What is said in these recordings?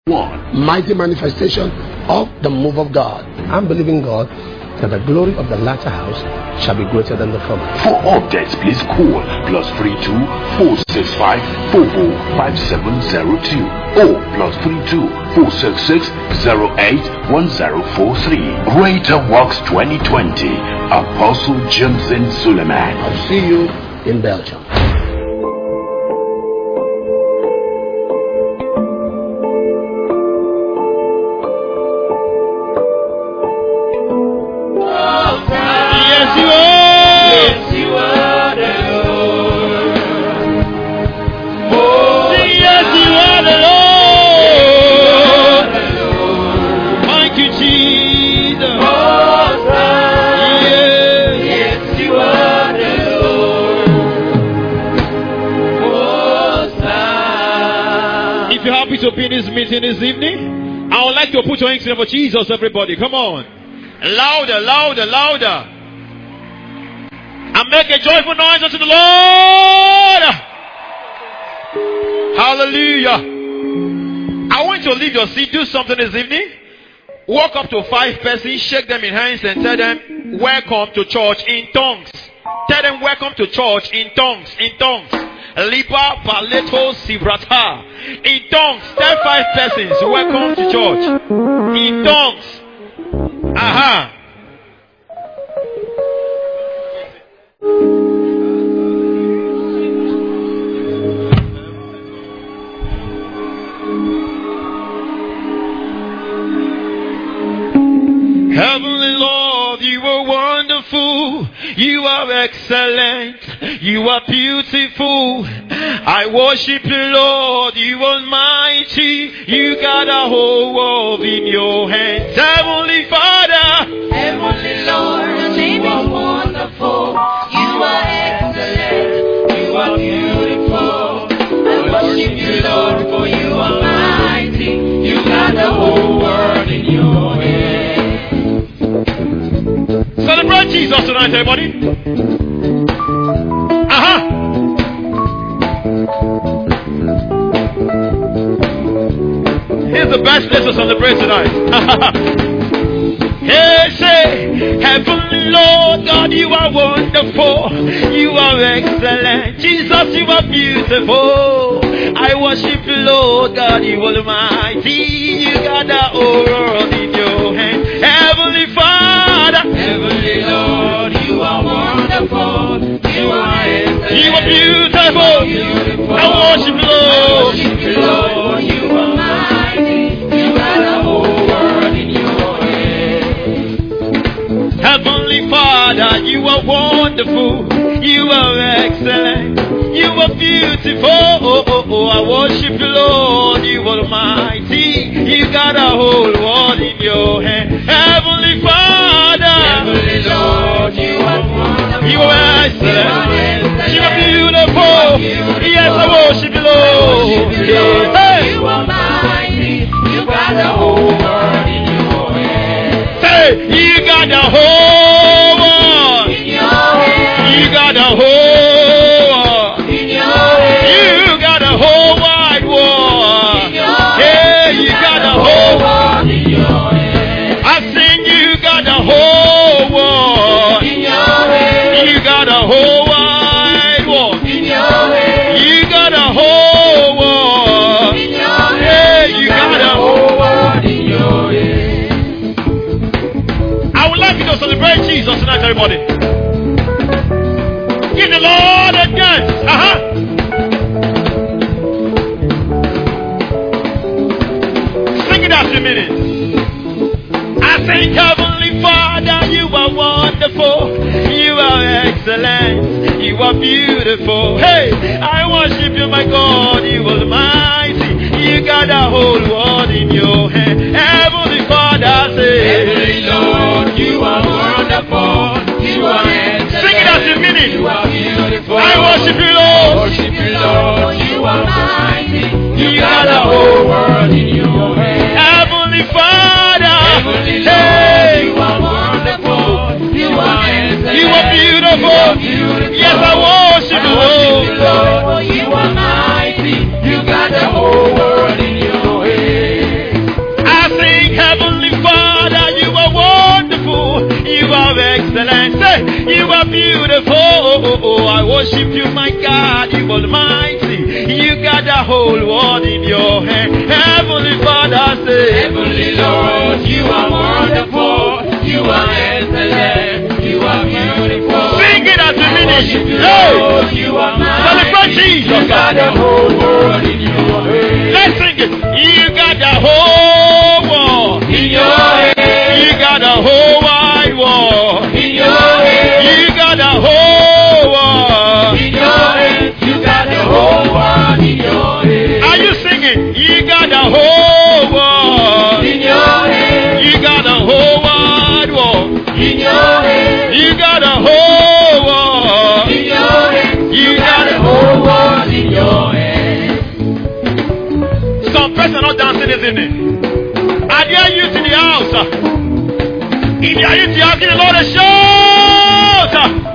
Mighty manifestation of the move of God. I'm believing God that the glory of the latter house shall be greater than the former. For updates, please call +32 465 445702 or +32 466 081043. Greater Works 2020. Apostle Johnson Suleiman. I'll see you in Belgium. To be in this meeting this evening, I would like to put your hands in for Jesus, everybody. Come on. Louder, louder, louder. And make a joyful noise unto the Lord. Hallelujah. I want you to leave your seat, do something this evening. Walk up to 5 persons, shake them in hands and tell them, welcome to church in tongues. Tell them, welcome to church in tongues, in tongues. Liba Paleto Sibrata. In tongues, tell 5 persons, welcome to church. In tongues. Aha. Heavenly Lord, you are wonderful, you are excellent, you are beautiful. I worship you, Lord, you are mighty, you got the whole world in your hands. Heavenly Father, Heavenly Lord, your name is wonderful, you are excellent, you are beautiful. I worship you, Lord, for you are mighty, you got the whole world in your hands. Celebrate Jesus tonight, everybody. Aha. Here's the best place to celebrate tonight. Hey, say, Heavenly Lord God, you are wonderful, you are excellent, Jesus, you are beautiful. I worship you, Lord God, you are mighty, you got the whole world in your hand. Heavenly Father, Heavenly Lord, you are wonderful, you are excellent, you are beautiful. I worship you, Lord. You are mighty, you got the whole world in your hands. Heavenly Father, you are wonderful, you are excellent, you are beautiful. I worship you, Lord, you are mighty, you got a whole world in your hand. Heavenly Father, Heavenly Lord, you are wonderful, you are excellent, you are beautiful. Yes, I worship you, Lord. Hey. You are mighty, you got the whole world in your hand. Say, you got the whole world In your hand. You got the whole world. In your hand. You got the whole wide world. In your hand. Yeah, you got the whole world. in your hand. I sing, you got the whole world. In your hand. You got the whole wide world. In your hand. You got the whole world. In your Yeah, hand. you got the whole world in your hand. I would like you to celebrate Jesus tonight, everybody. Give the Lord a dance. Sing it after a minute. I think, Heavenly Father, you are wonderful, you are excellent, you are beautiful. Hey, I worship you, my God, you are mighty, you got the whole world in your hand. Heavenly Father, say, Heavenly Lord, you are wonderful, you are excellent. Sing it after a minute. You are beautiful. I worship you, Lord. Worship you, Lord. You are mighty. You got the whole world in your hand. Heavenly Father, Heavenly Lord, hey, you are wonderful. You are excellent. you are beautiful. Yes, I worship you, Lord. You are mighty. You got the whole world in your hand. Heavenly Father, you are wonderful. You are excellent. Say, you are beautiful. I worship you, my God. You almighty. You got the whole world in your hand. Heavenly Father, say, Heavenly Lord, you are wonderful. You are excellent. You are beautiful. Sing it as a minute. Lord, you are mighty. Celebrate Jesus. You got the whole world in your hand. Let's sing it. You got the whole world In your hand. You got the whole wide world. In your hand. You got the whole world. In your hand. You got the whole world in your hand. Are you singing? You got the whole world. In your hand. You got the whole wide world. In your hand. You got the whole world. In your hand. You got The the whole world in your hand. Some person not dancing this evening. Are there youth in the house? If there are youth in the house, give the Lord a shout.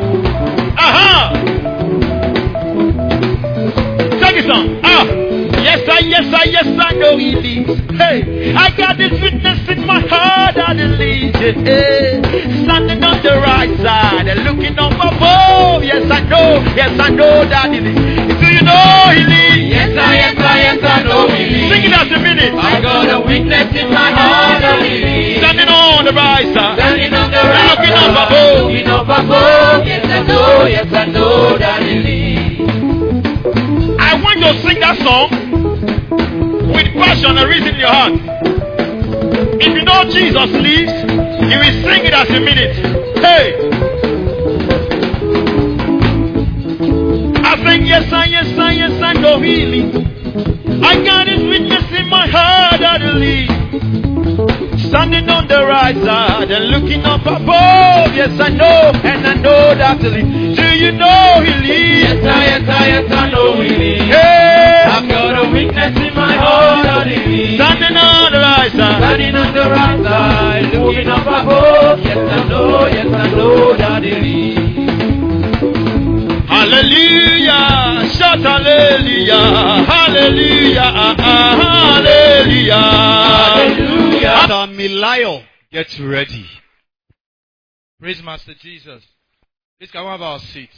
Take it on. Yes, I know he leads. Hey, I got this witness in my heart that he leads. Standing on the right side and looking up above. Yes, I know that he leads. Do you know he leads? Yes, I know he leads. Sing it out a minute. I got a witness in my heart that he leads. Standing on the right side. Standing on the right Looking up side, above. looking up above. Yes, I know that he leads. I want you to sing that song with passion and reason in your heart. If you know Jesus lives, you will sing it as a minute. Hey! I sing, yes, I know he lives. I got his witness in my heart that he lives. Standing on the right side and looking up above. Yes, I know, and I know that he lives. Do you know he lives? Yes, I know he leads. Hey! I've got a witness in my heart that he leads. Standing on the right side. Standing on the right side, looking up above. Yes, I know that he leads. Hallelujah, shout hallelujah, hallelujah, hallelujah. Hallelujah. Milayo, get ready. Praise Master Jesus. Please can we have our seat?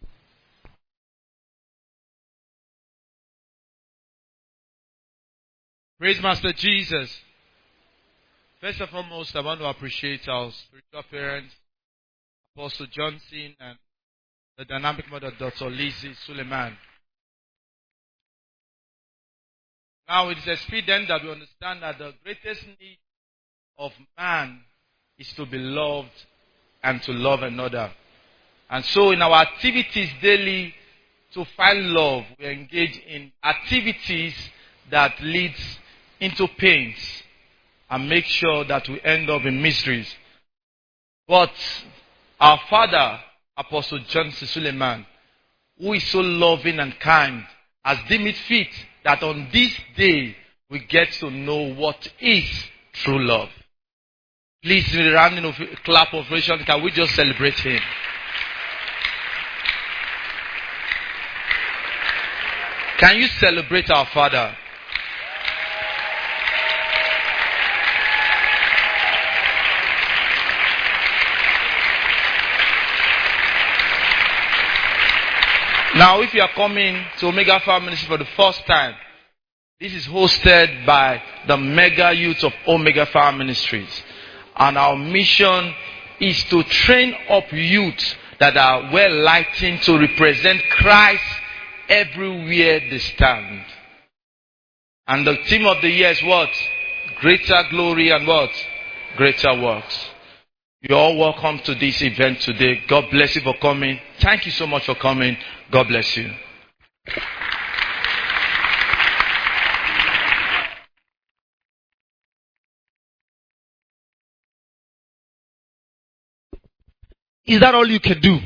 Praise Master Jesus. First and foremost, I want to appreciate our spiritual parents, Apostle Johnson, and the dynamic mother, Dr. Lizzie Suleiman. Now, it is expedient that we understand that the greatest need of man is to be loved and to love another. And so, in our activities daily to find love, we engage in activities that leads into pains and make sure that we end up in miseries. But our father, Apostle Johnson Suleiman, who is so loving and kind, has deemed it fit that on this day we get to know what is true love. Please, in a rounding of clap of oration, can we just celebrate him? Can you celebrate our father? Now, if you are coming to Omega Family Ministry for the first time, this is hosted by the Mega Youth of Omega Family Ministries. And our mission is to train up youth that are well lightened to represent Christ everywhere they stand. And the theme of the year is what? Greater glory and what? Greater works. You're all welcome to this event today. God bless you for coming. Thank you so much for coming. God bless you. Is that all you can do?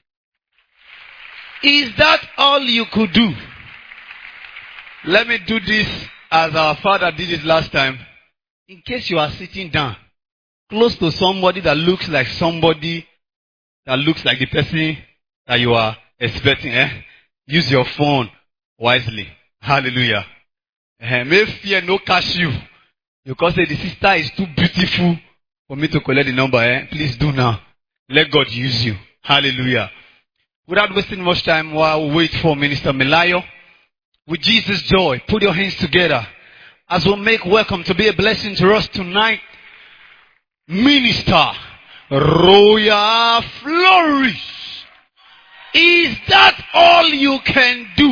Is that all you could do? Let me do this as our father did it last time. In case you are sitting down close to somebody that looks like somebody that looks like the person that you are expecting, use your phone wisely. Hallelujah. May fear no catch you You can say the sister is too beautiful for me to collect the number. Please do now. Let God use you. Hallelujah. Without wasting much time, while we wait for Minister Melayo, with Jesus' joy, put your hands together as we make welcome to be a blessing to us tonight. Minister Royal Flourish. Is that all you can do?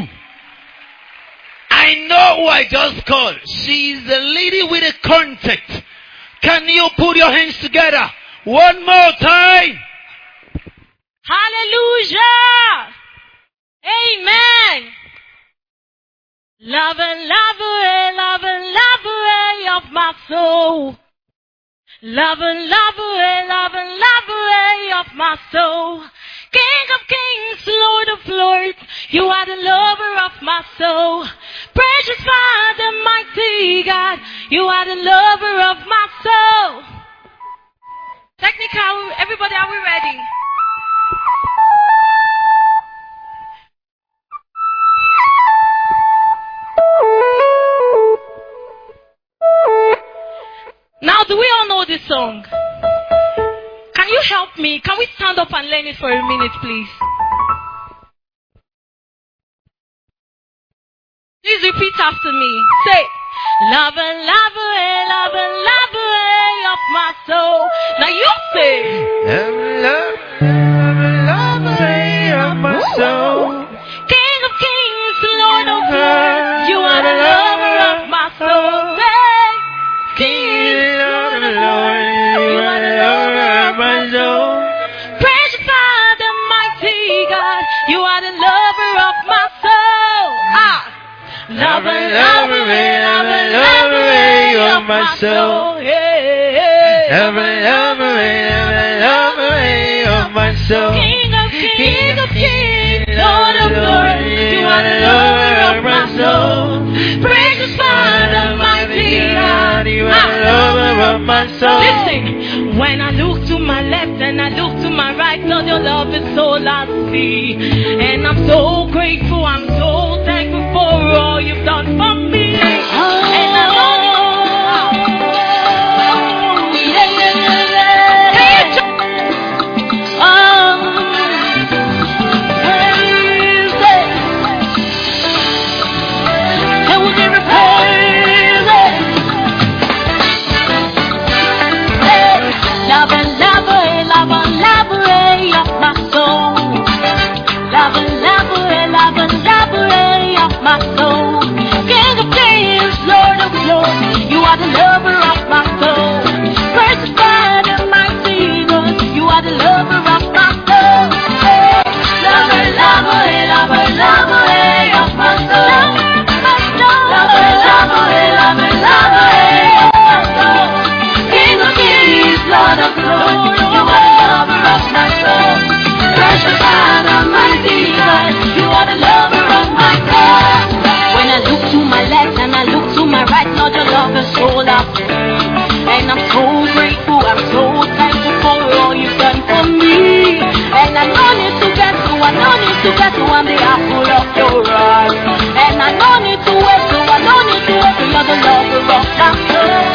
I know who I just called. She's the lady with a contact. Can you put your hands together one more time? Hallelujah! Amen! Love and love of my soul. Love and love of my soul. King of kings, Lord of lords, you are the lover of my soul. Precious Father, mighty God, you are the lover of my soul. Technical, everybody, are we ready? Now, do we all know this song? Can you help me? Can we stand up and learn it for a minute, please? Please repeat after me. Say, love and love of my soul. Now you say, love of my soul. King of kings, Lord of lords, you are the lover of my soul. Say, King of the Lord, you are the lover of my soul. Precious Father, mighty God, you are the lover of my soul. Lover of my soul. Lover of my soul. King of kings, Lord of lords, you are the lover of my soul. Precious Father, mighty God, you are the lover of my soul. Listen, when I look to my left and I look to my right, Lord, your love is all I see. And I'm so grateful, I'm so thankful for all you've done for me. And I know my soul. King of kings, Lord of lords, you are the lover of my soul. Precious Father, mighty God, you are the lover of my soul. Lover of my soul. Lover of my soul. King of kings, Lord of lords, you are the lover of my soul. Precious Father, mighty God, you are the lover of my soul. When I look to my left and I look to my right, Lord, your love is all I see. And I'm so grateful, I'm so thankful for all you've done for me. And I know need to get to, I'm the apple of your eye. And I know need to wait, you're the lover of my soul.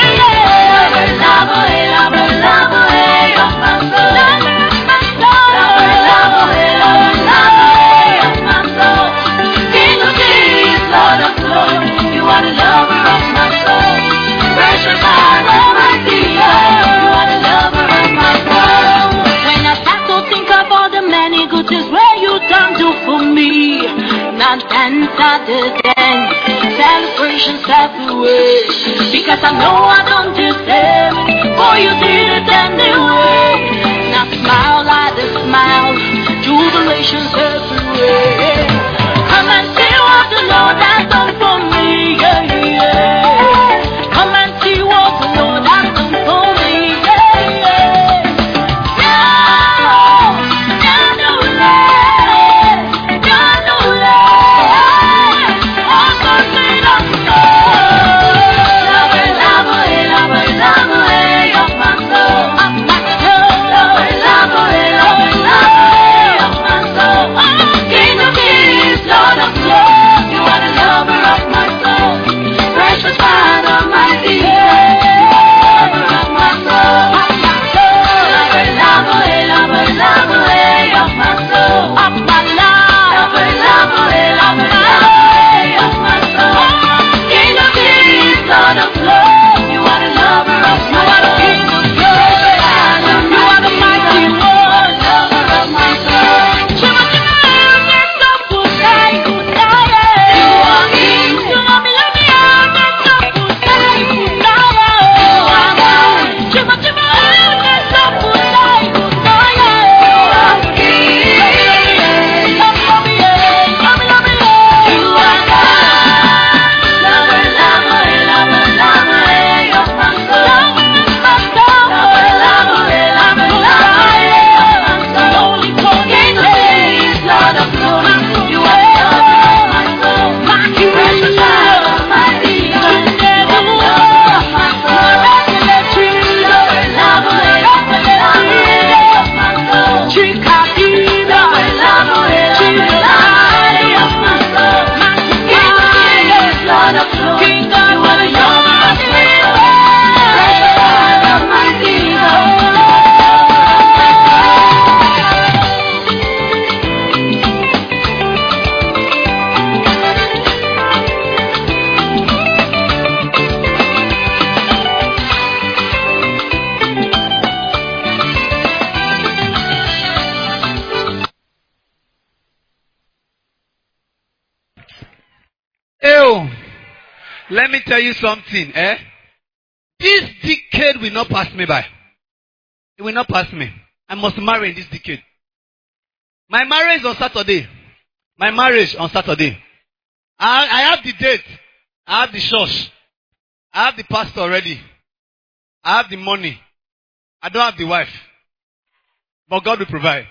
You are the lover of my soul. Precious Father, mighty God, you are the lover of my soul. When I start to think of all the many good things where you done do for me, not dance other than celebrations everywhere. Because I know I don't deserve it, for you did it anyway. Now smile like a smile, jubilations everywhere. Come and see what the Lord has done for me, yeah, yeah. Come and see what the Lord has done for me, yeah, yeah. Of my soul. Let me tell you something, eh? This decade will not pass me by. It will not pass me. I must marry in this decade. My marriage on Saturday. My marriage on Saturday. I have the date. I have the church. I have the pastor already. I have the money. I don't have the wife. But God will provide.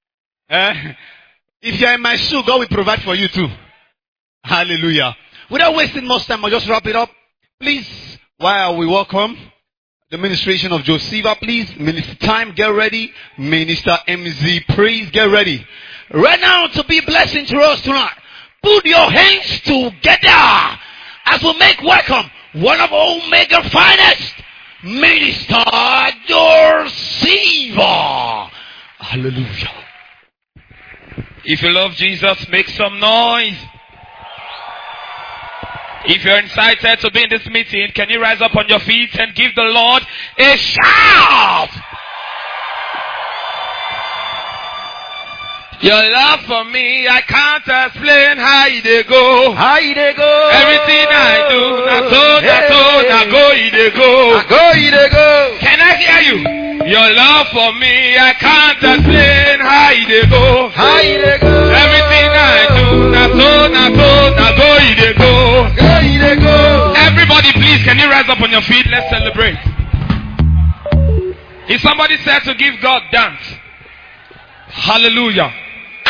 If you are in my shoe, God will provide for you too. Hallelujah. Without wasting much time, I'll just wrap it up. Please, while we welcome the ministration of Josepha, please, Minister Time, get ready. Minister MZ, please get ready. Right now to be a blessing to us tonight. Put your hands together as we make welcome one of our mega finest, Minister Josepha. Hallelujah. If you love Jesus, make some noise. If you're excited to be in this meeting, can you rise up on your feet and give the Lord a shout? Your love for me, I can't explain how they go. How they go? Everything I do, na go, they go. They go. Can I hear you? Your love for me, I can't explain how they go. How they go? Everything I do, na go, they go. They go. Everybody, please, can you rise up on your feet? Let's celebrate. If somebody said to give God dance, hallelujah.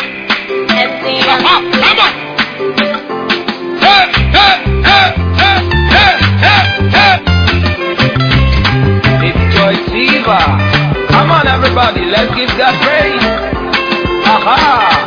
Come on. Hey, hey, hey, hey, hey, hey, hey. It's Josepha. Come on, everybody, let's give God praise. Aha.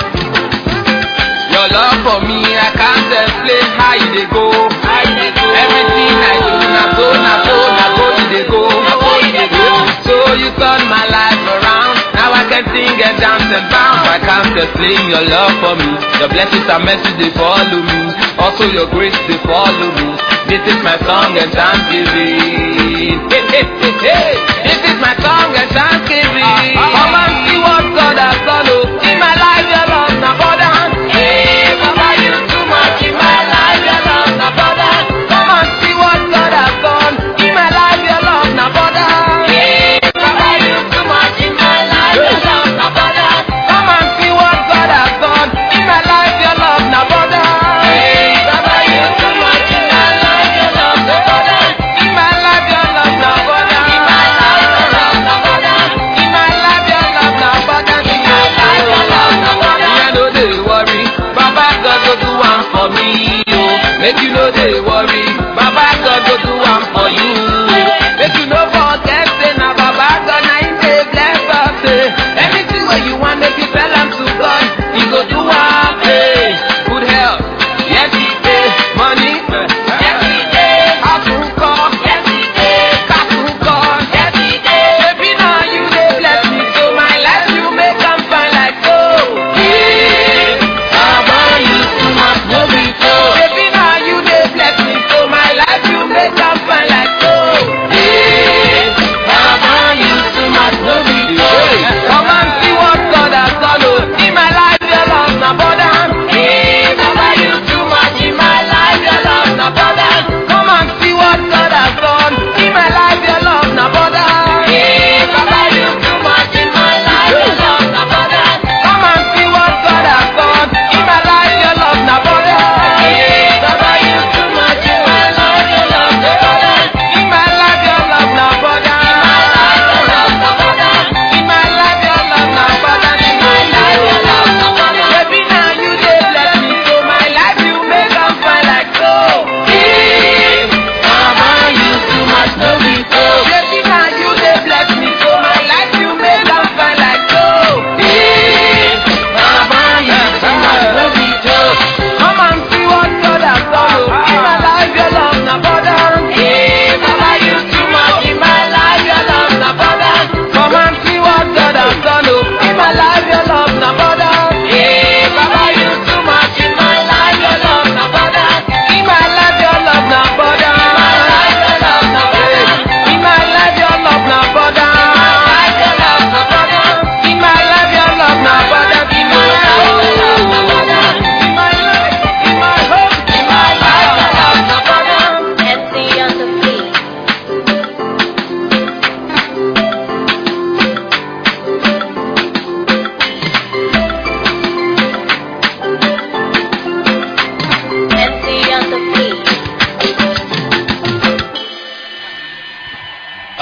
Your love for me, I can't explain how they go. Everything I do, na go, they go. So you turn my life around. Now I can sing and dance and bounce. I can't explain your love for me. Your blessings and mercies, they follow me. Also your grace, they follow me. This is my song and thanksgiving. This is my song and thanksgiving. Come and see what God has done. In my life, your love, now brother. Hey, Baba, you too much. In my life, your love, now brother. Come and see what God has done. In my life, your love, now brother. Hey, Baba, you too much. In my life, your love, now brother. Come and see what God has done. In my life, your love, now brother. Hey, Baba, you too much. In my life, your love, now brother. In my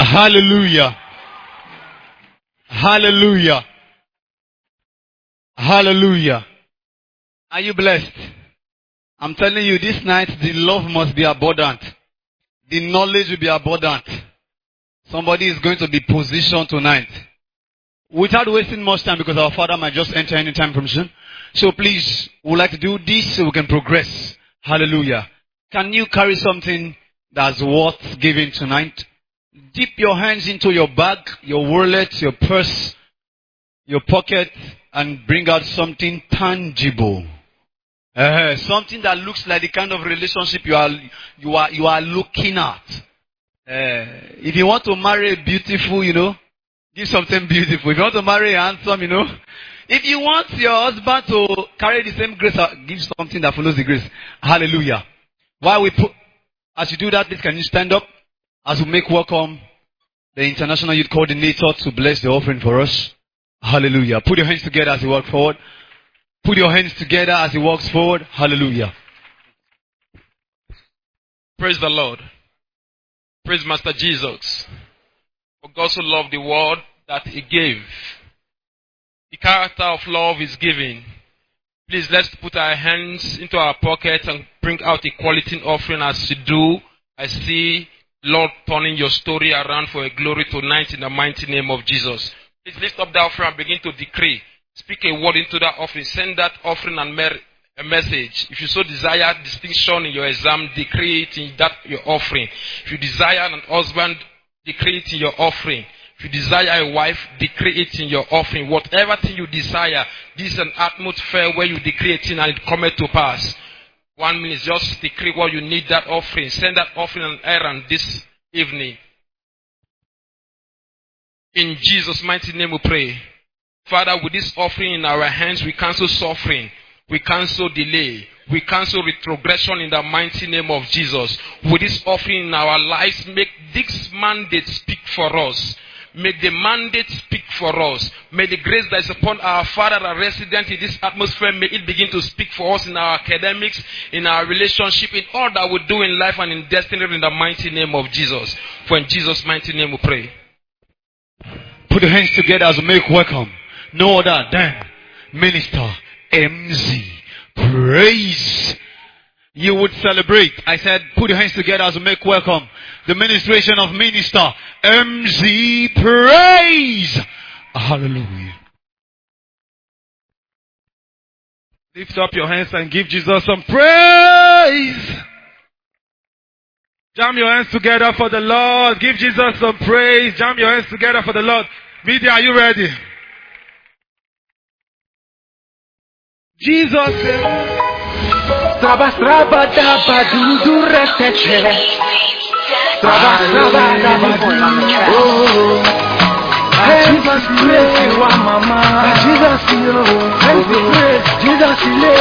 Hallelujah. Hallelujah. Hallelujah. Are you blessed? I'm telling you, this night the love must be abundant. The knowledge will be abundant. Somebody is going to be positioned tonight. Without wasting much time, because our Father might just enter any time from soon. So please, we'd like to do this so we can progress. Hallelujah. Can you carry something that's worth giving tonight? Dip your hands into your bag, your wallet, your purse, your pocket, and bring out something tangible. Something that looks like the kind of relationship you are looking at. If you want to marry a beautiful, give something beautiful. If you want to marry a handsome, if you want your husband to carry the same grace, give something that follows the grace. Hallelujah. As you do that, please can you stand up as we make welcome the International Youth Coordinator to bless the offering for us. Hallelujah. Put your hands together as you walk forward. Put your hands together as he walks forward. Hallelujah. Praise the Lord. Praise Master Jesus. For God so loved the world that he gave. The character of love is giving. Please let's put our hands into our pockets and bring out the quality offering as you do. I see Lord turning your story around for a glory tonight in the mighty name of Jesus. Please lift up that offering and begin to decree. Speak a word into that offering. Send that offering and a message. If you so desire distinction in your exam, decree it in that your offering. If you desire an husband, decree it in your offering. If you desire a wife, decree it in your offering. Whatever thing you desire, this is an atmosphere where you decree a thing and it cometh to pass. 1 minute, just decree what you need that offering. Send that offering on errand this evening. In Jesus' mighty name we pray. Father, with this offering in our hands, we cancel suffering. We cancel delay. We cancel retrogression in the mighty name of Jesus. With this offering in our lives, make this mandate speak for us. May the mandate speak for us. May the grace that is upon our Father and resident in this atmosphere, may it begin to speak for us in our academics, in our relationship, in all that we do in life and in destiny in the mighty name of Jesus. For in Jesus' mighty name we pray. Put your hands together as we make welcome. No other than Minister MZ. Praise. You would celebrate. I said, put your hands together as we make welcome the ministration of Minister MZ. Praise. Hallelujah. Lift up your hands and give Jesus some praise. Jam your hands together for the Lord. Give Jesus some praise. Jam your hands together for the Lord. Media, are you ready? Jesus Straba straba daba du reteche. Straba straba daba oh. Jesus praise you mama. Jesus you. Jesus you.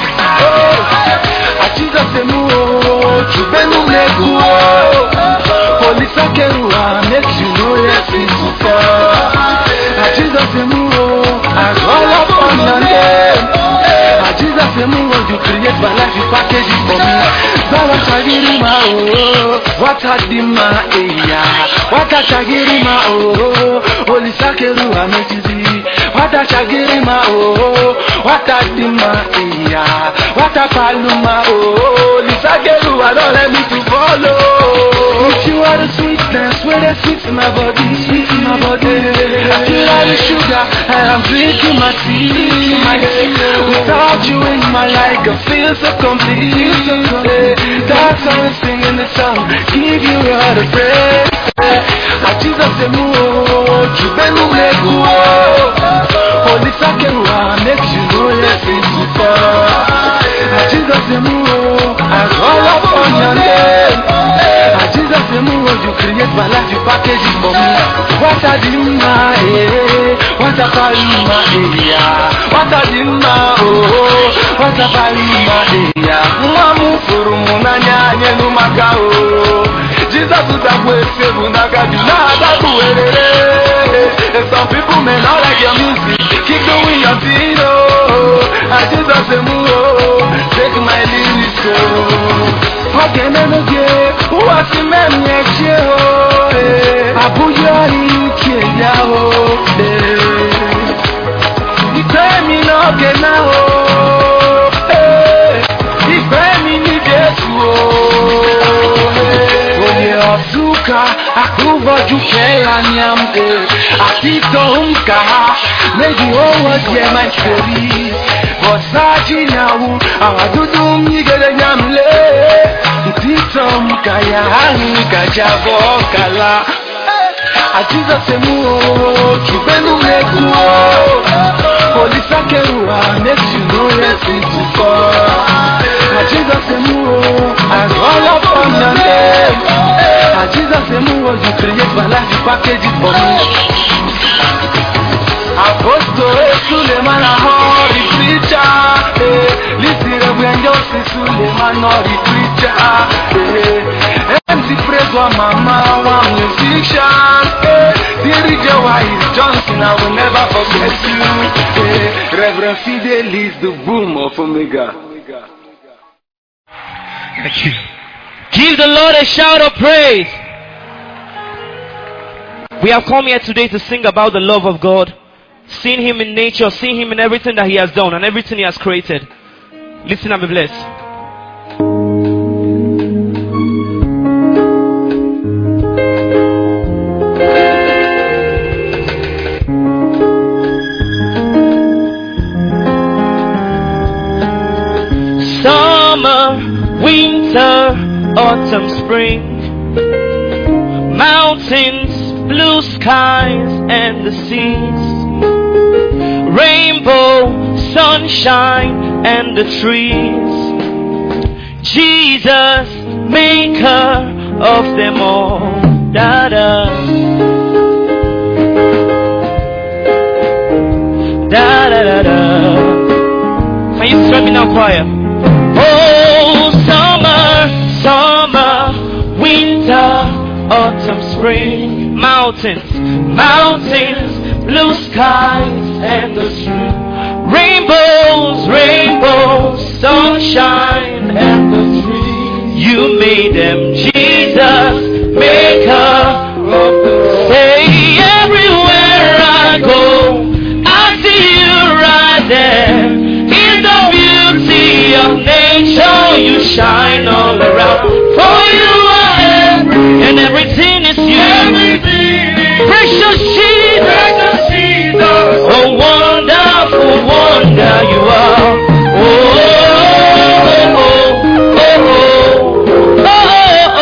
Oh. Jesus emu tu benu megu. Police keruwa makes you know yes it's far. Jesus emu I call upon your name. Jesus emu you create my life, you package it for me. Bawa shagirima oh, watadima eya. Wata shagirima oh, Holy Sakeru amechizi. Wata shagirima oh, watadima eya. Wata paluma oh, Holy Sakeru I don't let me to follow. If you are the sweetness, where the sweet in my body, sweet in my body. I feel like the sugar, and I'm drinking my tea. Without you in my life, I feel so complete. That's why I'm singing the song. Give you all the praise. I Jesus emu, you benu legu. Holy Sakeru makes you know yes it's far. I Jesus emu, I call upon your name. Jesus you create my life, you package it for me. What a dimma, what a palima, what a dimma, oh, what a palima, Mamu furu munanya nyenu makao. Jesus is a way to Bunaga, you know some people may not like your music. Keep doing your thing, oh. I Jesus take my lyrics, oh. Okay, who was the man next year? Ozuka akuvo jukela nyamde Atito umka Maybe over there my story But saji now Awadudu migele nyamle Atito umka ya hanka jabo kala Ajiza semu Kibenu mekuo Polisa kerua Makes you know yes it's for Ajiza semu As all up on your name Jesus and was you create my life, you package it for me. Apostle Suleiman, the preacher. Listen, when you see Suleiman, the preacher. MC praise one mama, one musician. DJ Wise Johnson, I will never forget you. Reverend Fidel is the boom of Omega. Thank you. Give the Lord a shout of praise. We have come here today to sing about the love of God, seeing Him in nature, seeing Him in everything that He has done and everything He has created. Listen and be blessed. Summer, winter, autumn, spring, mountains, blue skies and the seas, rainbow, sunshine and the trees, Jesus, maker of them all. Da-da. Da-da-da-da. Can you start me now, choir? Oh, summer, summer, winter, autumn, spring, mountains, mountains, blue skies and the street, rainbows, rainbows, sunshine and the trees. You made them, Jesus, maker of the. Say, everywhere I go, I see you right there. In the beauty of nature, you shine all around. For you are everything, and everything is you. Precious Jesus, oh wonderful wonder you are. Oh, oh, oh, oh, oh, oh,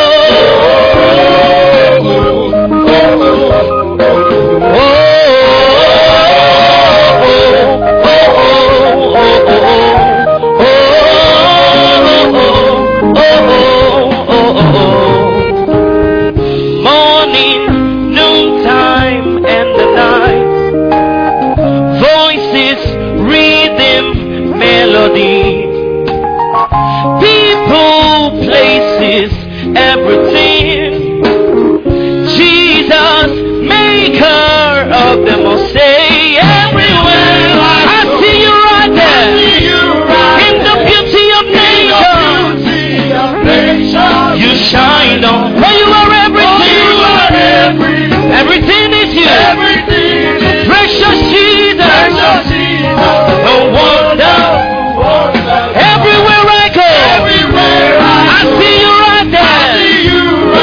people, places, everything. Jesus, maker of them all. Say everywhere I see you right there. In the beauty of nature, you shine on. For you are everything. Everything is you. Precious Jesus, no wonder. Everywhere I go, I see you right there.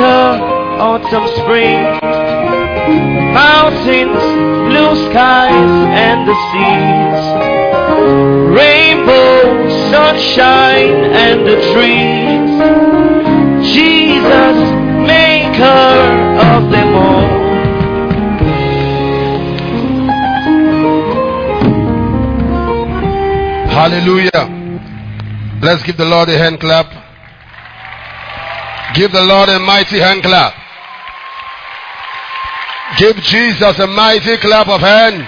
winter, autumn, spring, mountains, blue skies, and the seas, rainbow, sunshine, and the trees. Jesus, maker of them all. Hallelujah. Let's give the Lord a hand clap. Give the Lord a mighty hand clap. Give Jesus a mighty clap of hand.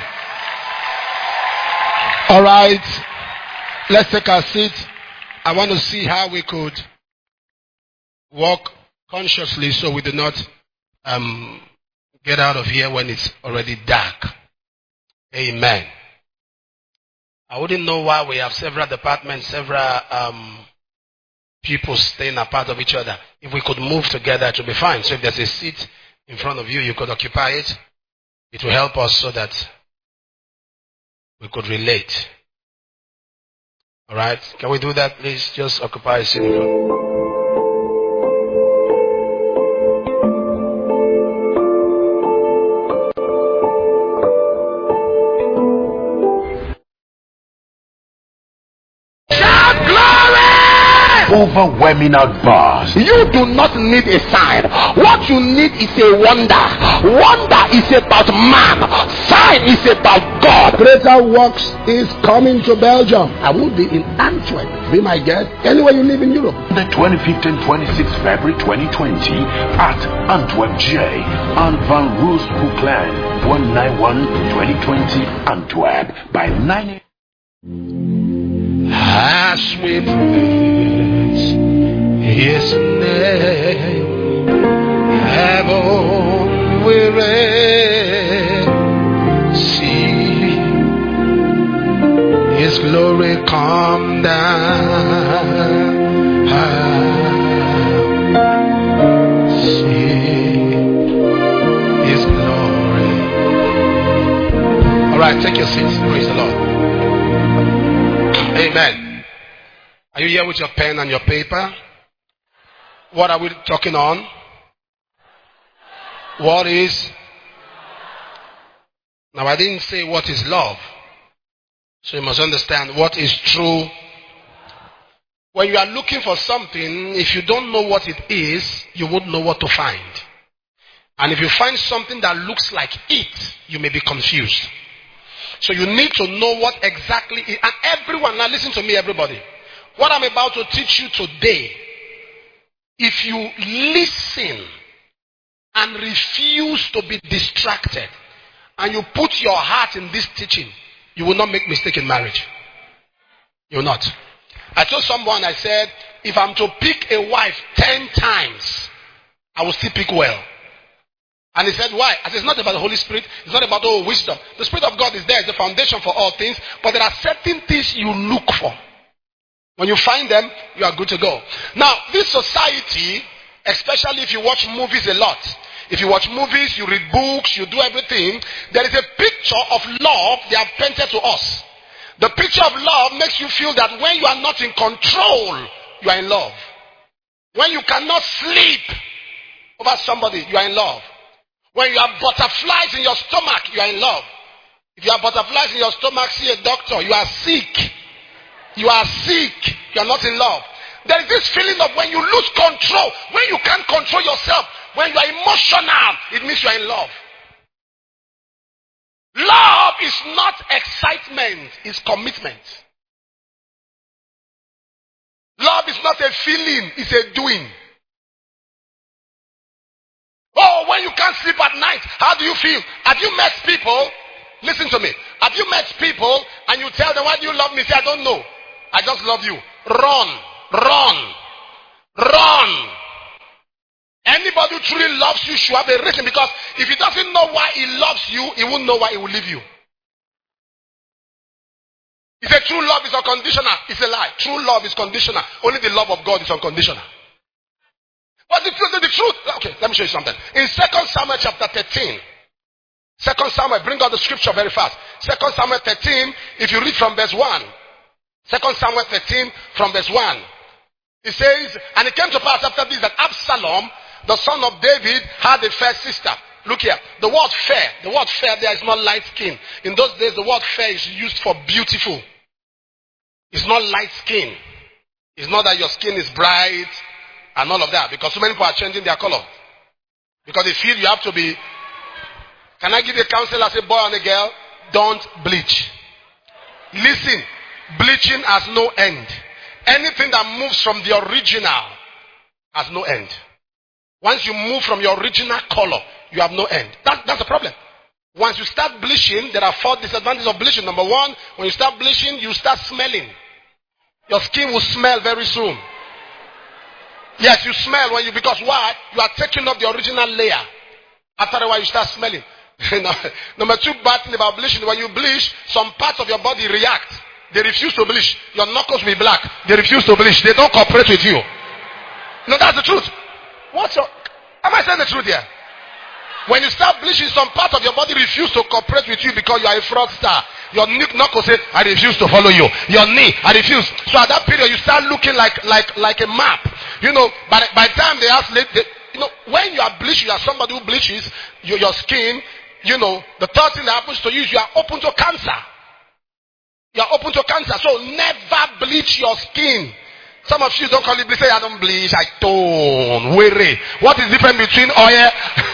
All right. Let's take our seat. I want to see how we could walk consciously so we do not get out of here when it's already dark. Amen. I wouldn't know why we have several departments, several people staying apart of each other. If we could move together, it would be fine. So if there's a seat in front of you, you could occupy it. It will help us so that we could relate. All right? Can we do that, please? Just occupy a seat in front. Overwhelming outburst. You do not need a sign. What you need is a wonder. Wonder is about man. Sign is about God. Greater Works is coming to Belgium. I will be in Antwerp. Be my guest. Anywhere you live in Europe. The 25th and 26th February 2020 at Antwerp J. and Van Roos Hoeklaan 191 2020 Antwerp by 9 a.m. As we praise His name, heaven will see His glory come down. See His glory. All right, take your seats. Praise the Lord. Amen. Are you here with your pen and your paper? What are we talking on? What is? Now I didn't say what is love. So you must understand what is true. When you are looking for something, if you don't know what it is, you won't know what to find. And if you find something that looks like it, you may be confused. So you need to know what exactly is. And everyone, now listen to me, everybody. What I'm about to teach you today, if you listen and refuse to be distracted, and you put your heart in this teaching, you will not make mistake in marriage. You will not. I told someone, I said, if I'm to pick a wife 10 times, I will still pick well. And he said, why? I said, it's not about the Holy Spirit. It's not about wisdom. The Spirit of God is there. It's the foundation for all things. But there are certain things you look for. When you find them, you are good to go. Now, this society, especially if you watch movies a lot, if you watch movies, you read books, you do everything, there is a picture of love they have painted to us. The picture of love makes you feel that when you are not in control, you are in love. When you cannot sleep over somebody, you are in love. When you have butterflies in your stomach, you are in love. If you have butterflies in your stomach, see a doctor. You are sick. You are sick. You are not in love. There is this feeling of when you lose control, when you can't control yourself, when you are emotional, it means you are in love. Love is not excitement, it's commitment. Love is not a feeling, it's a doing. Oh, when you can't sleep at night, how do you feel? Have you met people? Listen to me. Have you met people and you tell them, why do you love me? Say, I don't know. I just love you. Run. Run. Run. Anybody who truly loves you should have a reason, because if he doesn't know why he loves you, he won't know why he will leave you. He said true love is unconditional. It's a lie. True love is conditional. Only the love of God is unconditional. But the truth, okay, let me show you something. In 2 Samuel chapter 13, 2 Samuel, bring out the scripture very fast. 2 Samuel 13, if you read from verse 1. 2 Samuel 13 from verse 1. It says, and it came to pass after this that Absalom the son of David, had a fair sister. Look here. The word fair there is not light skin. In those days, the word fair is used for beautiful. It's not light skin. It's not that your skin is bright and all of that. Because so many people are changing their color. Because they feel you have to be. Can I give you a counsel as a boy and a girl? Don't bleach. Listen, bleaching has no end. Anything that moves from the original has no end. Once you move from your original color, you have no end. That's the problem. Once you start bleaching, there are 4 disadvantages of bleaching. Number 1, when you start bleaching, you start smelling. Your skin will smell very soon. Yes, you smell because why? You are taking up the original layer. After a while, you start smelling. Number 2 bad thing about bleaching, when you bleach, some parts of your body react. They refuse to bleach. Your knuckles will be black. They refuse to bleach. They don't cooperate with you. No, that's the truth. Am I saying the truth here? When you start bleaching, some part of your body refuse to cooperate with you because you are a fraudster. Your knuckle say, I refuse to follow you. Your knee, I refuse. So at that period, you start looking like a map. By the time they ask, when you are bleaching, you are somebody who bleaches your skin. The third thing that happens to you is you are open to cancer. You are open to cancer. So never bleach your skin. Some of you don't call it bleach. Say, I don't bleach. I don't. Worry. What is the difference between oil?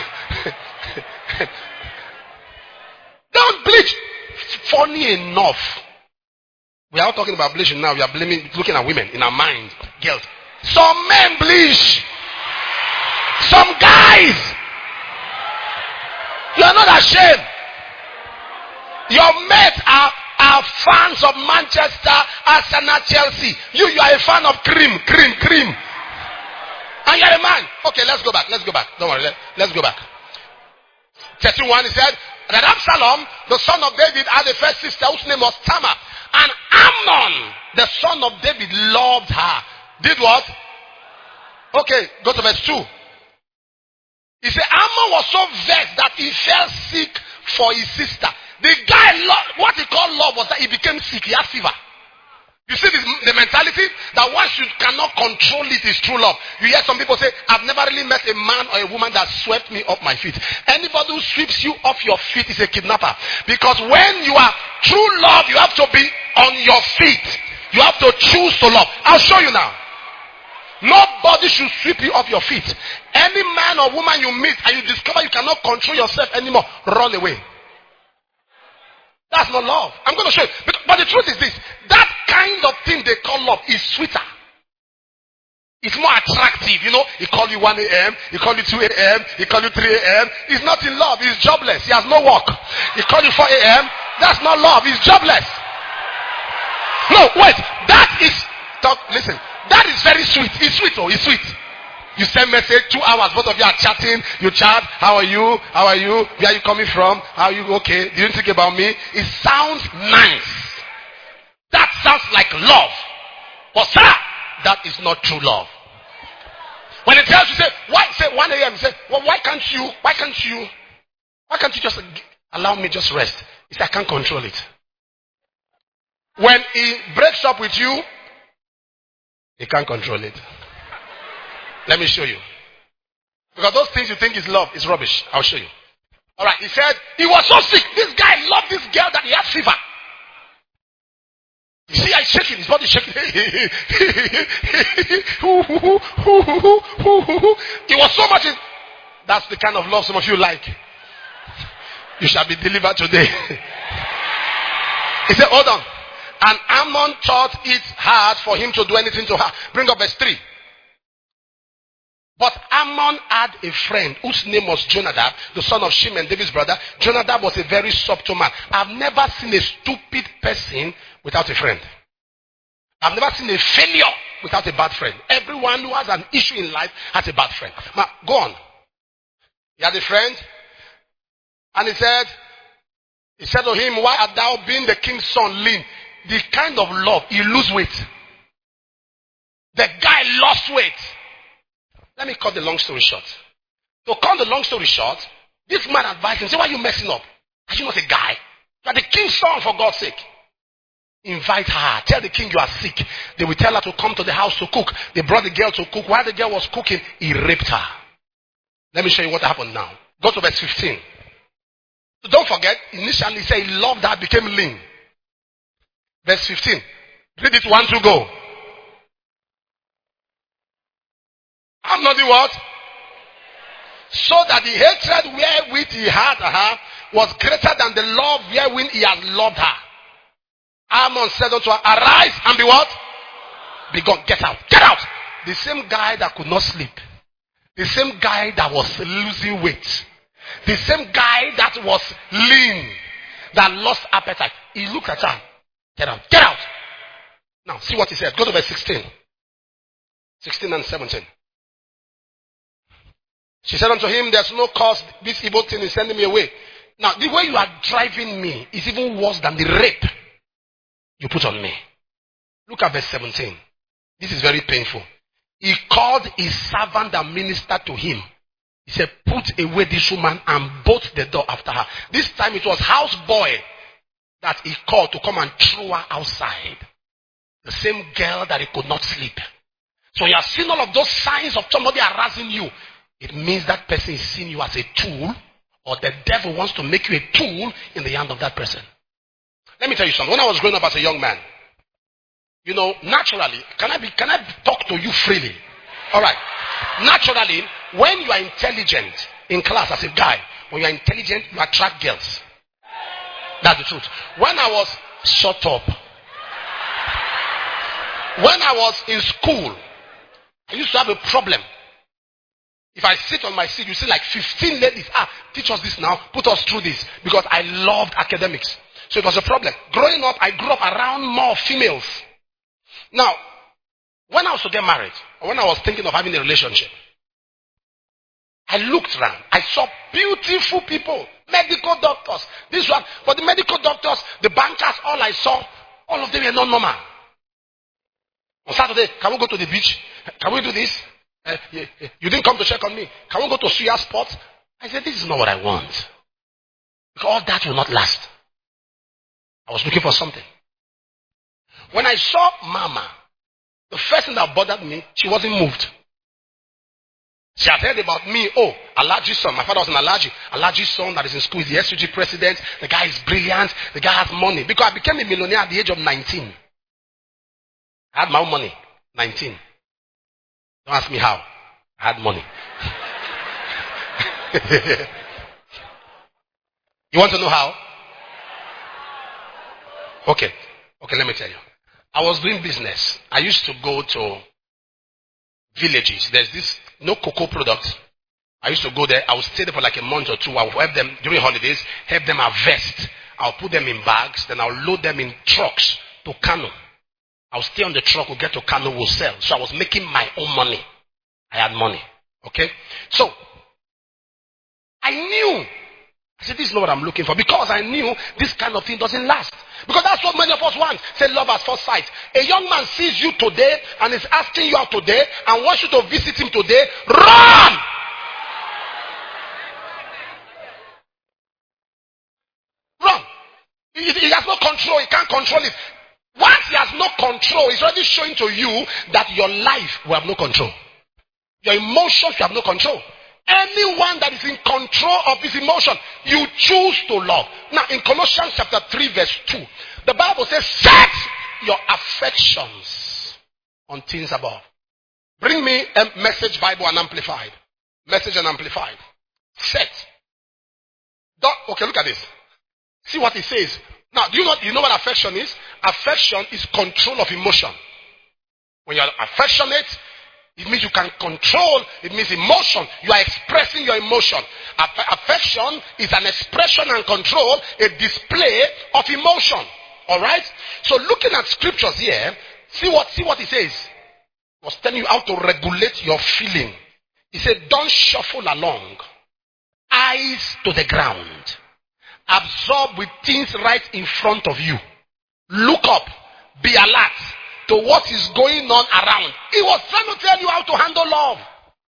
Don't bleach. Funny enough, we are not talking about bleaching now. We are looking at women in our mind. Girls. Some men bleach. Some guys. You are not ashamed. Your mates are fans of Manchester, Arsenal, Chelsea. You are a fan of cream. And you're a man. Okay, let's go back. Don't worry. Let's go back. 31, he said that Absalom, the son of David, had a first sister whose name was Tamar. And Amnon, the son of David, loved her. Did what? Okay, go to verse 2. He said Amnon was so vexed that he fell sick for his sister. The guy, what he called love was that he became sick. He had fever. You see the mentality that once you cannot control it is true love. You hear some people say, I've never really met a man or a woman that swept me off my feet. Anybody who sweeps you off your feet is a kidnapper. Because when you are true love, you have to be on your feet. You have to choose to love. I'll show you now. Nobody should sweep you off your feet. Any man or woman you meet and you discover you cannot control yourself anymore, run away. That's not love. I'm going to show you. But the truth is this. That kind of thing they call love is sweeter. It's more attractive. He call you 1 a.m. He call you 2 a.m. He call you 3 a.m. He's not in love. He's jobless. He has no work. He call you 4 a.m. That's not love. He's jobless. No, wait. Listen. That is very sweet. It's sweet. It's sweet. You send message 2 hours. Both of you are chatting. You chat. How are you? How are you? Where are you coming from? How are you? Okay. You didn't think about me. It sounds nice. That sounds like love. But sir, that is not true love. When it tells you, say 1 a.m. Say, well, why can't you just allow me just rest? He said, I can't control it. When he breaks up with you, he can't control it. Let me show you. Because those things you think is love is rubbish. I'll show you. Alright, he said, he was so sick. This guy loved this girl that he had fever. You see, he's shaking. His body's shaking. He was so much. That's the kind of love some of you like. You shall be delivered today. He said, hold on. And Amnon thought it hard for him to do anything to her. Bring up verse 3. But Amnon had a friend whose name was Jonadab, the son of Shimon, David's brother. Jonadab was a very subtle man. I've never seen a stupid person without a friend. I've never seen a failure without a bad friend. Everyone who has an issue in life has a bad friend. Now, go on. He had a friend, and he said to him, why art thou being the king's son lean? The kind of love, you lose weight. The guy lost weight. Let me cut the long story short. To cut the long story short, this man advised him, say, why are you messing up? Are you not a guy? You are the king's son, for God's sake. Invite her. Tell the king you are sick. They will tell her to come to the house to cook. They brought the girl to cook. While the girl was cooking, he raped her. Let me show you what happened now. Go to verse 15. So don't forget, initially he said he loved her, became lean. Verse 15. Read it 1, 2, go. I'm not the what? So that the hatred wherewith he had her was greater than the love wherewith he had loved her. Ammon said unto her, arise and be what? Be gone. Get out. Get out. The same guy that could not sleep. The same guy that was losing weight. The same guy that was lean. That lost appetite. He looked at her. Get out. Get out. Now, see what he said. Go to verse 16. 16 and 17. She said unto him, there's no cause. This evil thing is sending me away. Now, the way you are driving me is even worse than the rape you put on me. Look at verse 17. This is very painful. He called his servant that ministered to him. He said, put away this woman and bolt the door after her. This time it was houseboy that he called to come and throw her outside. The same girl that he could not sleep. So you have seen all of those signs of somebody harassing you. It means that person is seeing you as a tool, or the devil wants to make you a tool in the hand of that person. Let me tell you something. When I was growing up as a young man, you know, naturally, can I talk to you freely? All right. Naturally, when you are intelligent in class as a guy, when you are intelligent, you attract girls. That's the truth. When I was shut up, when I was in school, I used to have a problem. If I sit on my seat, you see like 15 ladies. Teach us this now. Put us through this. Because I loved academics. So it was a problem. Growing up, I grew up around more females. Now, when I was to get married, or when I was thinking of having a relationship, I looked around. I saw beautiful people. Medical doctors. This one. But the medical doctors, the bankers, all I saw, all of them were not normal. On Saturday, can we go to the beach? Can we do this? You didn't come to check on me. Can we go to Suya Sports? I said, this is not what I want. Because all that will not last. I was looking for something. When I saw Mama, the first thing that bothered me, she wasn't moved. She had heard about me. Oh, Alaji's son. My father was an Alaji. Alaji's son that is in school is the SUG president. The guy is brilliant. The guy has money. Because I became a millionaire at the age of 19. I had my own money. 19. Don't ask me how. I had money. You want to know how? Okay, let me tell you. I was doing business. I used to go to villages. There's this no cocoa products. I used to go there. I would stay there for like a month or two. I would help them during holidays, help them harvest. I'll put them in bags, then I'll load them in trucks to Kano. I'll stay on the truck, we'll get to Kano, we'll sell. So I was making my own money. I had money. Okay? So, I knew. I said, this is not what I'm looking for. Because I knew this kind of thing doesn't last. Because that's what many of us want. Say love at first sight. A young man sees you today and is asking you out today and wants you to visit him today. Run! Run! He has no control. He can't control it. Once he has no control, he's already showing to you that your life will have no control. Your emotions will have no control. Anyone that is in control of his emotion, you choose to love. Now, in Colossians chapter 3 verse 2, the Bible says, set your affections on things above. Bring me a Message Bible and Amplified. Message and Amplified. Set. Okay, look at this. See what it says. Now, do you know what affection is? Affection is control of emotion. When you are affectionate, it means you can control. It means emotion. You are expressing your emotion. Affection is an expression and control, a display of emotion. All right? So looking at scriptures here, see what it says. It was telling you how to regulate your feeling. He said, don't shuffle along. Eyes to the ground. Absorb with things right in front of you. Look up. Be alert to what is going on around. He was trying to tell you how to handle love.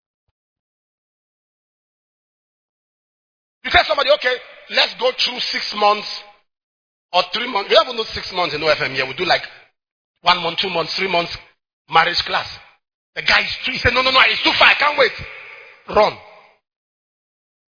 You tell somebody, okay, let's go through 6 months or 3 months. We haven't done 6 months in OFM here. We do like 1 month, 2 months, 3 months marriage class. The guy is too, he said, no, it's too far. I can't wait. Run.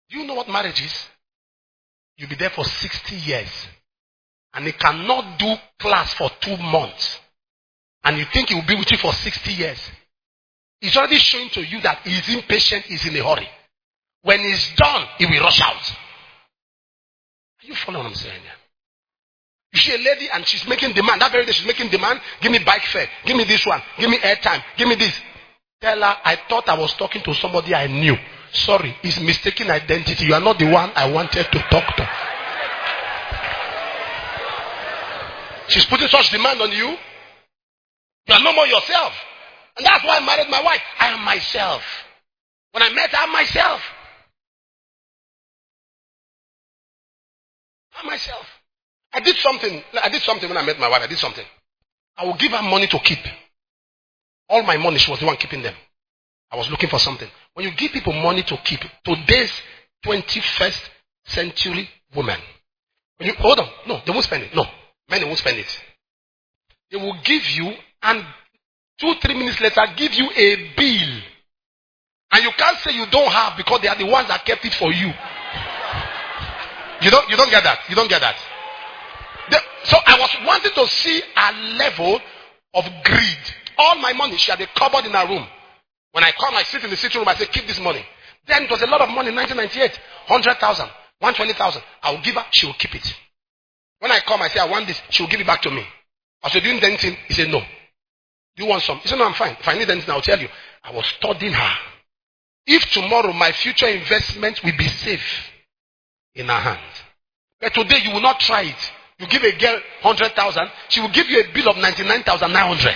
Do you know what marriage is? You'll be there for 60 years. And he cannot do class for 2 months. And you think he will be with you for 60 years. He's already showing to you that he's impatient, he's in a hurry. When he's done, he will rush out. Are you following what I'm saying here? You see a lady and she's making demand. That very day she's making demand. Give me bike fare. Give me this one. Give me airtime. Give me this. Tell her, I thought I was talking to somebody I knew. Sorry, it's mistaken identity. You are not the one I wanted to talk to. She's putting such demand on you. You are no more yourself. And that's why I married my wife. I am myself. When I met her, I'm myself. I'm myself. I did something when I met my wife. I did something. I will give her money to keep. All my money, she was the one keeping them. I was looking for something. When you give people money to keep, today's 21st century women, when you hold on, no, they won't spend it. No, men, they won't spend it. They will give you, and 2-3 minutes later, give you a bill. And you can't say you don't have because they are the ones that kept it for you. You don't get that. You don't get that. So I was wanting to see a level of greed. All my money, she had a cupboard in her room. When I come, I sit in the sitting room, I say, keep this money. Then it was a lot of money in 1998. 100,000, 120,000. I will give her, she will keep it. When I come, I say, I want this, she will give it back to me. I said, do you need anything? He said, no. Do you want some? He said, no, I'm fine. If I need anything, I'll tell you. I was studying her. If tomorrow my future investment will be safe in her hands. But today you will not try it. You give a girl 100,000, she will give you a bill of 99,900.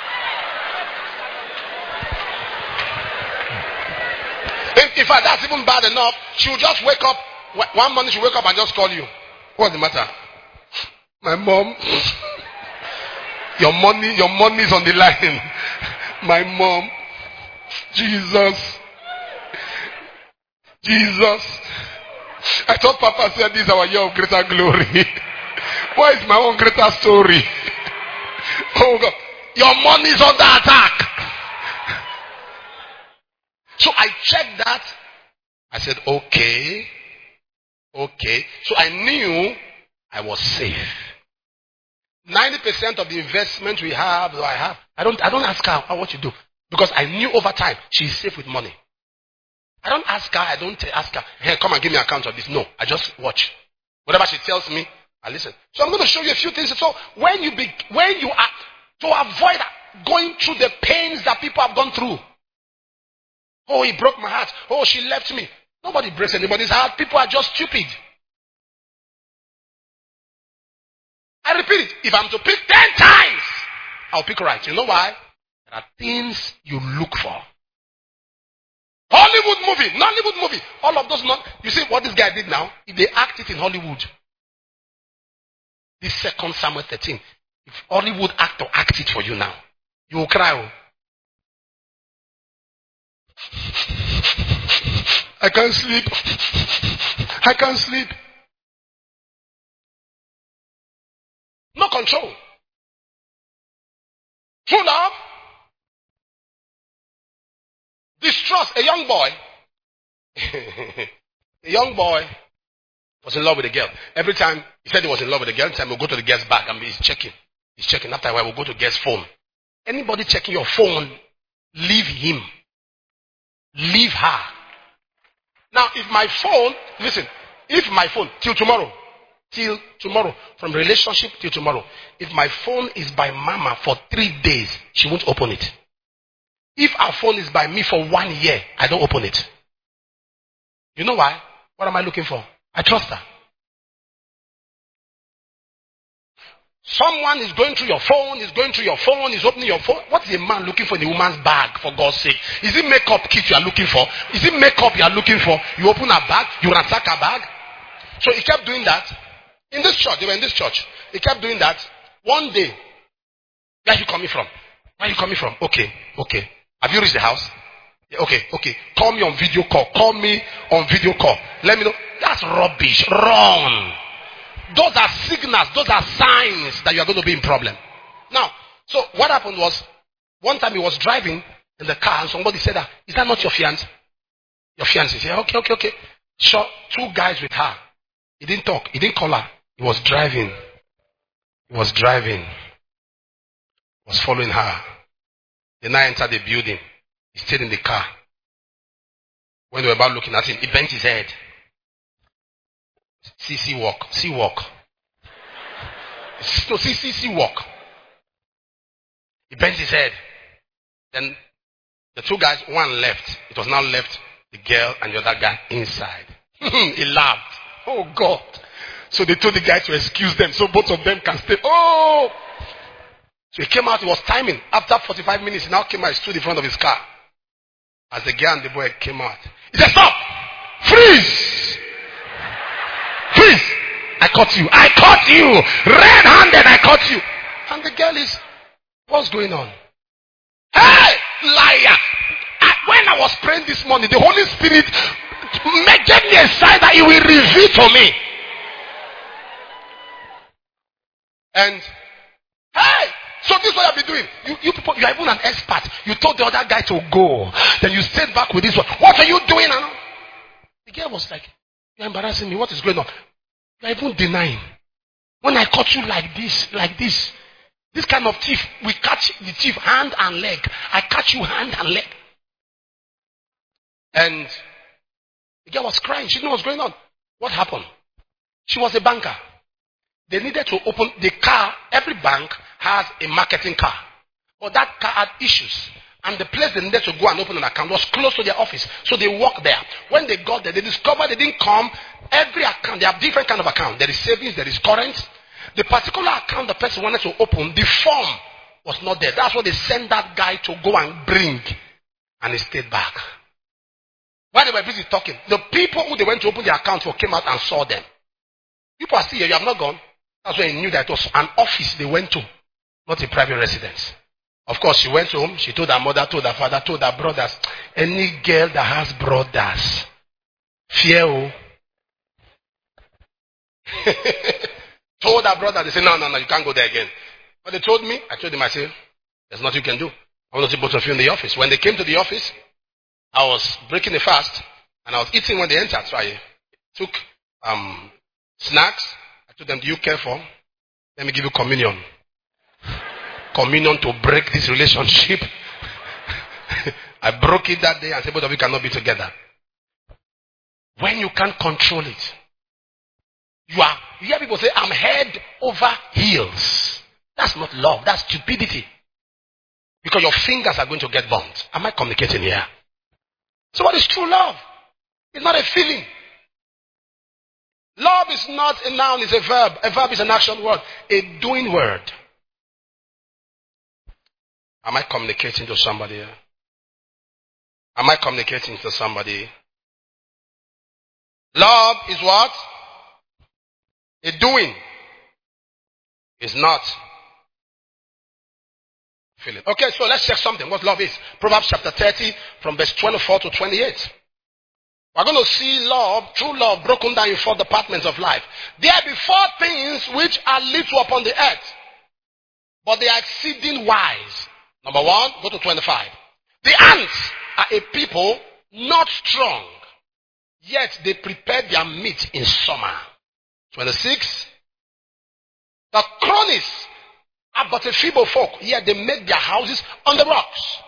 In fact, that's even bad enough. She will just wake up. One morning she will wake up and just call you. What's the matter? My mom. Your money is on the line. My mom. Jesus. I thought Papa said this is our year of greater glory. Why is my own greater story? Oh God. Your money is under attack. So I checked that. I said, okay. So I knew I was safe. 90% of the investment we have, I don't ask her what you do. Because I knew over time, she's safe with money. I don't ask her, hey, come and give me an account of this. No, I just watch. Whatever she tells me, I listen. So I'm going to show you a few things. So when you are, to avoid going through the pains that people have gone through. Oh, he broke my heart. Oh, she left me. Nobody breaks anybody's heart. People are just stupid. I repeat it. If I'm to pick 10 times, I'll pick right. You know why? There are things you look for. Hollywood movie, Nollywood movie, all of those. You see what this guy did now? If they act it in Hollywood, this 2 Samuel 13, if Hollywood actor act it for you now, you will cry. Oh. I can't sleep. No control. True love. Distrust. A young boy was in love with a girl. Every time he said he was in love with a girl, every time we'll go to the girl's back and he's checking. After a while, we'll go to the girl's phone. Anybody checking your phone, leave him. Leave her. Now, if my phone, till tomorrow, from relationship till tomorrow, if my phone is by Mama for 3 days, she won't open it. If our phone is by me for 1 year, I don't open it. You know why? What am I looking for? I trust her. Someone is going through your phone, is opening your phone. What is a man looking for in a woman's bag, for God's sake? Is it makeup kit you are looking for? You open a bag, you ransack a bag. So he kept doing that. In this church, they were in this church. He kept doing that. One day, where are you coming from? Okay. Have you reached the house? Yeah, okay. Call me on video call. Let me know. That's rubbish. Wrong. Those are signals. Those are signs that you are going to be in problem. Now, so what happened was, one time he was driving in the car and somebody said, is that not your fiancé? Your fiancé. He said, okay. saw two guys with her. He didn't talk. He didn't call her. He was driving. He was following her. They now entered the building. He stayed in the car. When they were about looking at him, he bent his head. See walk. No, see walk. He bent his head. Then the two guys, one left. It was now left the girl and the other guy inside. He laughed. Oh God. So they told the guy to excuse them so both of them can stay. Oh! So he came out, he was timing. After 45 minutes, he now came out, he stood in front of his car. As the girl and the boy came out, he said, stop! Freeze! Freeze! I caught you! Red-handed, I caught you! And the girl is, what's going on? Hey! Liar! When I was praying this morning, the Holy Spirit gave me a sign that He will reveal to me. And, hey! So this is what you have been doing. You people, you are even an expert. You told the other guy to go. Then you stayed back with this one. What are you doing? The girl was like, you're embarrassing me. What is going on? You're even denying. When I caught you like this kind of thief, we catch the thief hand and leg. I catch you hand and leg. And the girl was crying. She didn't know what was going on. What happened? She was a banker. They needed to open the car. Every bank has a marketing car. But that car had issues. And the place they needed to go and open an account was close to their office. So they walked there. When they got there, they discovered they didn't come. Every account, they have different kind of account. There is savings, there is current. The particular account the person wanted to open, the form was not there. That's what they sent that guy to go and bring. And he stayed back. While they were busy talking, the people who they went to open the account for came out and saw them. People are still here, you have not gone. That's when he knew that it was an office they went to, not a private residence. Of course, she went home. She told her mother, told her father, told her brothers. Any girl that has brothers, fear. Told her brother, they said, no, you can't go there again. But they told me, I told him, I said, there's nothing you can do. I want to see both of you in the office. When they came to the office, I was breaking a fast, and I was eating when they entered. So I took snacks. I told them, do you care for? Let me give you communion. Communion to break this relationship. I broke it that day and said, both of you cannot be together. When you can't control it, you hear people say, I'm head over heels. That's not love, that's stupidity. Because your fingers are going to get burnt. Am I communicating here? So what is true love? It's not a feeling. Love is not a noun, it's a verb. A verb is an action word. A doing word. Am I communicating to somebody here? Am I communicating to somebody? Love is what? A doing. It's not feeling. Okay, so let's check something. What love is. Proverbs chapter 30 from verse 24 to 28. We're going to see love, true love, broken down in 4 departments of life. There be 4 things which are little upon the earth, but they are exceeding wise. Number 1, go to 25. The ants are a people not strong, yet they prepare their meat in summer. 26. The cronies are but a feeble folk, yet they make their houses on the rocks.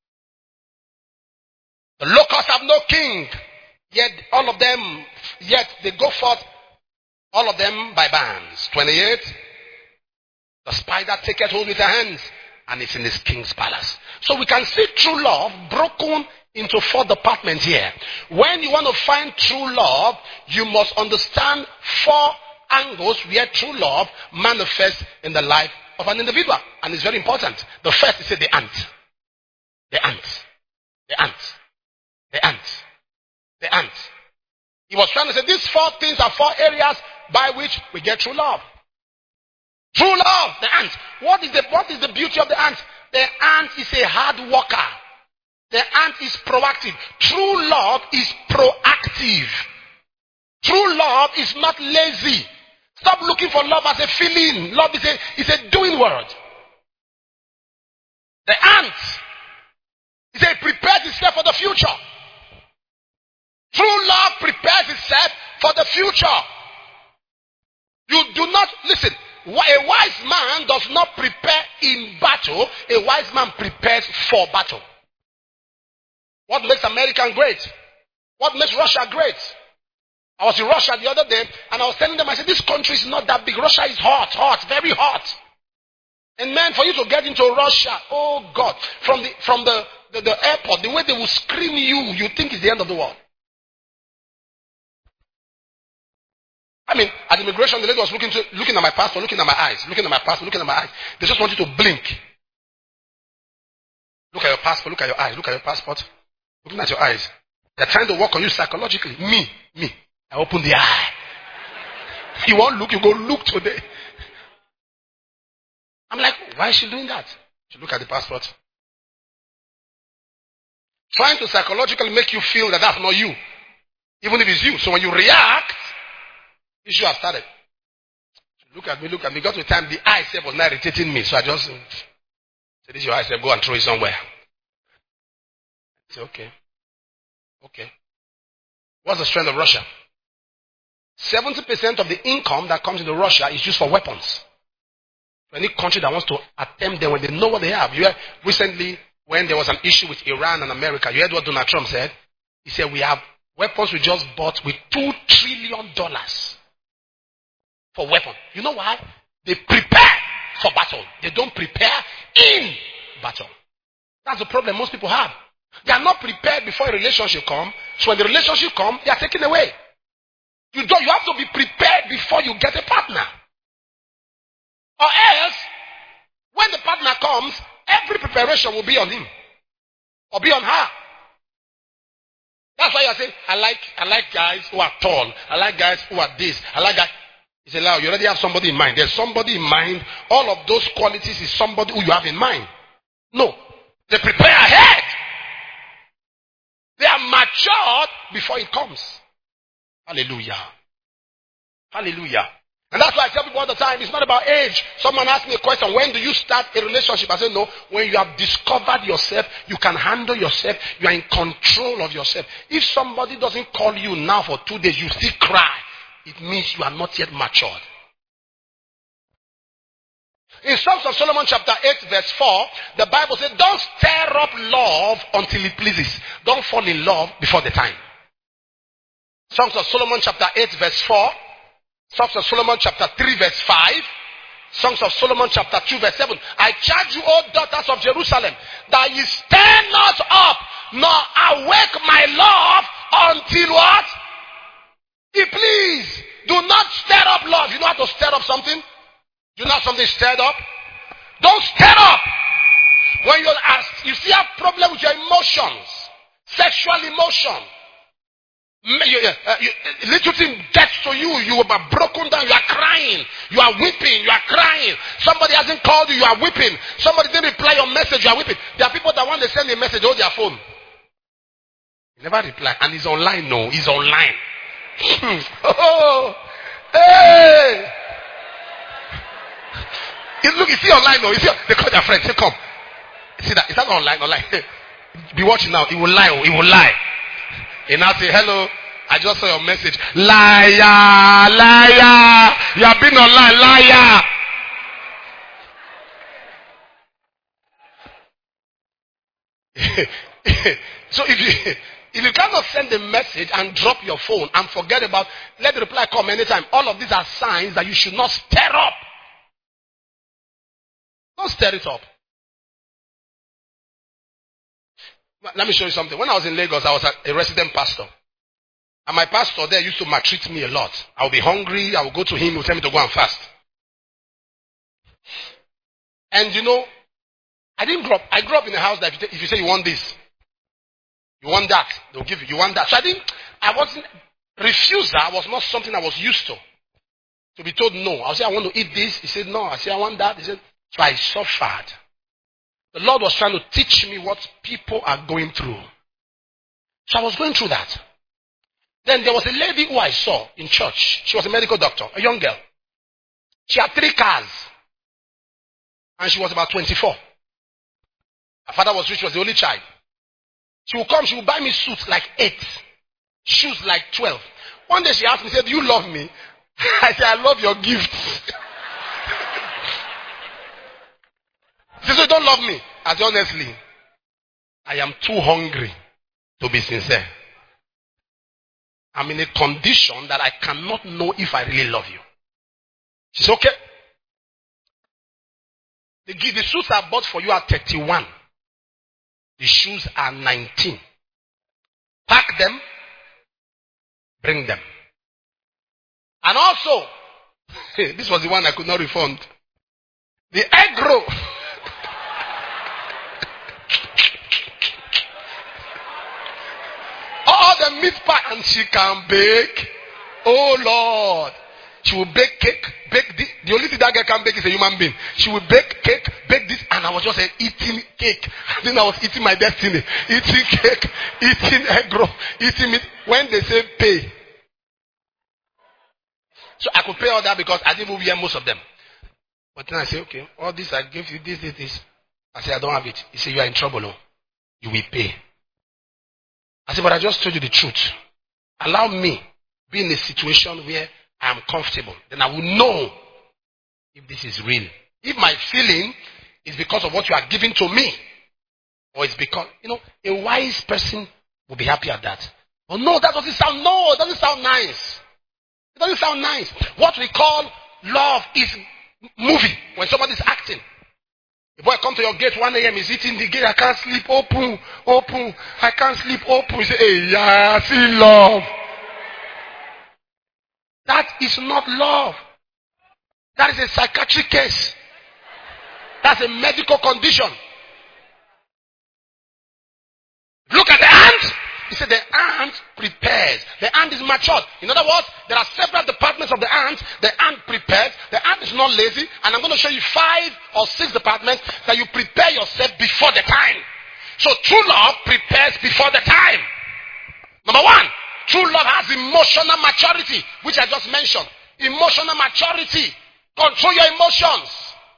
The locusts have no king, yet they go forth, all of them by bands. 28. The spider taketh hold with her hands, and it's in his king's palace. So we can see true love broken into 4 departments here. When you want to find true love, you must understand 4 angles where true love manifests in the life of an individual. And it's very important. The first is the ant. The ant. The ant. The ant. The ant. He was trying to say these 4 things are 4 areas by which we get true love. True love, the ant. What is the beauty of the ant? The ant is a hard worker. The ant is proactive. True love is proactive. True love is not lazy. Stop looking for love as a feeling. Love is a doing word. The ant is a prepares itself for the future. True love prepares itself mature. You do not, listen, a wise man does not prepare in battle. A wise man prepares for battle. What makes America great? What makes Russia great? I was in Russia the other day, and I was telling them, I said, this country is not that big. Russia is hot, very hot. And man, for you to get into Russia, oh God, from the airport, the way they will scream you think it's the end of the world. I mean, at immigration, the lady was looking at my passport, looking at my eyes, looking at my passport, looking at my eyes. They just want you to blink. Look at your passport, look at your eyes, look at your passport, looking at your eyes. They're trying to work on you psychologically. Me. I open the eye. You won't look, you go look today. I'm like, why is she doing that? She look at the passport. Trying to psychologically make you feel that that's not you. Even if it's you. So when you react, issue has started. Look at me. Got to the time the eye was not irritating me. So I just said, this is your eye, go and throw it somewhere. I said, okay. What's the strength of Russia? 70% of the income that comes into Russia is used for weapons. Any country that wants to attempt them when they know what they have. You heard recently when there was an issue with Iran and America, you heard what Donald Trump said? He said, we have weapons we just bought with $2 trillion for weapons. You know why? They prepare for battle. They don't prepare in battle. That's the problem most people have. They are not prepared before a relationship comes. So when the relationship comes, they are taken away. You have to be prepared before you get a partner. Or else, when the partner comes, every preparation will be on him. Or be on her. That's why you are saying, I like guys who are tall. I like guys who are this. I like guys. He said, you already have somebody in mind. There's somebody in mind. All of those qualities is somebody who you have in mind. No. They prepare ahead. They are matured before it comes. Hallelujah. Hallelujah. And that's why I tell people all the time, it's not about age. Someone asked me a question, when do you start a relationship? I said, no, when you have discovered yourself, you can handle yourself, you are in control of yourself. If somebody doesn't call you now for 2 days, you still cry, it means you are not yet matured. In Songs of Solomon chapter 8 verse 4, the Bible says, don't stir up love until it pleases. Don't fall in love before the time. Songs of Solomon chapter 8 verse 4, Songs of Solomon chapter 3 verse 5, Songs of Solomon chapter 2 verse 7. I charge you, O daughters of Jerusalem, that ye stir not up, nor awake my love until what? It please. Do not stir up love. You know how to stir up something? You know something stirred up? Don't stir up. When you see a problem with your emotions, sexual emotion, little thing gets to you, you are broken down, you are crying, you are weeping, you are crying. Somebody hasn't called you, you are weeping. Somebody didn't reply your message, you are weeping. There are people that want to send a message, hold their phone. He never reply, and he's online. No, he's online. Oh, hey. Look, is he online? No, they call their friends. Say, come. See that? Is that online? Online. Be watching now. He will lie. He will lie. He now say, hello. I just saw your message. Liar, liar. You have been online, liar. So if you cannot send a message and drop your phone and forget about, let the reply come anytime. All of these are signs that you should not stir up. Don't stir it up. Let me show you something. When I was in Lagos, I was a resident pastor. And my pastor there used to maltreat me a lot. I would be hungry. I would go to him. He would tell me to go and fast. And you know, I grew up in a house that if you say you want this, you want that, they'll give you. You want that. So refusal was not something I was used to. To be told no. I would say, I want to eat this. He said, no. I said, I want that. He said, so I suffered. The Lord was trying to teach me what people are going through. So I was going through that. Then there was a lady who I saw in church. She was a medical doctor, a young girl. She had 3 cars. And she was about 24. Her father was rich, she was the only child. She would come, she would buy me suits like 8. Shoes like 12. One day she asked me, said, do you love me? I said, I love your gifts. She said, you don't love me. I said, honestly, I am too hungry to be sincere. I'm in a condition that I cannot know if I really love you. She said, okay. The suits I bought for you are 31. The shoes are 19. Pack them, bring them. And also, this was the one I could not refund. The egg roll. All the meat pie, and she can bake. Oh Lord. She will bake cake, bake this. The only thing that girl can bake is a human being. She will bake cake, bake this, and I was just eating cake. Then I was eating my destiny. Eating cake, eating egg roll, eating meat. When they say pay. So I could pay all that because I didn't even wear most of them. But then I say, okay, all this I gave you, this. I say, I don't have it. He said, you are in trouble. No? You will pay. I said, but I just told you the truth. Allow me be in a situation where I am comfortable. Then I will know if this is real. If my feeling is because of what you are giving to me, or it's because, a wise person will be happy at that. Oh no, that doesn't sound, it doesn't sound nice. It doesn't sound nice. What we call love is movie. When somebody is acting. The boy come to your gate 1 a.m. He's eating the gate. I can't sleep. Open. I can't sleep. Open. You say, hey, yeah, see love. That is not love. That is a psychiatric case. That's a medical condition. Look at the ant. He said the ant prepares. The ant is matured. In other words, there are several departments of the ant. The ant prepares. The ant is not lazy. And I'm going to show you 5 or 6 departments that you prepare yourself before the time. So true love prepares before the time. Number 1, true love has emotional maturity, which I just mentioned. Emotional maturity. Control your emotions.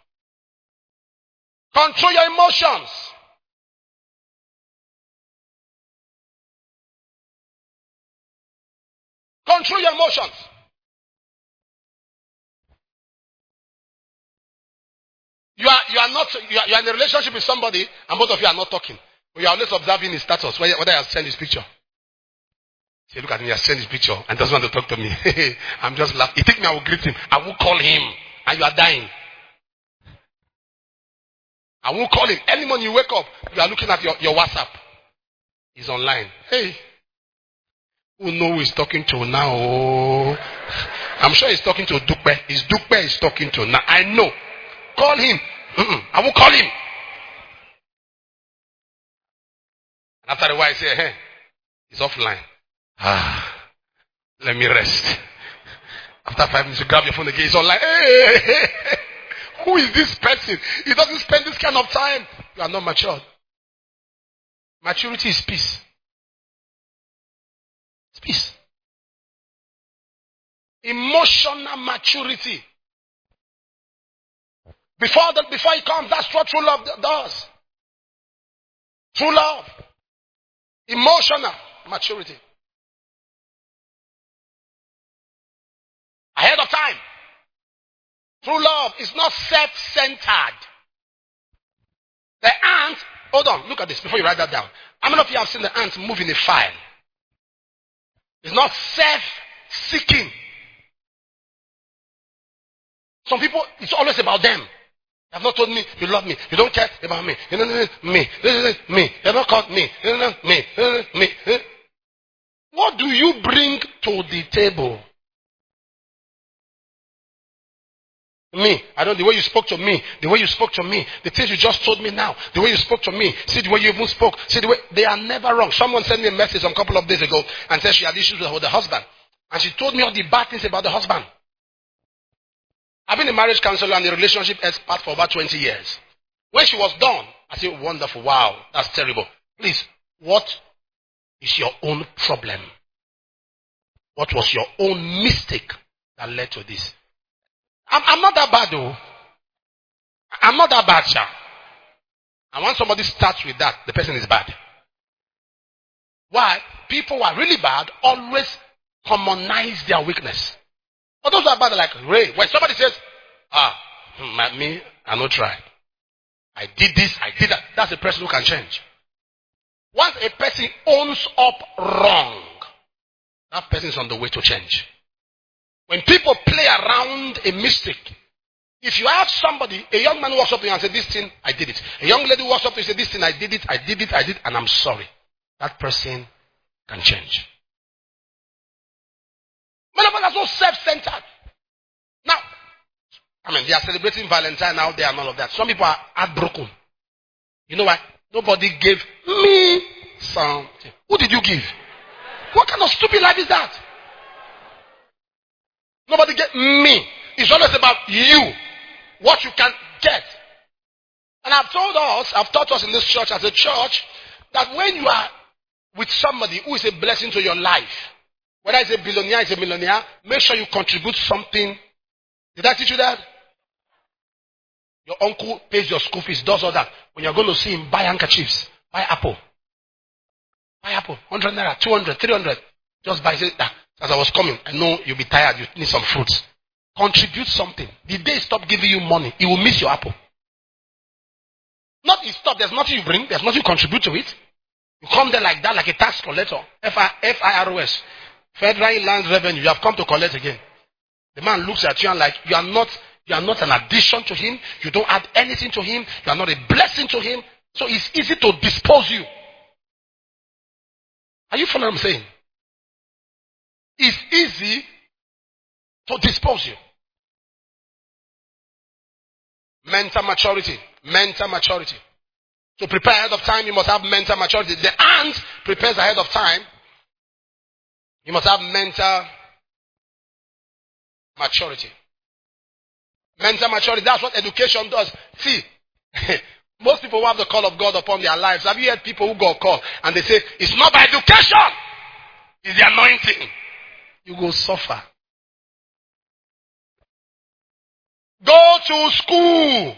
Control your emotions. Control your emotions. You are in a relationship with somebody and both of you are not talking. But you are always observing his status, whether he has sent his picture. Say, look at me, he has sent his picture and doesn't want to talk to me. I'm just laughing. He think me, I will greet him. I will call him. And you are dying. I won't call him. Any morning you wake up, you are looking at your WhatsApp. He's online. Hey. Who knows who he's talking to now? I'm sure he's talking to Dupe. It's Dupe he's talking to now. I know. Call him. I will call him. And after a while, I say, hey, he's offline. Let me rest. After 5 minutes, you grab your phone again. He's online. Hey. Who is this person? He doesn't spend this kind of time. You are not matured. Maturity is peace. It's peace. Emotional maturity. Before it comes, that's what true love does. True love. Emotional maturity. Ahead of time. True love is not self-centered. The ant, hold on, look at this before you write that down. How many of you have seen the ant move in a file? It's not self-seeking. Some people, it's always about them. You have not told me you love me. You don't care about me. Me. You have not called me. Me. What do you bring to the table? Me. I don't, the way you spoke to me, the things you just told me now, the way you spoke to me, see the way you even spoke, see the way, they are never wrong. Someone sent me a message a couple of days ago and said she had issues with the husband. And she told me all the bad things about the husband. I've been a marriage counselor and a relationship expert for about 20 years. When she was done, I said, wonderful, wow, that's terrible. Please, what is your own problem? What was your own mistake that led to this? I'm not that bad though. I'm not that bad, sir. And when somebody starts with that, the person is bad. Why? People who are really bad always commonize their weakness. But those who are bad are like, Ray. When somebody says, me, I no try. I did this, I did that. That's a person who can change. Once a person owns up wrong, that person is on the way to change. When people play around a mistake, if you have somebody, a young man who walks up to you and says, this thing, I did it. A young lady who walks up to you and says, this thing, I did it, and I'm sorry. That person can change. Many of us are so self-centered. Now, they are celebrating Valentine out there and all of that. Some people are heartbroken. You know why? Nobody gave me something. Who did you give? What kind of stupid life is that? Nobody gave me. It's always about you. What you can get. And I've taught us in this church as a church, that when you are with somebody who is a blessing to your life, whether it's a billionaire, it's a millionaire, make sure you contribute something. Did I teach you that? Your uncle pays your school fees, does all that. When you're going to see him, buy handkerchiefs, buy apple. Buy apple, 100 naira, 200, 300. Just buy it. As I was coming, I know you'll be tired, you need some fruits. Contribute something. The day he stop giving you money, he will miss your apple. Not he stop, there's nothing you bring, there's nothing you contribute to it. You come there like that, like a tax collector. FIROS. Federal Inland Revenue, you have come to collect again. The man looks at you and like, you are not an addition to him. You don't add anything to him. You are not a blessing to him. So it's easy to dispose you. Are you following what I'm saying? It's easy to dispose you. Mental maturity. Mental maturity. To prepare ahead of time, you must have mental maturity. The ant prepares ahead of time. You must have mental maturity. Mental maturity, that's what education does. See, most people who have the call of God upon their lives, have you heard people who got called and they say, it's not by education, it's the anointing. You go suffer. Go to school.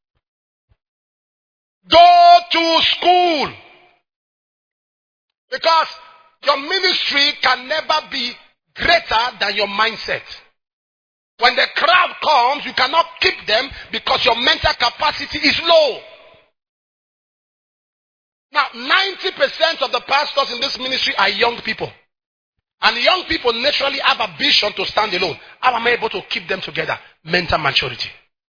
Go to school. Because your ministry can never be greater than your mindset. When the crowd comes, you cannot keep them because your mental capacity is low. Now, 90% of the pastors in this ministry are young people. And young people naturally have a vision to stand alone. How am I able to keep them together? Mental maturity.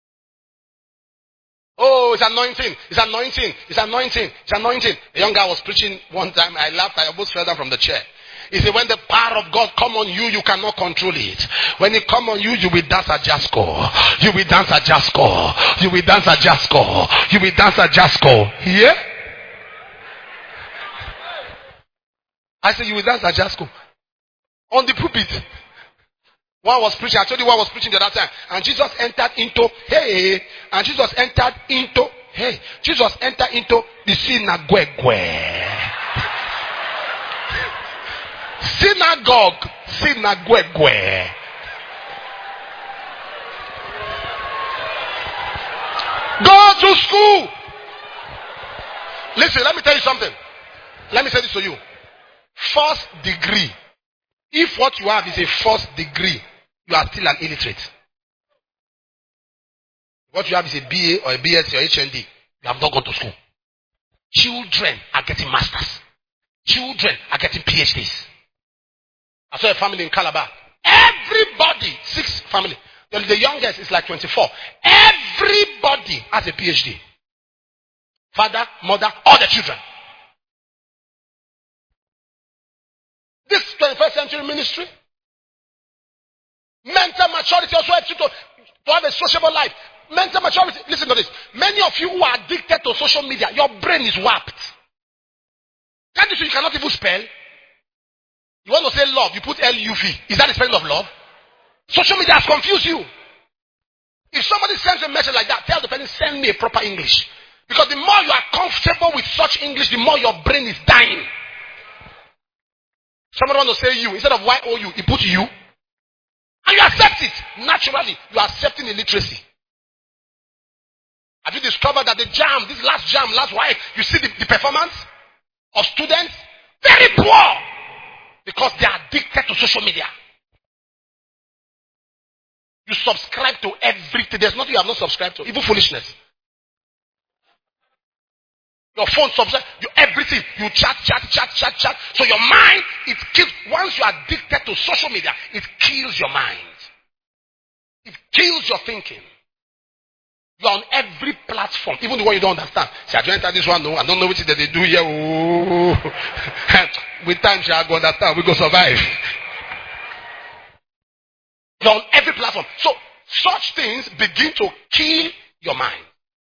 Oh, it's anointing. It's anointing. It's anointing. It's anointing. A young guy was preaching one time. I laughed. I almost fell down from the chair. He said, when the power of God come on you, you cannot control it. When it come on you, you will dance at Jasco. You will dance at Jasco. You will dance at Jasco. You will dance at Jasco. Yeah? I said, you will dance at Jasco. On the pulpit. One was preaching. I told you one was preaching the other time. And Jesus entered into, hey. And Jesus entered into, hey. Jesus entered into the synagogue. Synagogue. Go to school. Listen, let me tell you something. Let me say this to you. First degree. If what you have is a first degree, you are still an illiterate. What you have is a BA or a BSc or HND, you have not gone to school. Children are getting masters. Children are getting PhDs. I saw a family in Calabar. Everybody, 6 family. The youngest is like 24. Everybody has a PhD. Father, mother, all the children. This 21st century ministry. Mental maturity also helps you to have a sociable life. Mental maturity. Listen to this. Many of you who are addicted to social media, your brain is warped. Can't you see you cannot even spell? You want to say love, you put L-U-V. Is that the spelling of love? Social media has confused you. If somebody sends a message like that, tell the person, send me a proper English. Because the more you are comfortable with such English, the more your brain is dying. Somebody want to say you. Instead of Y-O-U, he put you. And you accept it. Naturally, you are accepting illiteracy. Have you discovered that the jam, this last jam, last why, you see the performance of students? Very poor. Because they are addicted to social media. You subscribe to everything. There's nothing you have not subscribed to. Even foolishness. Your phone subscribe. Everything. You chat. So your mind, it kills. Once you are addicted to social media, it kills your mind. It kills your thinking. You're on every platform, even the one you don't understand. See, I don't enter this one, no. I don't know what they do here. Oh. With time, I go understand. We go survive. You're on every platform. So, such things begin to kill your mind.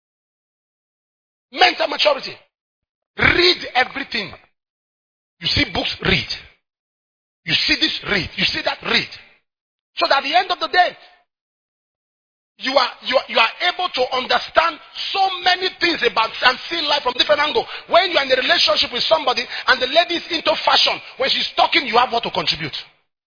Mental maturity. Read everything. You see books, read. You see this, read. You see that, read. So that at the end of the day, you are able to understand so many things about and see life from different angles. When you are in a relationship with somebody and the lady is into fashion, when she's talking, you have what to contribute.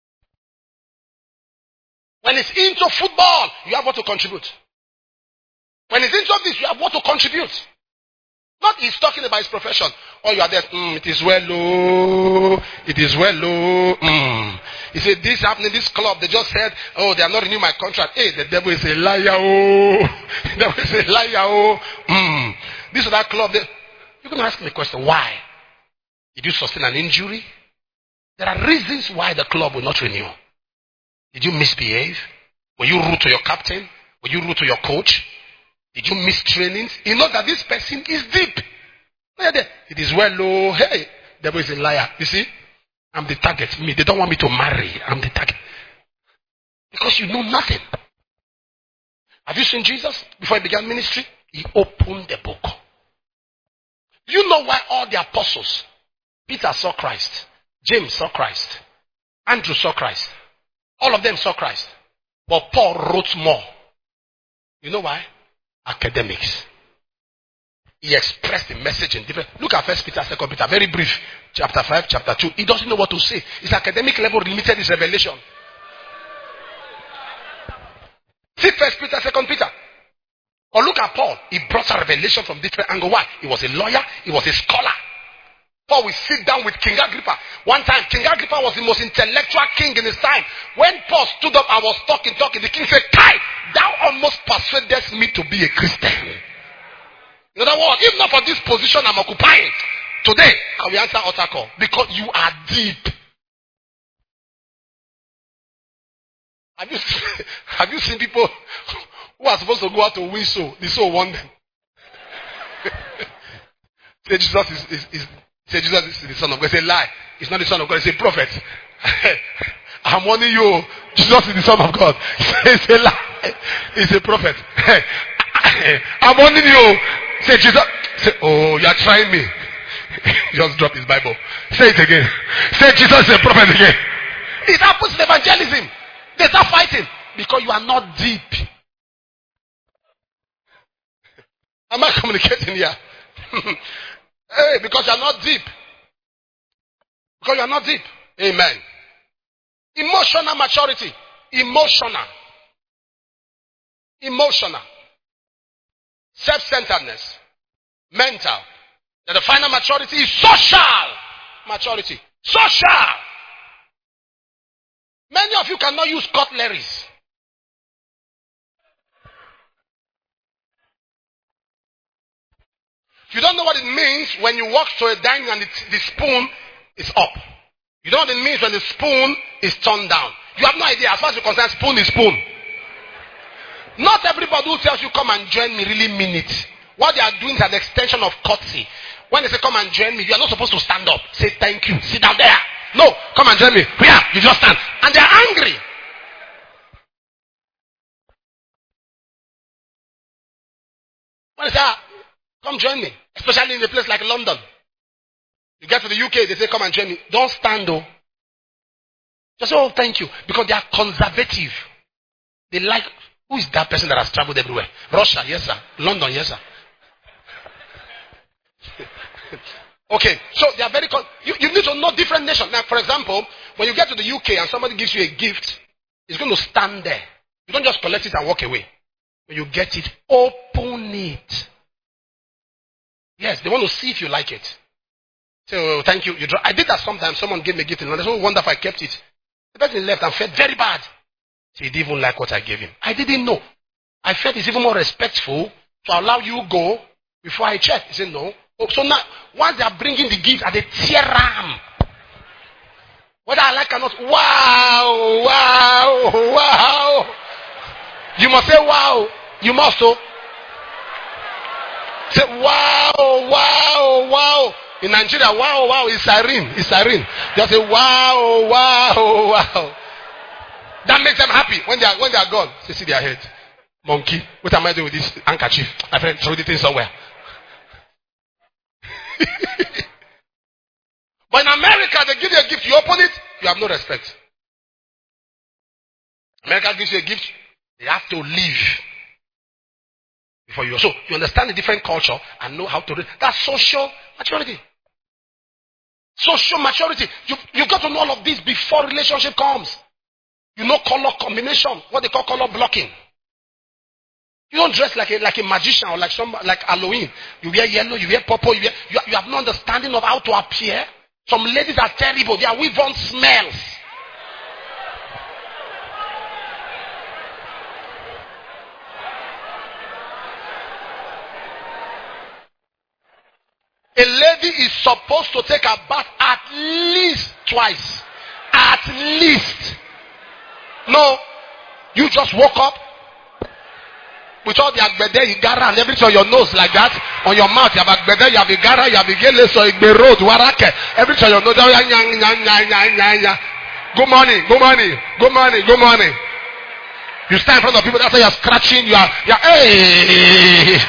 When it's into football, you have what to contribute. When it's into this, you have what to contribute. Not he's talking about his profession. Or you are there, it is well, oh, it is well, oh. He said, this happening, this club, they just said, oh, they are not renewing my contract. Hey, the devil is a liar, oh. The devil is a liar, oh. This or that club, you're going to ask me a question, why? Did you sustain an injury? There are reasons why the club will not renew. Did you misbehave? Were you rude to your captain? Were you rude to your coach? Did you miss trainings? You know that this person is deep. It is well, oh, hey, the devil is a liar. You see? I'm the target. Me, they don't want me to marry. I'm the target. Because you know nothing. Have you seen Jesus before he began ministry? He opened the book. You know why all the apostles, Peter saw Christ, James saw Christ, Andrew saw Christ. All of them saw Christ. But Paul wrote more. You know why? Academics. He expressed the message in different. Look at 1 Peter, 2 Peter, very brief. Chapter 5, chapter 2. He doesn't know what to say. His academic level limited his revelation. See 1 Peter, 2 Peter. Or look at Paul. He brought a revelation from different angles. Why? He was a lawyer. He was a scholar. Paul will sit down with King Agrippa. One time, King Agrippa was the most intellectual king in his time. When Paul stood up and was talking, the king said, Kai, thou almost persuadest me to be a Christian. In other words, if not for this position I'm occupying, today I will answer altar call. Because you are deep. Have you seen people who are supposed to go out to win soul? The soul won them. Say Jesus is the Son of God. Say lie. He's not the Son of God. He's a prophet. I'm warning you. Jesus is the Son of God. Say lie. He's a prophet. I'm warning you. Say Jesus. Say, oh, you are trying me. Just drop his Bible. Say it again. Say Jesus is a prophet again. It happens in evangelism. They start fighting because you are not deep. Am I communicating here? Hey, because you are not deep. Because you are not deep. Amen. Emotional maturity. Emotional. Self-centeredness. Mental. Then the final maturity is social maturity. Social. Many of you cannot use cutleries. You don't know what it means when you walk to a dining and the spoon is up. You know what it means when the spoon is turned down. You have no idea. As far as you're concerned, spoon is spoon. Not everybody who tells you come and join me really mean it. What they are doing is an extension of courtesy. When they say come and join me, you are not supposed to stand up. Say thank you. Sit down there. No, come and join me. Here, you just stand. And they are angry. When they say, come join me. Especially in a place like London. You get to the UK, they say come and join me. Don't stand though. Just say, oh, thank you. Because they are conservative. They like, who is that person that has traveled everywhere? Russia, yes sir. London, yes sir. Okay, so they are very, you need to know different nations. Now, for example, when you get to the UK and somebody gives you a gift, it's going to stand there. You don't just collect it and walk away. When you get it, open it. Yes, they want to see if you like it. Say, oh, thank you. I did that sometimes. Someone gave me a gift in London. So wonderful, I kept it. The person left and felt very bad. So he didn't even like what I gave him. I didn't know. I felt it's even more respectful to allow you go before I check. He said, no. Oh, so now, once they are bringing the gift, they tear ram. Whether I like or not, wow, wow, wow. You must say wow. You must. Oh. Say wow, wow, wow. In Nigeria, wow, wow, is siren. It's siren. Just say wow, wow, wow. That makes them happy when they are gone. They see their head. Monkey. What am I doing with this handkerchief? My friend throw it in somewhere. But in America, they give you a gift. You open it, you have no respect. America gives you a gift, they have to leave before you. So you understand the different culture and know how to read. That's social maturity. Social maturity. You got to know all of this before relationship comes. You know color combination, what they call color blocking. You don't dress like a magician or like Halloween. You wear yellow, you wear purple, you have no understanding of how to appear. Some ladies are terrible. Their weave-on smells. A lady is supposed to take a bath at least twice. At least. No. You just woke up with all the agbede, igara, and everything on your nose like that. On your mouth, you have agbede, you have igara, you have igele, so igbe road, warake. Everything on your nose. Good morning, good morning, good morning, good morning. You stand in front of people, that's why you're scratching, you're hey.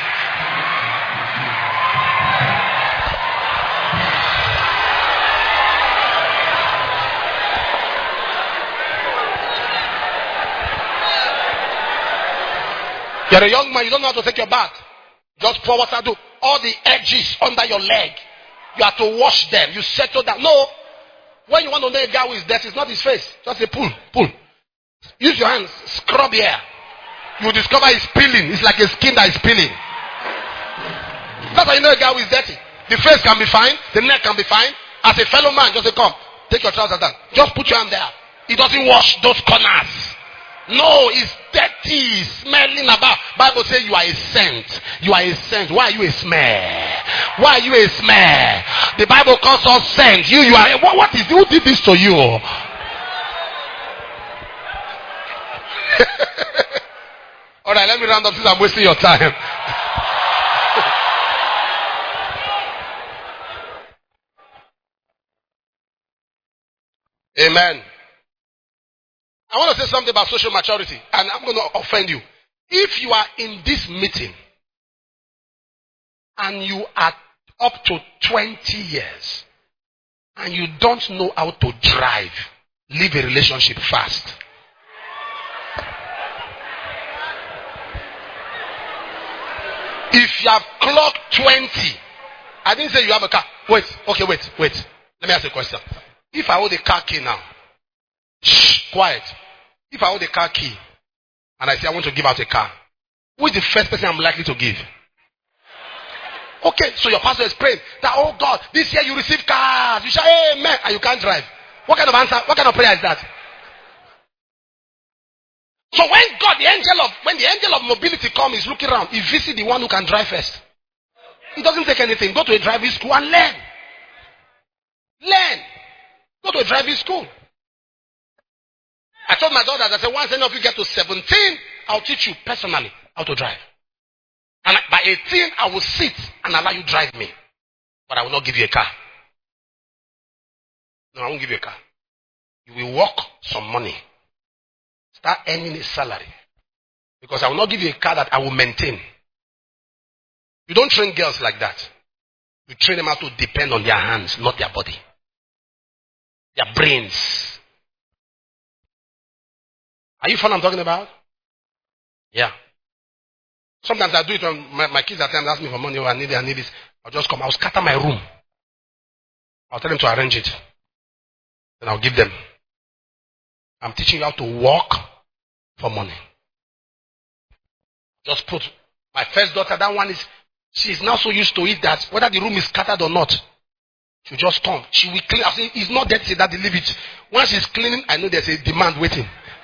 You're a young man, you don't know how to take your bath. Just pour water, do all the edges under your leg. You have to wash them. You settle down. No. When you want to know a guy who is dirty, it's not his face. Just say pull. Use your hands, scrub here. You discover it's peeling. It's like a skin that is peeling. That's how you know a guy who is dirty. The face can be fine, the neck can be fine. As a fellow man, just say, come, take your trousers down. Just put your hand there. It doesn't wash those corners. No, it's dirty, smelling about. Bible says you are a scent. You are a scent. Why are you a smell? Why are you a smell? The Bible calls us scent. You are. What is? Who did this to you? All right, let me round up since I'm wasting your time. Amen. I want to say something about social maturity, and I'm going to offend you. If you are in this meeting and you are up to 20 years and you don't know how to drive, leave a relationship fast. If you have clocked 20, I didn't say you have a car. Wait. Let me ask you a question. If I hold a car key now, shh, quiet. If I hold a car key and I say I want to give out a car, who is the first person I'm likely to give? Okay, so your pastor is praying that, oh God, this year you receive cars. You say amen, and you can't drive. What kind of answer? What kind of prayer is that? So when the angel of mobility comes, he's looking around, he visits the one who can drive first. He doesn't take anything. Go to a driving school and learn. Go to a driving school. I told my daughters, I said, once any of you get to 17, I'll teach you personally how to drive. And by 18, I will sit and allow you drive me. But I will not give you a car. No, I won't give you a car. You will work some money. Start earning a salary. Because I will not give you a car that I will maintain. You don't train girls like that. You train them how to depend on their hands, not their body. Their brains. Are you following what I'm talking about? Yeah. Sometimes I do it when my kids at times ask me for money. Oh, I need this. I'll just come. I'll scatter my room. I'll tell them to arrange it. Then I'll give them. I'm teaching you how to work for money. Just put my first daughter, that one is, she's now so used to it that whether the room is scattered or not, She'll just come. She will clean. I say, it's not dirty, Daddy, leave it. Once she's cleaning, I know there's a demand waiting.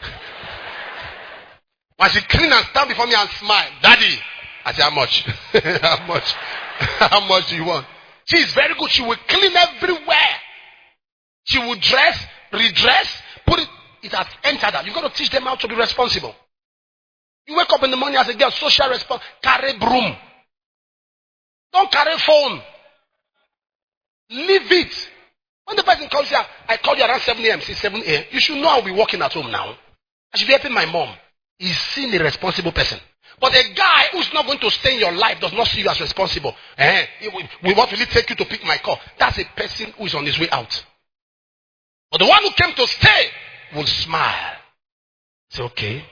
When she clean and stand before me and smile, Daddy, I say, how much? How much? How much do you want? She is very good. She will clean everywhere. She will dress, redress, put it. It has entered her. You've got to teach them how to be responsible. You wake up in the morning as a girl, social response, carry broom. Don't carry phone. Leave it. When the person calls you, I call you around 7 a.m., say 7 a.m., you should know I'll be working at home now. I should be helping my mom. He's seen a responsible person. But a guy who's not going to stay in your life does not see you as responsible. What will it take you to pick my call? That's a person who is on his way out. But the one who came to stay will smile. Say, okay.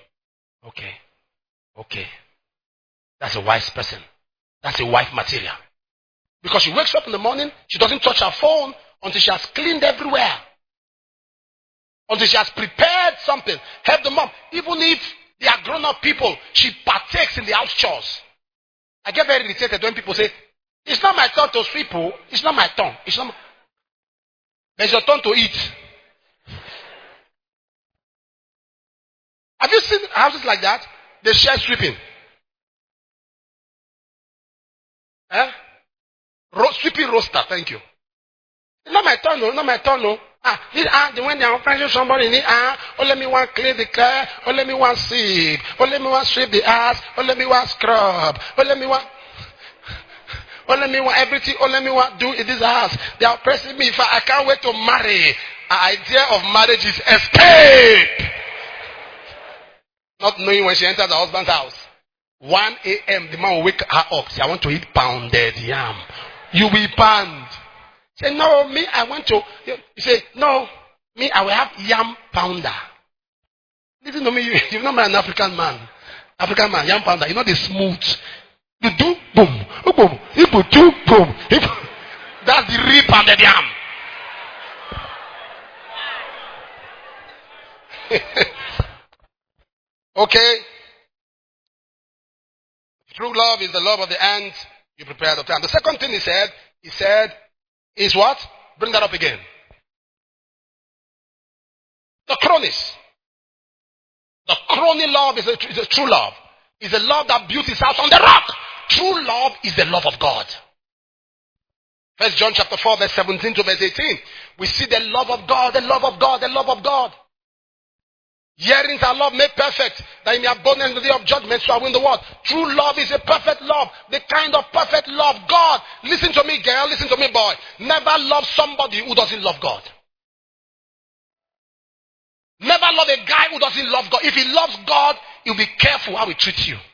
That's a wise person. That's a wife material. Because she wakes up in the morning, she doesn't touch her phone until she has cleaned everywhere. Until she has prepared something. Help the mom. Even if they are grown-up people, she partakes in the house chores. I get very irritated when people say, it's not my turn to sweep. It's not my turn. It's your turn to eat. Have you seen houses like that? They share sweeping. Sweeping roaster, thank you. It's not my turn, no. Not my turn, no. When they are friends with somebody, let me want clean the car, let me want sweep, let me want sweep the ass, let me want scrub, let me want everything, let me want do in this house. They are pressing me. If I can't wait to marry. Idea of marriage is escape. Not knowing when she enters the husband's house. 1 a.m. the man will wake her up. Say, I want to eat pounded yam. You will pound. Say, no, me, I want to. You say, no, me, I will have yam pounder. Listen to me, you're not an African man. African man, yam pounder. You're not the smooth. You do boom, boom, you put two boom. That's the real pounded yam. Okay. True love is the love of the end. You prepare the time. The second thing he said, is what? Bring that up again. The cronies. The crony love is a true love. Is a love that builds its house on the rock. True love is the love of God. 1 John chapter 4, verse 17 to verse 18. We see the love of God, the love of God, the love of God. Hearing our love made perfect, that in the abundance of the day of judgment shall win the world. True love is a perfect love. The kind of perfect love. God, listen to me girl, listen to me boy. Never love somebody who doesn't love God. Never love a guy who doesn't love God. If he loves God, he'll be careful how he treats you.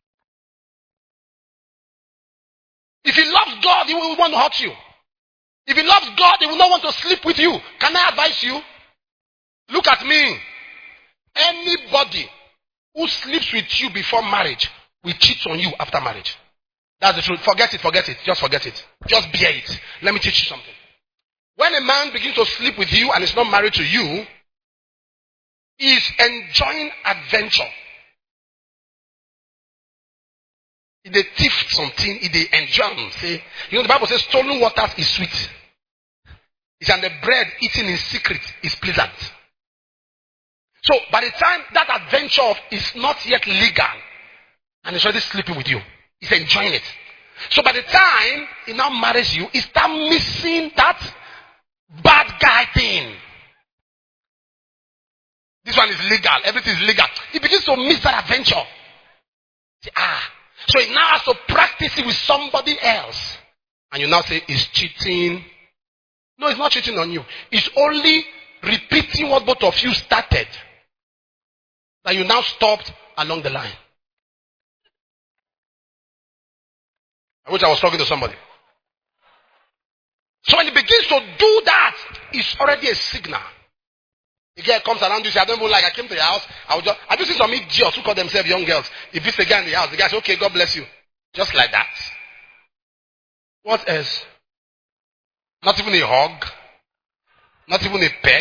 If he loves God, he will want to hurt you. If he loves God, he will not want to sleep with you. Can I advise you? Look at me. Anybody who sleeps with you before marriage will cheat on you after marriage. That's the truth. Forget it. Just forget it. Just bear it. Let me teach you something. When a man begins to sleep with you and is not married to you, he is enjoying adventure. He dey thief something, he dey enjoy. Say, the Bible says stolen waters is sweet. It's and the bread eaten in secret is pleasant. So by the time that adventure is not yet legal and he's already sleeping with you, he's enjoying it. So by the time he now marries you, he starts missing that bad guy thing. This one is legal, everything is legal. He begins to miss that adventure. Say, so he now has to practice it with somebody else. And you now say, he's cheating. No, he's not cheating on you. It's only repeating what both of you started. That you now stopped along the line. I wish I was talking to somebody. So when he begins to do that, it's already a signal. The girl comes around you, say, I don't even like, I came to your house, have you seen some idiots who call themselves young girls? If it's a guy in the house, the guy says, okay, God bless you. Just like that. What else? Not even a hug. Not even a peck.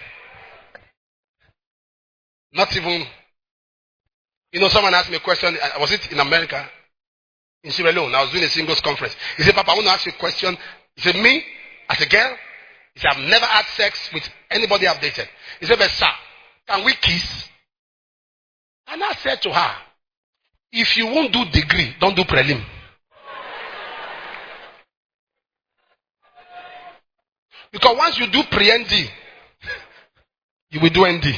Not even, someone asked me a question, was it in America? In Sierra Leone, I was doing a singles conference. He said, Papa, I want to ask you a question. He said, me, as a girl. He said, I've never had sex with anybody I've dated. He said, but sir, can we kiss? And I said to her, if you won't do degree, don't do prelim. Because once you do pre-ND, you will do ND.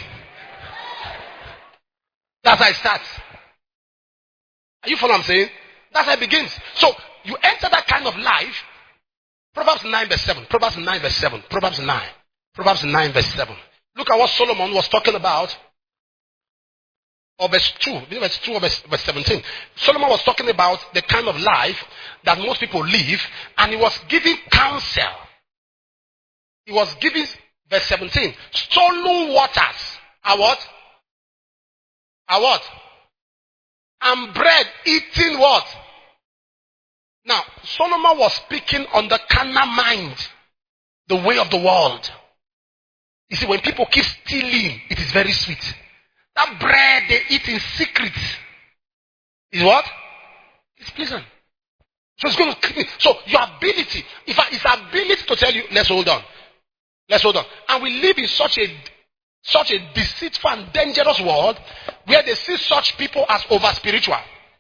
That's how it starts. Are you following what I'm saying? That's how it begins. So you enter that kind of life. Proverbs 9 verse 7. Proverbs 9 verse 7. Proverbs 9. Proverbs 9 verse 7. Look at what Solomon was talking about. Or verse 2. Verse 2 or verse 17. Solomon was talking about the kind of life that most people live. And he was giving counsel. He was giving, verse 17. Stolen waters are what? Are what? And bread eating what? Now, Solomon was speaking on the carnal mind, the way of the world. You see, when people keep stealing, it is very sweet. That bread they eat in secret is what? It's pleasant. So it's going to. So your ability, it's ability to tell you, let's hold on. Let's hold on. And we live in such a deceitful and dangerous world where they see such people as over spiritual.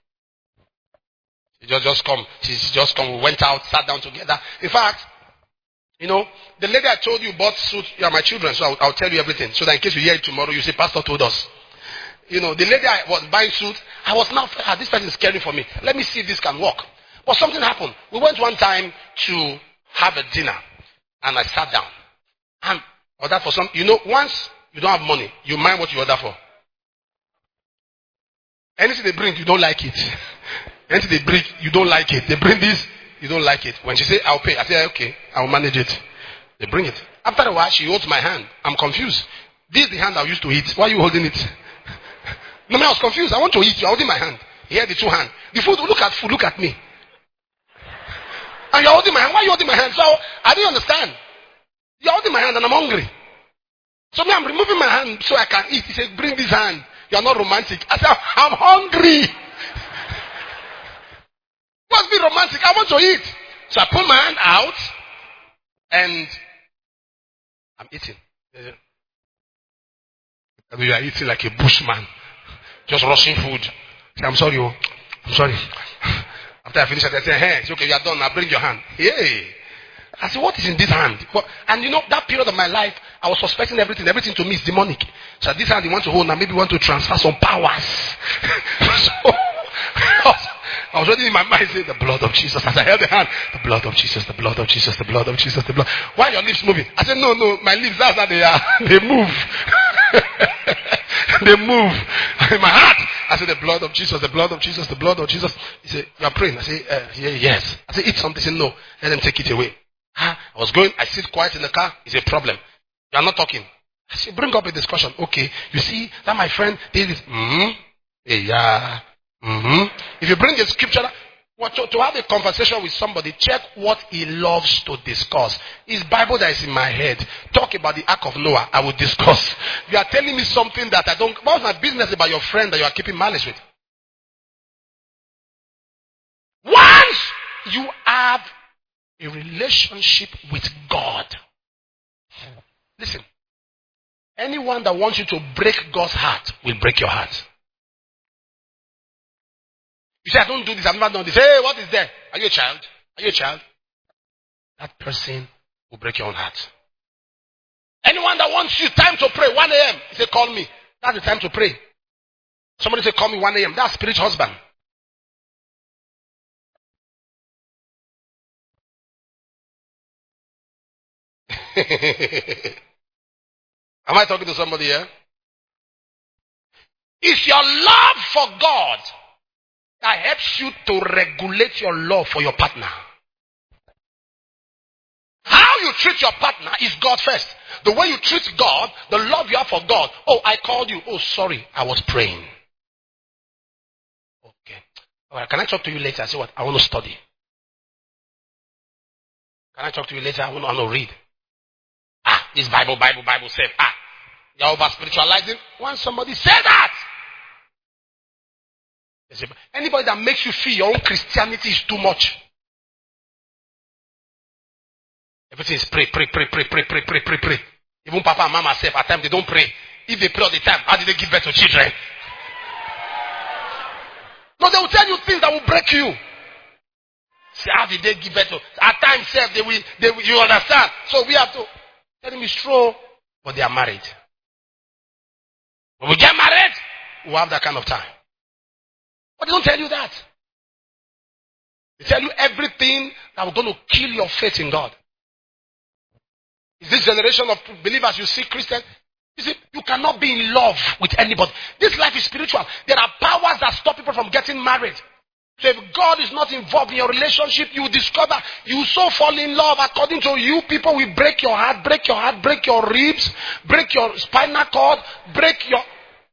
She just come. We went out, sat down together. In fact, you know, the lady I told you bought suit. You are my children, so I'll tell you everything. So that in case you hear it tomorrow, you say, Pastor told us. You know, the lady I was buying suit, I was now, this person is caring for me. Let me see if this can work. But something happened. We went one time to have a dinner. And I sat down. And ordered for some, you know, once you don't have money, you mind what you order for. Anything they bring, you don't like it. Anything they bring, you don't like it. They bring this, you don't like it. When she say, I'll pay, I say, okay, I'll manage it. They bring it. After a while, she holds my hand. I'm confused. This is the hand I used to eat. Why are you holding it? No, I was confused. I want to eat. You're holding my hand. Here, the two hands. The food, look at me. And you're holding my hand. Why are you holding my hand? So, I didn't understand. You're holding my hand and I'm hungry. So I'm removing my hand so I can eat. He said, bring this hand. You're not romantic. I said, I'm hungry. Must be romantic. I want to eat. So I pull my hand out and I'm eating. And we are eating like a bushman. Just rushing food. I say, I'm sorry. Oh. I'm sorry. After I finish, I say, hey, it's okay. You are done. Now bring your hand. Hey. I said, what is in this hand? And you know, that period of my life, I was suspecting everything. Everything to me is demonic. So this hand you want to hold, now maybe you want to transfer some powers. So, I was already in my mind saying, the blood of Jesus. As I held the hand, the blood of Jesus, the blood of Jesus, the blood of Jesus, the blood. Why are your lips moving? I said, no, my lips, that's how they are. They move. They move. In my heart, I said, the blood of Jesus, the blood of Jesus, the blood of Jesus. He said, you are praying. I said, yes. I said, eat something. He said, no. Let them take it away. I was going, I sit quiet in the car. It's a problem. You are not talking. I said, bring up a discussion. Okay. You see, that my friend did this. Yeah. If you bring a scripture, to have a conversation with somebody, check what he loves to discuss. It's Bible that is in my head. Talk about the Ark of Noah, I will discuss. You are telling me something that I don't. What's my business about your friend that you are keeping malice with? Once you have a relationship with God, listen. Anyone that wants you to break God's heart will break your heart. You say, I don't do this, I've never done this. Hey, what is there? Are you a child? Are you a child? That person will break your own heart. Anyone that wants you time to pray, 1 a.m., he say, call me. That's the time to pray. Somebody say, call me 1 a.m. That's spiritual husband. Am I talking to somebody here? It's your love for God that helps you to regulate your love for your partner. How you treat your partner is God first. The way you treat God, the love you have for God. Oh, I called you. Oh, sorry, I was praying. Okay. All right, can I talk to you later? I say what? I want to study. Can I talk to you later? I want to read. This Bible says, you're over spiritualizing. Once somebody say that, anybody that makes you feel your own Christianity is too much. Everything is pray. Even Papa and Mama say at times they don't pray. If they pray all the time, how did they give birth to children? No, they will tell you things that will break you. See, how did they give birth to? At times, they will, you understand? So we have to tell them it's true, but they are married. When we get married, we'll have that kind of time. But they don't tell you that. They tell you everything that will going to kill your faith in God. Is this generation of believers you see Christians? You see, you cannot be in love with anybody. This life is spiritual. There are powers that stop people from getting married. So if God is not involved in your relationship, you discover you so fall in love. According to you, people will break your heart, break your ribs, break your spinal cord, break your...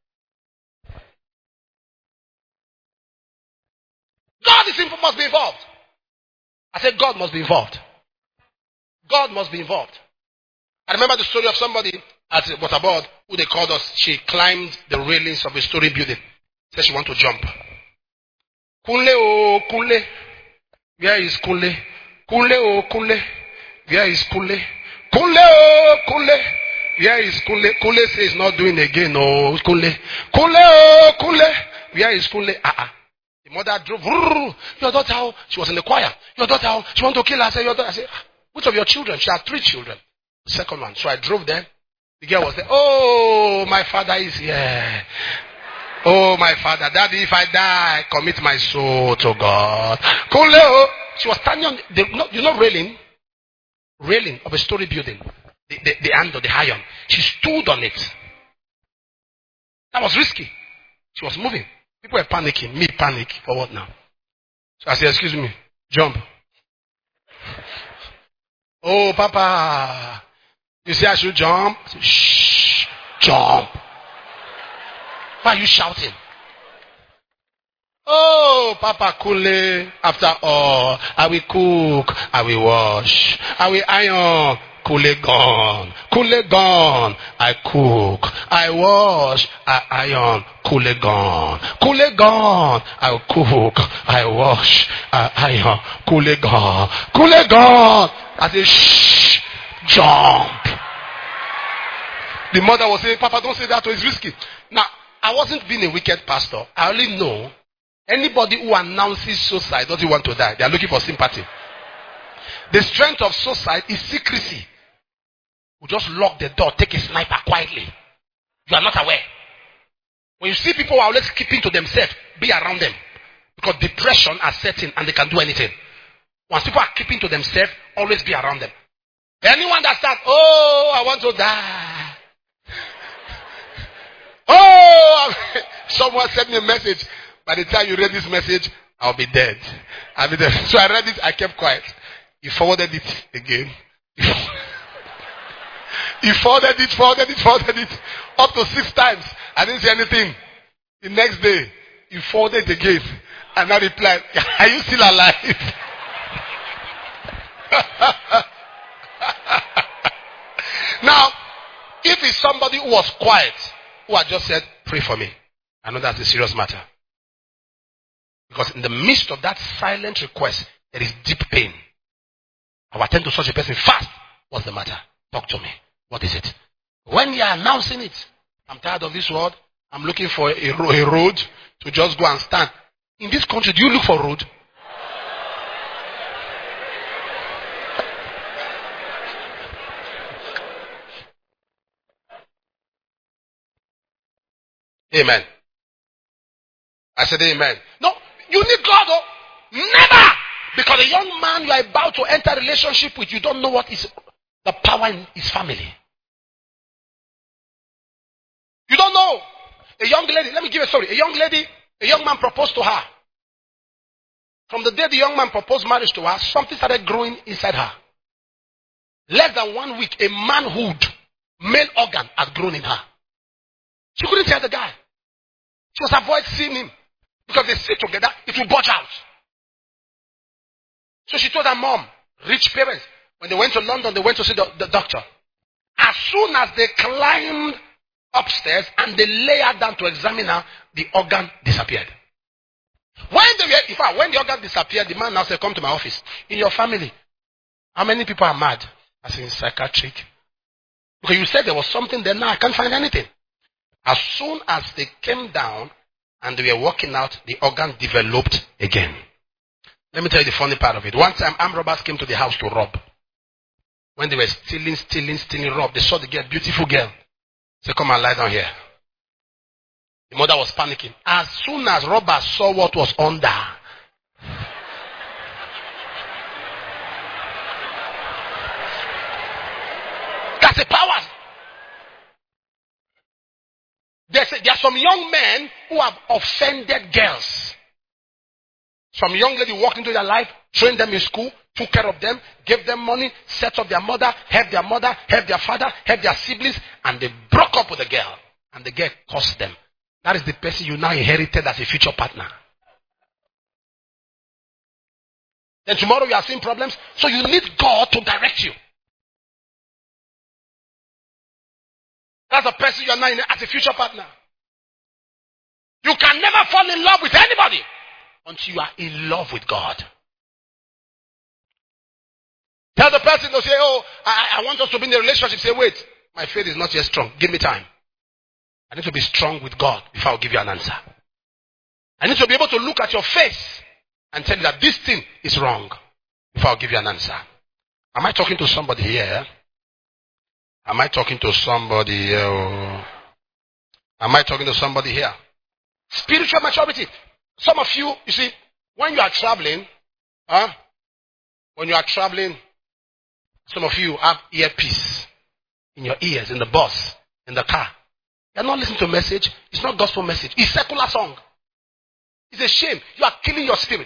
God must be involved. I said God must be involved. God must be involved. I remember the story of somebody at Waterboard who they called us. She climbed the railings of a story building. Said she wanted to jump. Kunle oh Kunle. Where is Kunle? Kunle oh Kunle. Where is Kunle? Kunle oh Kunle. Where is Kunle? Kunle says not doing again. Oh Kunle. Kunle oh Kunle. Where is Kunle? The mother drove. Your daughter, she was in the choir. Your daughter, she want to kill her. I said, your daughter. I said, which of your children? She had 3 children. The second one. So I drove there. The girl was there. Oh, my father is here. Oh, my father. Daddy, if I die, commit my soul to God. Kunle, she was standing on the railing of a story building. The handle, the iron. She stood on it. That was risky. She was moving. People were panicking. Me panic. For what now? So I said, excuse me. Jump. Oh, Papa. You say I should jump? I said, shh. Jump. Why are you shouting? Oh, Papa Kunle. After all, I will cook. I will wash. I will iron. Kunle gone. Kunle gone. I cook. I wash. I iron. Kunle gone. Kunle gone. I cook. I wash. I iron. Kunle gone. Kunle gone. I say, shh. Jump. The mother was saying, Papa, don't say that. It's risky. Now, I wasn't being a wicked pastor. I only know anybody who announces suicide doesn't want to die. They are looking for sympathy. The strength of suicide is secrecy. We just lock the door, take a sniper quietly. You are not aware. When you see people who are always keeping to themselves, be around them. Because depression are setting and they can do anything. Once people are keeping to themselves, always be around them. Anyone that starts, oh, I want to die. Oh, someone sent me a message. By the time you read this message, I'll be dead. I'll be dead. So I read it, I kept quiet. He forwarded it again. He forwarded it. Up to 6 times. I didn't say anything. The next day, he forwarded it again. And I replied, are you still alive? Now, if it's somebody who was quiet, who had just said, pray for me, I know that's a serious matter. Because in the midst of that silent request, there is deep pain. I will attend to such a person fast. What's the matter? Talk to me. What is it? When you are announcing it, I'm tired of this world. I'm looking for a road to just go and stand. In this country, do you look for a road? Amen. I said amen. No, you need God. Oh. Never. Because a young man you are about to enter a relationship with, you don't know what is the power in his family. You don't know. A young lady, let me give a story. A young man proposed to her. From the day the young man proposed marriage to her, something started growing inside her. Less than 1 week, a manhood, male organ had grown in her. She couldn't tell the guy. She was avoiding seeing him. Because they sit together, it will budge out. So she told her mom, rich parents, when they went to London, they went to see the doctor. As soon as they climbed upstairs and they lay her down to examine her, the organ disappeared. When the organ disappeared, the man now said, come to my office. In your family, how many people are mad? As in psychiatric. Because you said there was something there, now I can't find anything. As soon as they came down and they were walking out, the organ developed again. Let me tell you the funny part of it. One time, armed robbers came to the house to rob. When they were stealing, rob, they saw the girl, beautiful girl. Say, come and lie down here. The mother was panicking. As soon as robbers saw what was under, that's the power. There are some young men who have offended girls. Some young lady walked into their life, trained them in school, took care of them, gave them money, set up their mother, helped their father, helped their siblings, and they broke up with the girl. And the girl cursed them. That is the person you now inherited as a future partner. Then tomorrow you are seeing problems, so you need God to direct you. That's the person you are now in as a future partner. You can never fall in love with anybody until you are in love with God. Tell the person to say, oh, I want us to be in a relationship. Say, wait, my faith is not yet strong. Give me time. I need to be strong with God before I'll give you an answer. I need to be able to look at your face and tell you that this thing is wrong before I'll give you an answer. Am I talking to somebody here? Am I talking to somebody here? Am I talking to somebody here? Spiritual maturity. Some of you see, when you are traveling, some of you have earpiece in your ears, in the bus, in the car. You're not listening to a message. It's not gospel message. It's secular song. It's a shame. You are killing your spirit.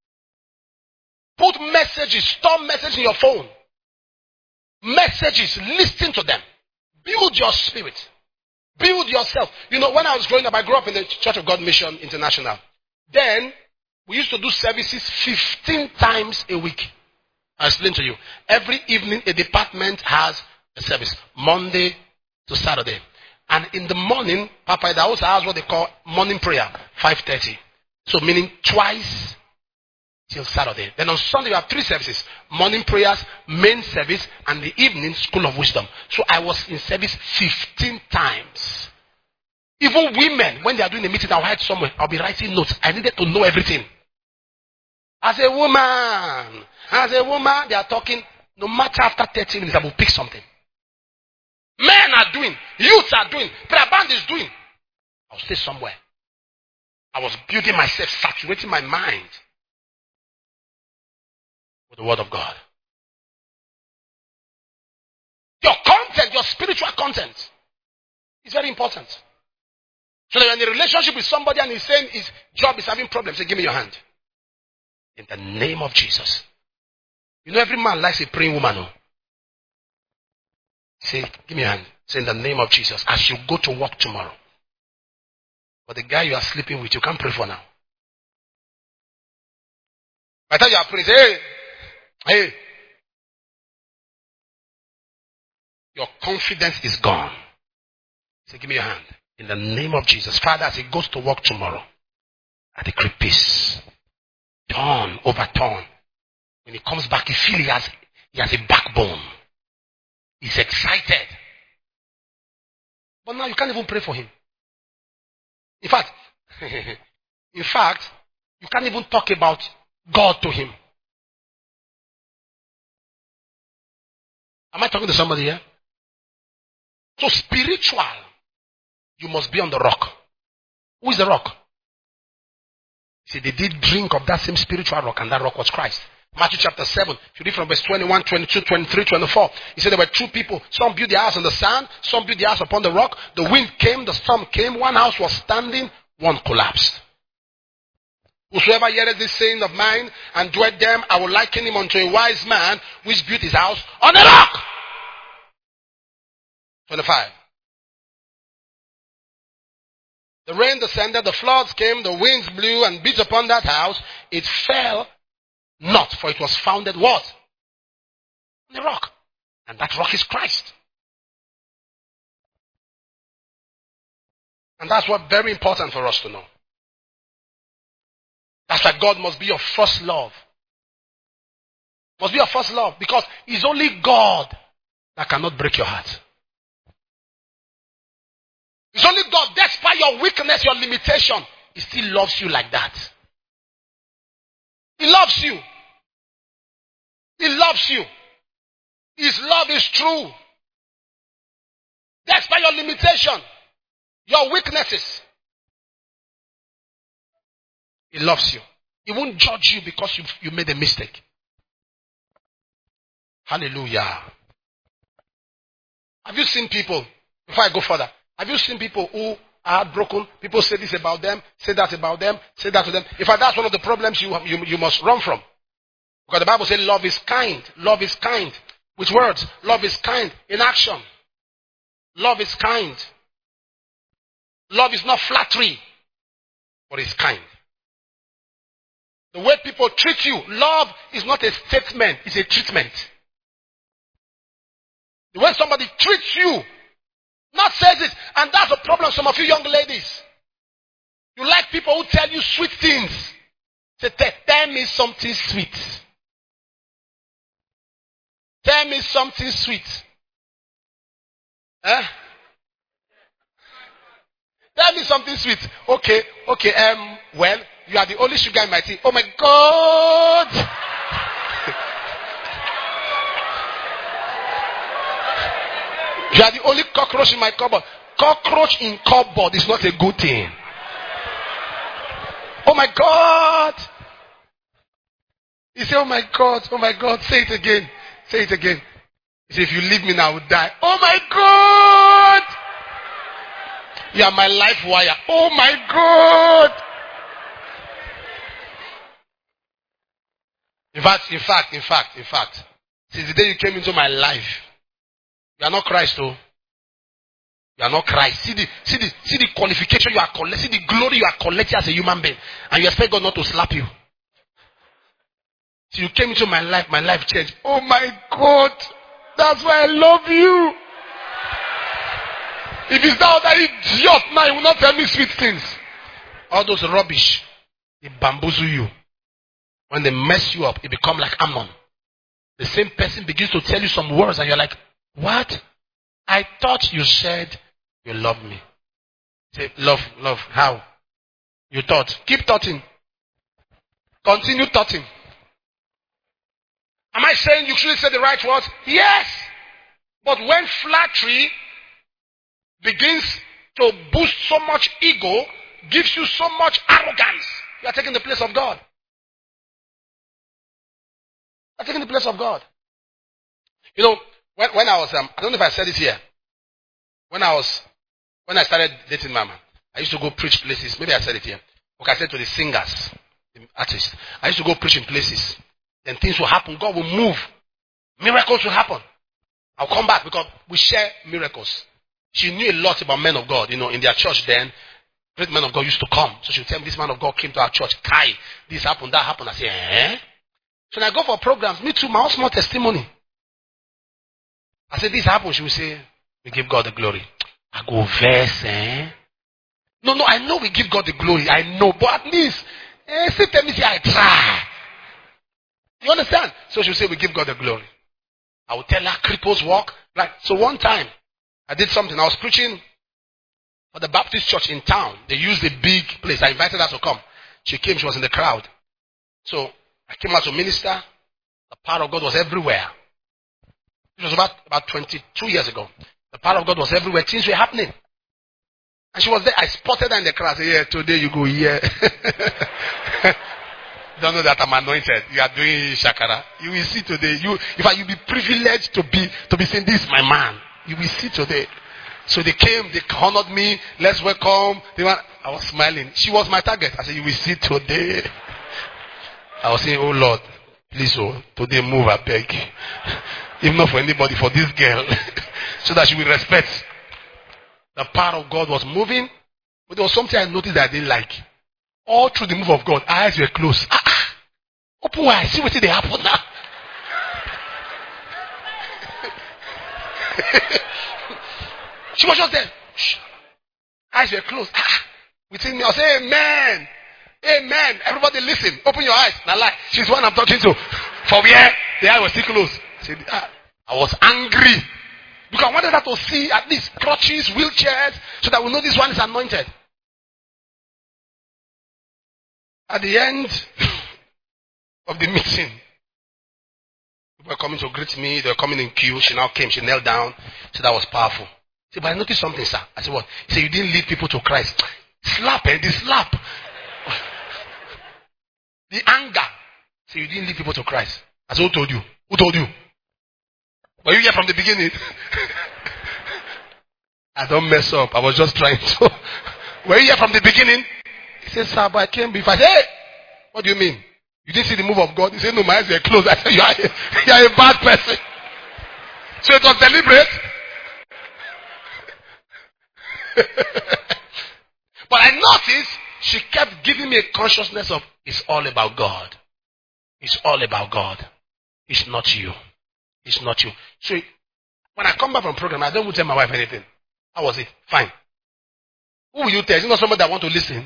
Put messages, store messages in your phone. Messages, listen to them. Build your spirit. Build yourself. You know, when I was growing up, I grew up in the Church of God Mission International. Then, we used to do services 15 times a week. I'll explain to you. Every evening, a department has a service. Monday to Saturday. And in the morning, Papa Ida also has what they call morning prayer, 5:30. So meaning twice till Saturday. Then on Sunday, we have 3 services. Morning prayers, main service, and the evening school of wisdom. So I was in service 15 times. Even women, when they are doing a meeting, I'll hide somewhere. I'll be writing notes. I needed to know everything. As a woman, they are talking. No matter after 30 minutes, I will pick something. Men are doing. Youths are doing. Prayer band is doing. I'll stay somewhere. I was building myself, saturating my mind with the word of God. Your content, your spiritual content is very important. So that you're in a relationship with somebody and he's saying his job is having problems, say, give me your hand. In the name of Jesus. You know, every man likes a praying woman. No? Say, give me your hand. Say, in the name of Jesus, as you go to work tomorrow. But the guy you are sleeping with, you can't pray for now. By the time you are praying, say, hey. Your confidence is gone. Say, give me your hand. In the name of Jesus. Father, as he goes to work tomorrow, I decree peace. Overturn. When he comes back, he feels he has a backbone. He's excited. But now you can't even pray for him. In fact, you can't even talk about God to him. Am I talking to somebody here? So spiritual, you must be on the rock. Who is the rock? See, they did drink of that same spiritual rock, and that rock was Christ. Matthew chapter 7, if you read from verse 21, 22, 23, 24, he said there were 2 people. Some built their house on the sand, some built their house upon the rock. The wind came, the storm came. One house was standing, one collapsed. Whosoever heareth this saying of mine and doeth them, I will liken him unto a wise man which built his house on a rock. 25. The rain descended, the floods came, the winds blew and beat upon that house. It fell not, for it was founded what? On the rock. And that rock is Christ. And that's what very important for us to know. That's why God must be your first love. Must be your first love. Because it's only God that cannot break your heart. It's only God, despite your weakness, your limitation, He still loves you like that. He loves you. He loves you. His love is true. Despite your limitation, your weaknesses, He loves you. He won't judge you because you made a mistake. Hallelujah. Have you seen people, before I go further, have you seen people who are heartbroken? People say this about them, say that about them, say that to them. In fact, that's one of the problems you must run from. Because the Bible says love is kind. Love is kind. With words, love is kind. In action, love is kind. Love is not flattery, but it's kind. The way people treat you, love is not a statement, it's a treatment. The way somebody treats you, not says it. And that's the problem, some of you young ladies. You like people who tell you sweet things. Say, tell me something sweet. Tell me something sweet. Tell me something sweet. Okay. Well, you are the only sugar in my tea. Oh my God. You are the only cockroach in my cupboard. Cockroach in cupboard is not a good thing. Oh my God. You say, oh my God. Say it again. Say it again. He said, if you leave me now, I will die. Oh my God! You are my life wire. Oh my God! In fact, since the day you came into my life, you are not Christ, oh. You are not Christ. See the qualification you are collecting, see the glory you are collecting as a human being, and you expect God not to slap you. So you came into my life changed. Oh my God! That's why I love you. If it's that other idiot now, he will not tell me sweet things. All those rubbish, they bamboozle you. When they mess you up, it becomes like Ammon. The same person begins to tell you some words and you're like, what? I thought you said you love me. Say, love, how? You thought. Keep thoughting. Continue thoughting. Am I saying you should say the right words? Yes. But when flattery begins to boost so much ego, gives you so much arrogance, you are taking the place of God. You are taking the place of God. You know, when I was, I don't know if I said it here. When I started dating Mama, I used to go preach places. Maybe I said it here. Okay, I said to the singers, the artists, I used to go preach in places. Then things will happen. God will move. Miracles will happen. I'll come back because we share miracles. She knew a lot about men of God. You know, in their church then, great men of God used to come. So she would tell me, this man of God came to our church. Kai, this happened, that happened. I say, eh? So when I go for programs, me too, my own small testimony. I said, this happened. She would say, we give God the glory. I go, verse, eh? No, I know we give God the glory. I know. But at least, say, tell me, say, I try. You understand? So she would say, we give God the glory. I would tell her, cripples walk. Right. So one time, I did something. I was preaching for the Baptist church in town. They used a big place. I invited her to come. She came. She was in the crowd. So I came out to minister. The power of God was everywhere. It was about 22 years ago. The power of God was everywhere. Things were happening. And she was there. I spotted her in the crowd. I said, yeah, today you go here. Don't know that I'm anointed. You are doing shakara. You will see today. You'll be privileged to be saying, this is my man. You will see today. So they came, they honored me. Let's welcome. I was smiling. She was my target. I said, you will see today. I was saying, oh Lord, please, today move, I beg. If not for anybody, for this girl. So that she will respect. The power of God was moving. But there was something I noticed that I didn't like. All through the move of God, eyes were closed. Open wide, see what they happen now. She was just there. Shh. Eyes were closed. Within me, I'll say, amen. Amen. Everybody listen. Open your eyes. Now lie. She's the one I'm talking to. For where? The eye was still closed. I was angry. Because I wanted her to see at least crutches, wheelchairs, so that we know this one is anointed. At the end of the meeting, people were coming to greet me. They were coming in queue. She now came. She knelt down. So that was powerful. She said, but I noticed something, sir. I said, what? He said, you didn't lead people to Christ. Slap, the slap. The anger. So you didn't lead people to Christ. I said, who told you? Who told you? Were you here from the beginning? I don't mess up. I was just trying to. Were you here from the beginning? He said, sir, but I came before. I said, hey, what do you mean? You didn't see the move of God? He said, no, my eyes were closed. I said, you are a bad person. So it was deliberate. But I noticed she kept giving me a consciousness of it's all about God. It's all about God. It's not you. It's not you. So when I come back from program, I don't want to tell my wife anything. How was it? Fine. Who will you tell? Is it not somebody that want to listen?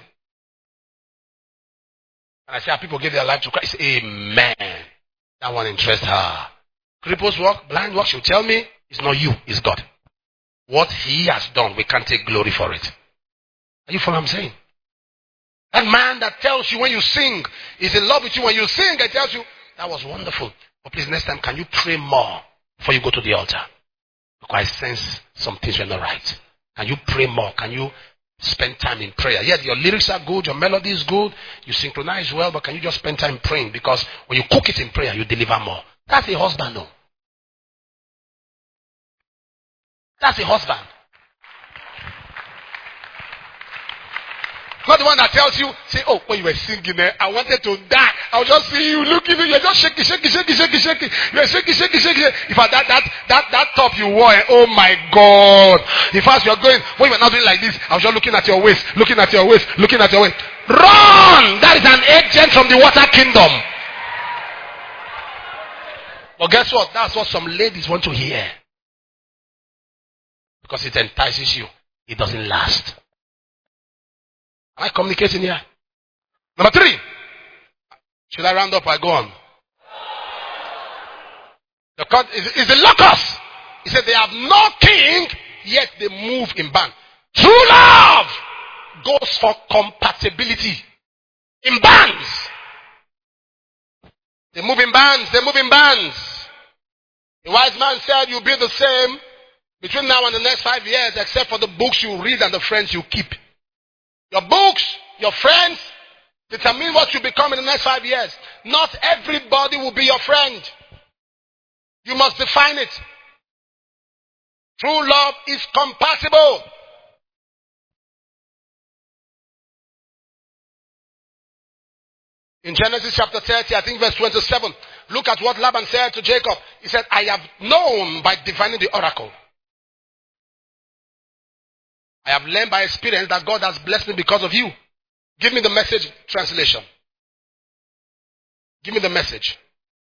And I say, people give their life to Christ. Amen. That one interests her. Cripples walk, blind walk. She'll tell me, it's not you, it's God. What he has done, we can't take glory for it. Are you following what I'm saying? That man that tells you when you sing, is in love with you when you sing, and tells you, that was wonderful. But please, next time, can you pray more before you go to the altar? Because I sense some things were not right. Can you pray more? Can you spend time in prayer? Yes, your lyrics are good, your melody is good, you synchronize well, but can you just spend time praying? Because when you cook it in prayer, you deliver more. That's a husband, no. That's a husband. Not the one that tells you, say, oh, when you were singing there, I wanted to die. I was just seeing you looking, you're just shaking. You're shaking. In fact, that top you wore, oh my God. In fact, you're going, when you were not doing like this, I was just looking at your waist. Run! That is an agent from the water kingdom. But guess what? That's what some ladies want to hear. Because it entices you. It doesn't last. Am I communicating here? Number 3. Should I round up or I go on? The cut is the locust. He said they have no king, yet they move in band. True love goes for compatibility. In bands. They move in bands. The wise man said you'll be the same between now and the next 5 years, except for the books you read and the friends you keep. Your books, your friends, determine what you become in the next 5 years. Not everybody will be your friend. You must define it. True love is compatible. In Genesis chapter 30, I think verse 27, look at what Laban said to Jacob. He said, I have known by divining the oracle. I have learned by experience that God has blessed me because of you. Give me the Message translation. Give me the Message.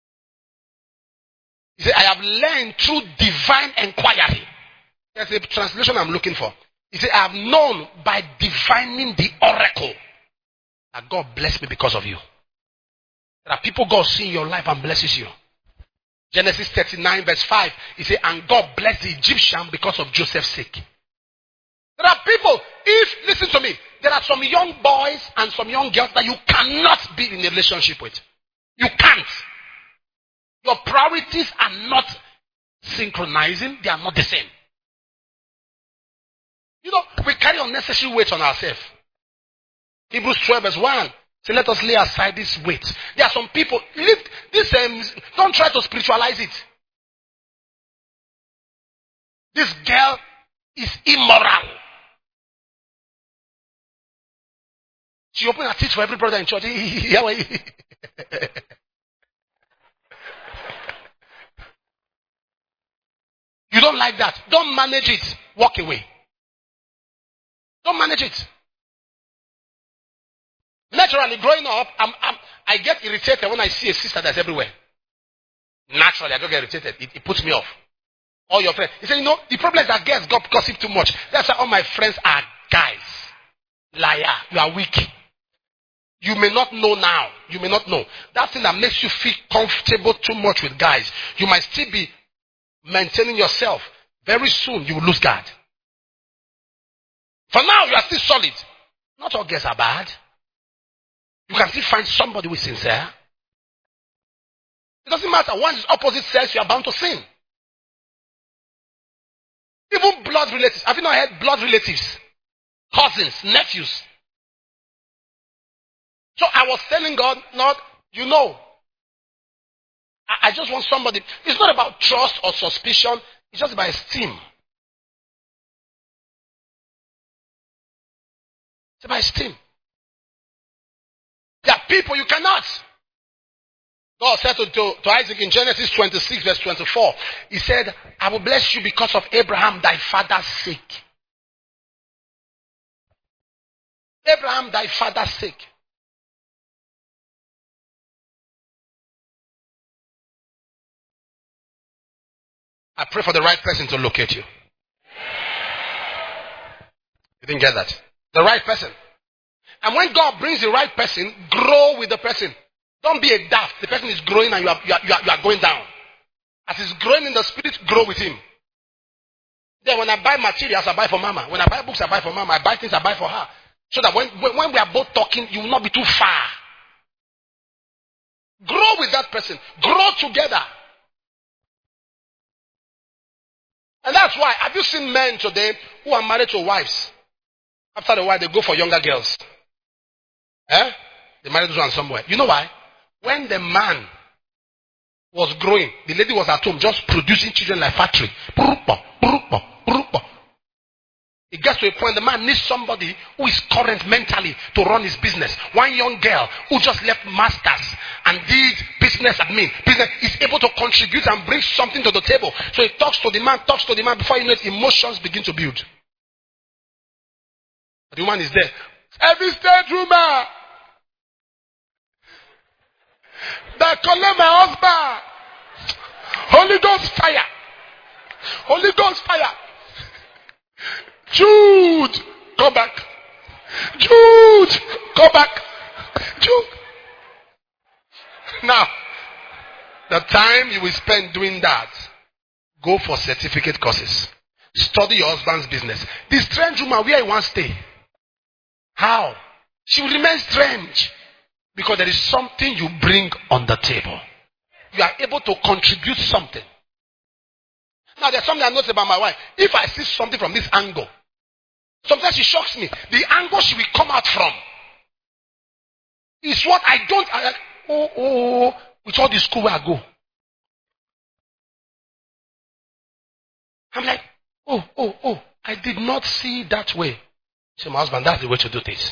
He said, I have learned through divine inquiry. That's the translation I'm looking for. He said, I have known by divining the oracle that God blessed me because of you. There are people God sees in your life and blesses you. Genesis 39 verse 5. He said, and God blessed the Egyptian because of Joseph's sake. There are people, listen to me, there are some young boys and some young girls that you cannot be in a relationship with. You can't. Your priorities are not synchronizing, they are not the same. You know, we carry unnecessary weight on ourselves. Hebrews 12 verse 1. So let us lay aside this weight. There are some people, don't try to spiritualize it. This girl is immoral. She opened her teeth for every brother in church. You don't like that. Don't manage it. Walk away. Don't manage it. Naturally, growing up, I get irritated when I see a sister that's everywhere. Naturally, I don't get irritated. It puts me off. All your friends. He said, the problem is that girls gossip too much. That's why all my friends are guys. Liar. You are weak. You may not know now. You may not know. That thing that makes you feel comfortable too much with guys. You might still be maintaining yourself. Very soon you will lose guard. For now you are still solid. Not all girls are bad. You can still find somebody who is sincere. It doesn't matter. Once it's opposite sex, you are bound to sin. Even blood relatives. Have you not heard blood relatives? Cousins, nephews. So I was telling God, Lord, you know, I just want somebody. It's not about trust or suspicion. It's just about esteem. It's about esteem. There are people you cannot. God said to Isaac in Genesis 26 verse 24, he said, I will bless you because of Abraham, thy father's sake. Abraham, thy father's sake. I pray for the right person to locate you. You didn't get that? The right person. And when God brings the right person, grow with the person. Don't be a daft. The person is growing and you are going down. As he's growing in the spirit, grow with him. Then when I buy materials, I buy for mama. When I buy books, I buy for mama. I buy things, I buy for her. So that when we are both talking, you will not be too far. Grow with that person. Grow together. And that's why, have you seen men today who are married to wives? After a while, they go for younger girls. They married this one somewhere. You know why? When the man was growing, the lady was at home just producing children like factory. It gets to a point the man needs somebody who is current mentally to run his business. One young girl who just left masters and did business admin. Business is able to contribute and bring something to the table. So he talks to the man. Before you know it, emotions begin to build. The woman is there. Every state rumor that collect my husband. Holy Ghost fire. Holy Ghost fire. Jude, go back. Jude, go back. Jude. Now, the time you will spend doing that, go for certificate courses. Study your husband's business. The strange woman, where you want to stay? How? She will remain strange. Because there is something you bring on the table. You are able to contribute something. Now there's something I noticed about my wife. If I see something from this angle, sometimes she shocks me. The angle she will come out from is what I don't. With all the school where I go. I'm like, I did not see that way. Say, my husband, that's the way to do things.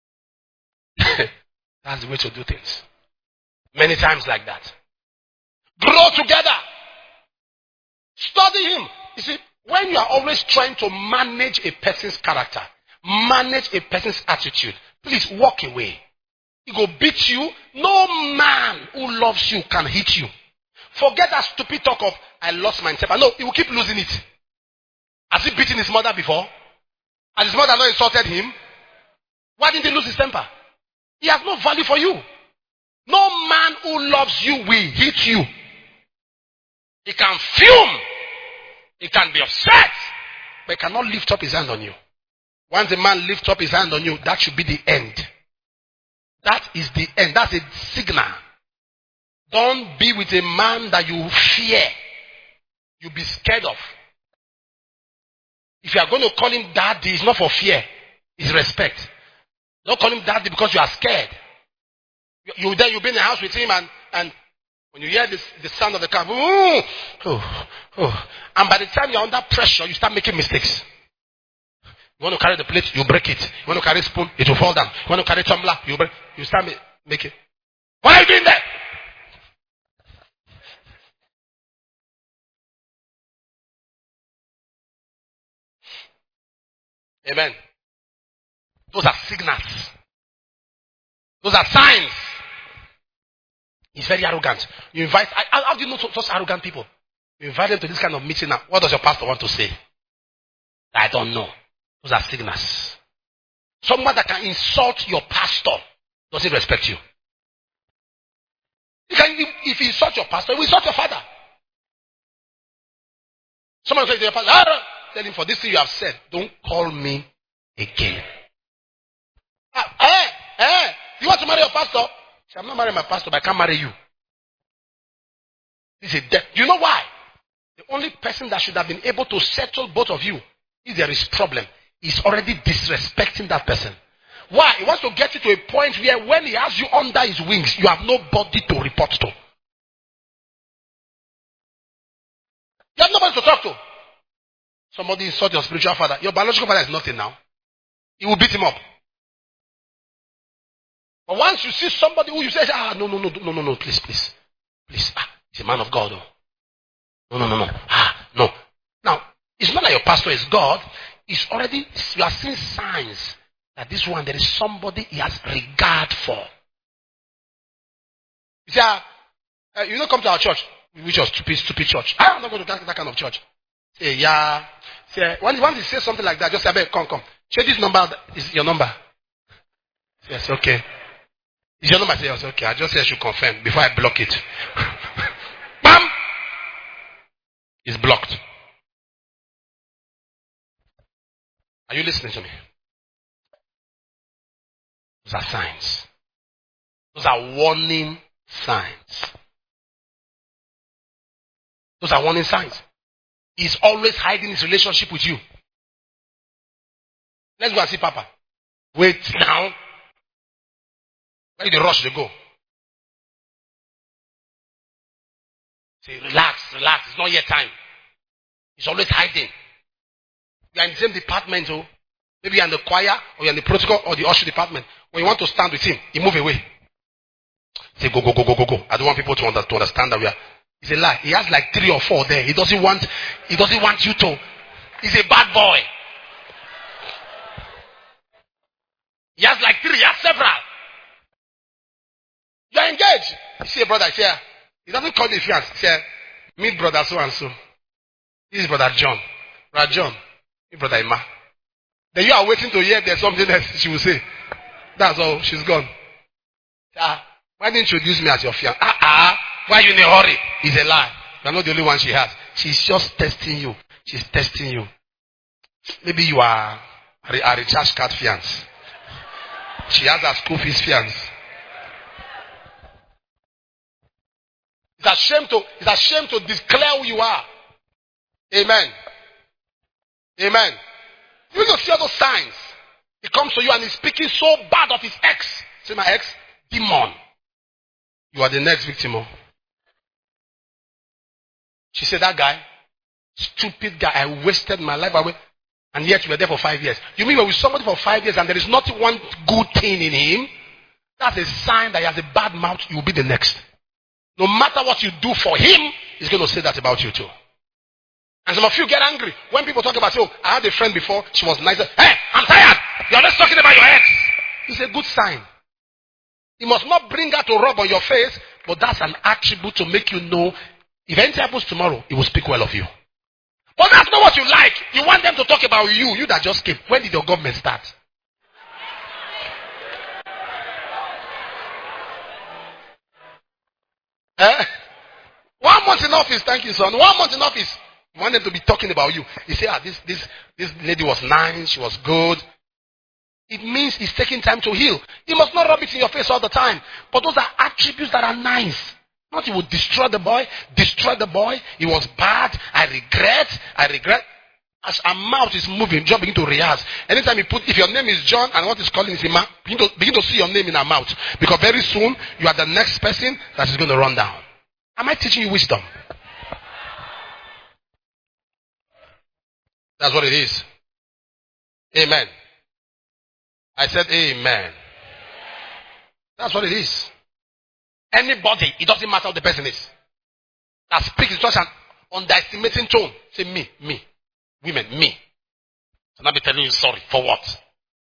That's the way to do things. Many times like that. Grow together. Study him. You see, when you are always trying to manage a person's character, manage a person's attitude, please walk away. He will beat you. No man who loves you can hit you. Forget that stupid talk of, I lost my temper. No, he will keep losing it. Has he beaten his mother before? Has his mother not insulted him? Why didn't he lose his temper? He has no value for you. No man who loves you will hit you. He can fume. He can be upset. But he cannot lift up his hand on you. Once a man lifts up his hand on you, that should be the end. That is the end. That's a signal. Don't be with a man that you fear. You'll be scared of. If you are going to call him daddy, it's not for fear. It's respect. Don't call him daddy because you are scared. You'll be in the house with him and when you hear the sound of the car, and by the time you're under pressure, you start making mistakes. You want to carry the plate, you break it. You want to carry a spoon, it will fall down. You want to carry a tumbler, you start making. What are you doing there? Amen. Those are signals. Those are signs. He's very arrogant. You invite, how do you know such arrogant people? You invite them to this kind of meeting now. What does your pastor want to say? I don't know. Those are signals. Someone that can insult your pastor Does he respect you? If he insult your pastor, he will insult your father. Someone says to your pastor, tell him, for this thing you have said, don't call me again. You want to marry your pastor? I'm not marrying my pastor, but I can't marry you. He said, do you know why? The only person that should have been able to settle both of you, if there is problem, is already disrespecting that person. Why? He wants to get you to a point where when he has you under his wings, you have nobody to report to. You have nobody to talk to. Somebody insult your spiritual father. Your biological father is nothing now. He will beat him up. But once you see somebody who you say, no, please. Please. He's a man of God. No. No. Now, it's not like your pastor is God. It's already, you are seeing signs that this one, there is somebody he has regard for. You say, you don't come to our church, which was stupid church. I'm not going to that kind of church. Say, yeah. Say, once he says something like that, just say, come. Share this number is your number. Yes, okay. Is your number? Say, yes, okay. I just say I should confirm before I block it. Bam! It's blocked. Are you listening to me? Those are signs. Those are warning signs. Those are warning signs. He's always hiding his relationship with you. Let's go and see Papa. Wait now. Where did they rush to go? Say, relax. It's not yet time. He's always hiding. You are in the same department, so maybe you're in the choir, or you're in the protocol, or the usher department. When you want to stand with him, he move away. Say, go. I don't want people to understand that we are. It's a lie. He has like 3 or 4 there. He doesn't want you to. He's a bad boy. He has like 3, he has several. You are engaged. You see a brother here. He doesn't call the fiance. He says, meet brother so and so. This is brother John. Brother John. Meet brother Emma. Then you are waiting to hear if there's something else she will say. That's all. She's gone. Why didn't you introduce me as your fiance? Why are you in a hurry? It's a lie. You're not the only one she has. She's just testing you. She's testing you. Maybe you are a recharge card fiance. She has a school fees fiance. It's a shame to declare who you are. Amen. Amen. You will see all those signs. He comes to you and he's speaking so bad of his ex. Say, my ex, demon. You are the next victim. She said, that guy, stupid guy, I wasted my life away. And yet you were there for 5 years. You mean you were with somebody for 5 years and there is not one good thing in him? That's a sign that he has a bad mouth. You will be the next. No matter what you do for him, he's going to say that about you too. And some of you get angry when people talk about, I had a friend before, she was nicer. Hey, I'm tired. You're just talking about your ex. It's a good sign. You must not bring her to rub on your face, but that's an attribute to make you know if anything happens tomorrow, he will speak well of you. But that's not what you like. You want them to talk about you that just came. When did your government start? Eh? 1 month in office, thank you, son. 1 month in office. You want them to be talking about you. You say, this lady was nice, she was good. It means he's taking time to heal. You must not rub it in your face all the time. But those are attributes that are nice. Not he would destroy the boy. He was bad. I regret. As our mouth is moving, John begin to rehearse. Anytime you if your name is John and what is calling is Emma, begin to see your name in our mouth. Because very soon, you are the next person that is going to run down. Am I teaching you wisdom? That's what it is. Amen. I said amen. That's what it is. Anybody, it doesn't matter what the person is, that speaks in such an underestimating tone. Say me. Women, me. So I'll be telling you sorry. For what?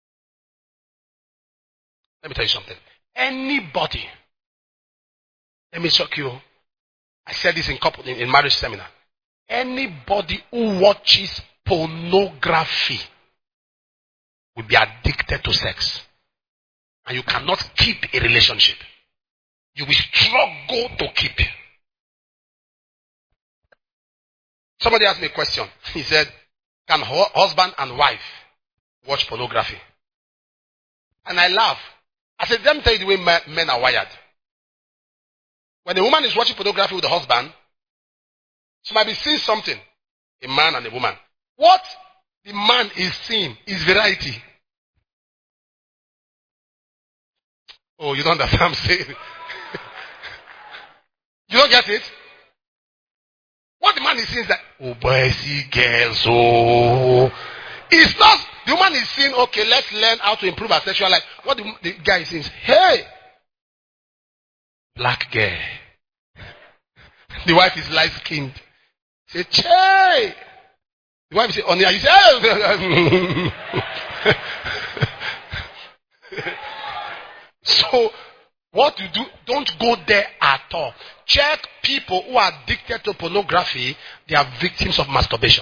Let me tell you something. Anybody, let me shock you. I said this in marriage seminar. Anybody who watches pornography will be addicted to sex. and you cannot keep a relationship. You will struggle to keep. Somebody asked me a question. He said, can husband and wife watch pornography? And I laugh. I said, let me tell you the way men are wired. When a woman is watching pornography with the husband, she might be seeing something, a man and a woman. What the man is seeing is variety. Oh, you don't understand what I'm saying? You don't get it? What the man is seeing is that, oh boy, see girls, oh. It's not, the woman is saying, okay, let's learn how to improve our sexual life. What the guy is saying is, hey, black girl. The wife is light skinned. Say, che. The wife say, Onia, you say, hey. So, what you do, don't go there at all. Check people who are addicted to pornography, they are victims of masturbation.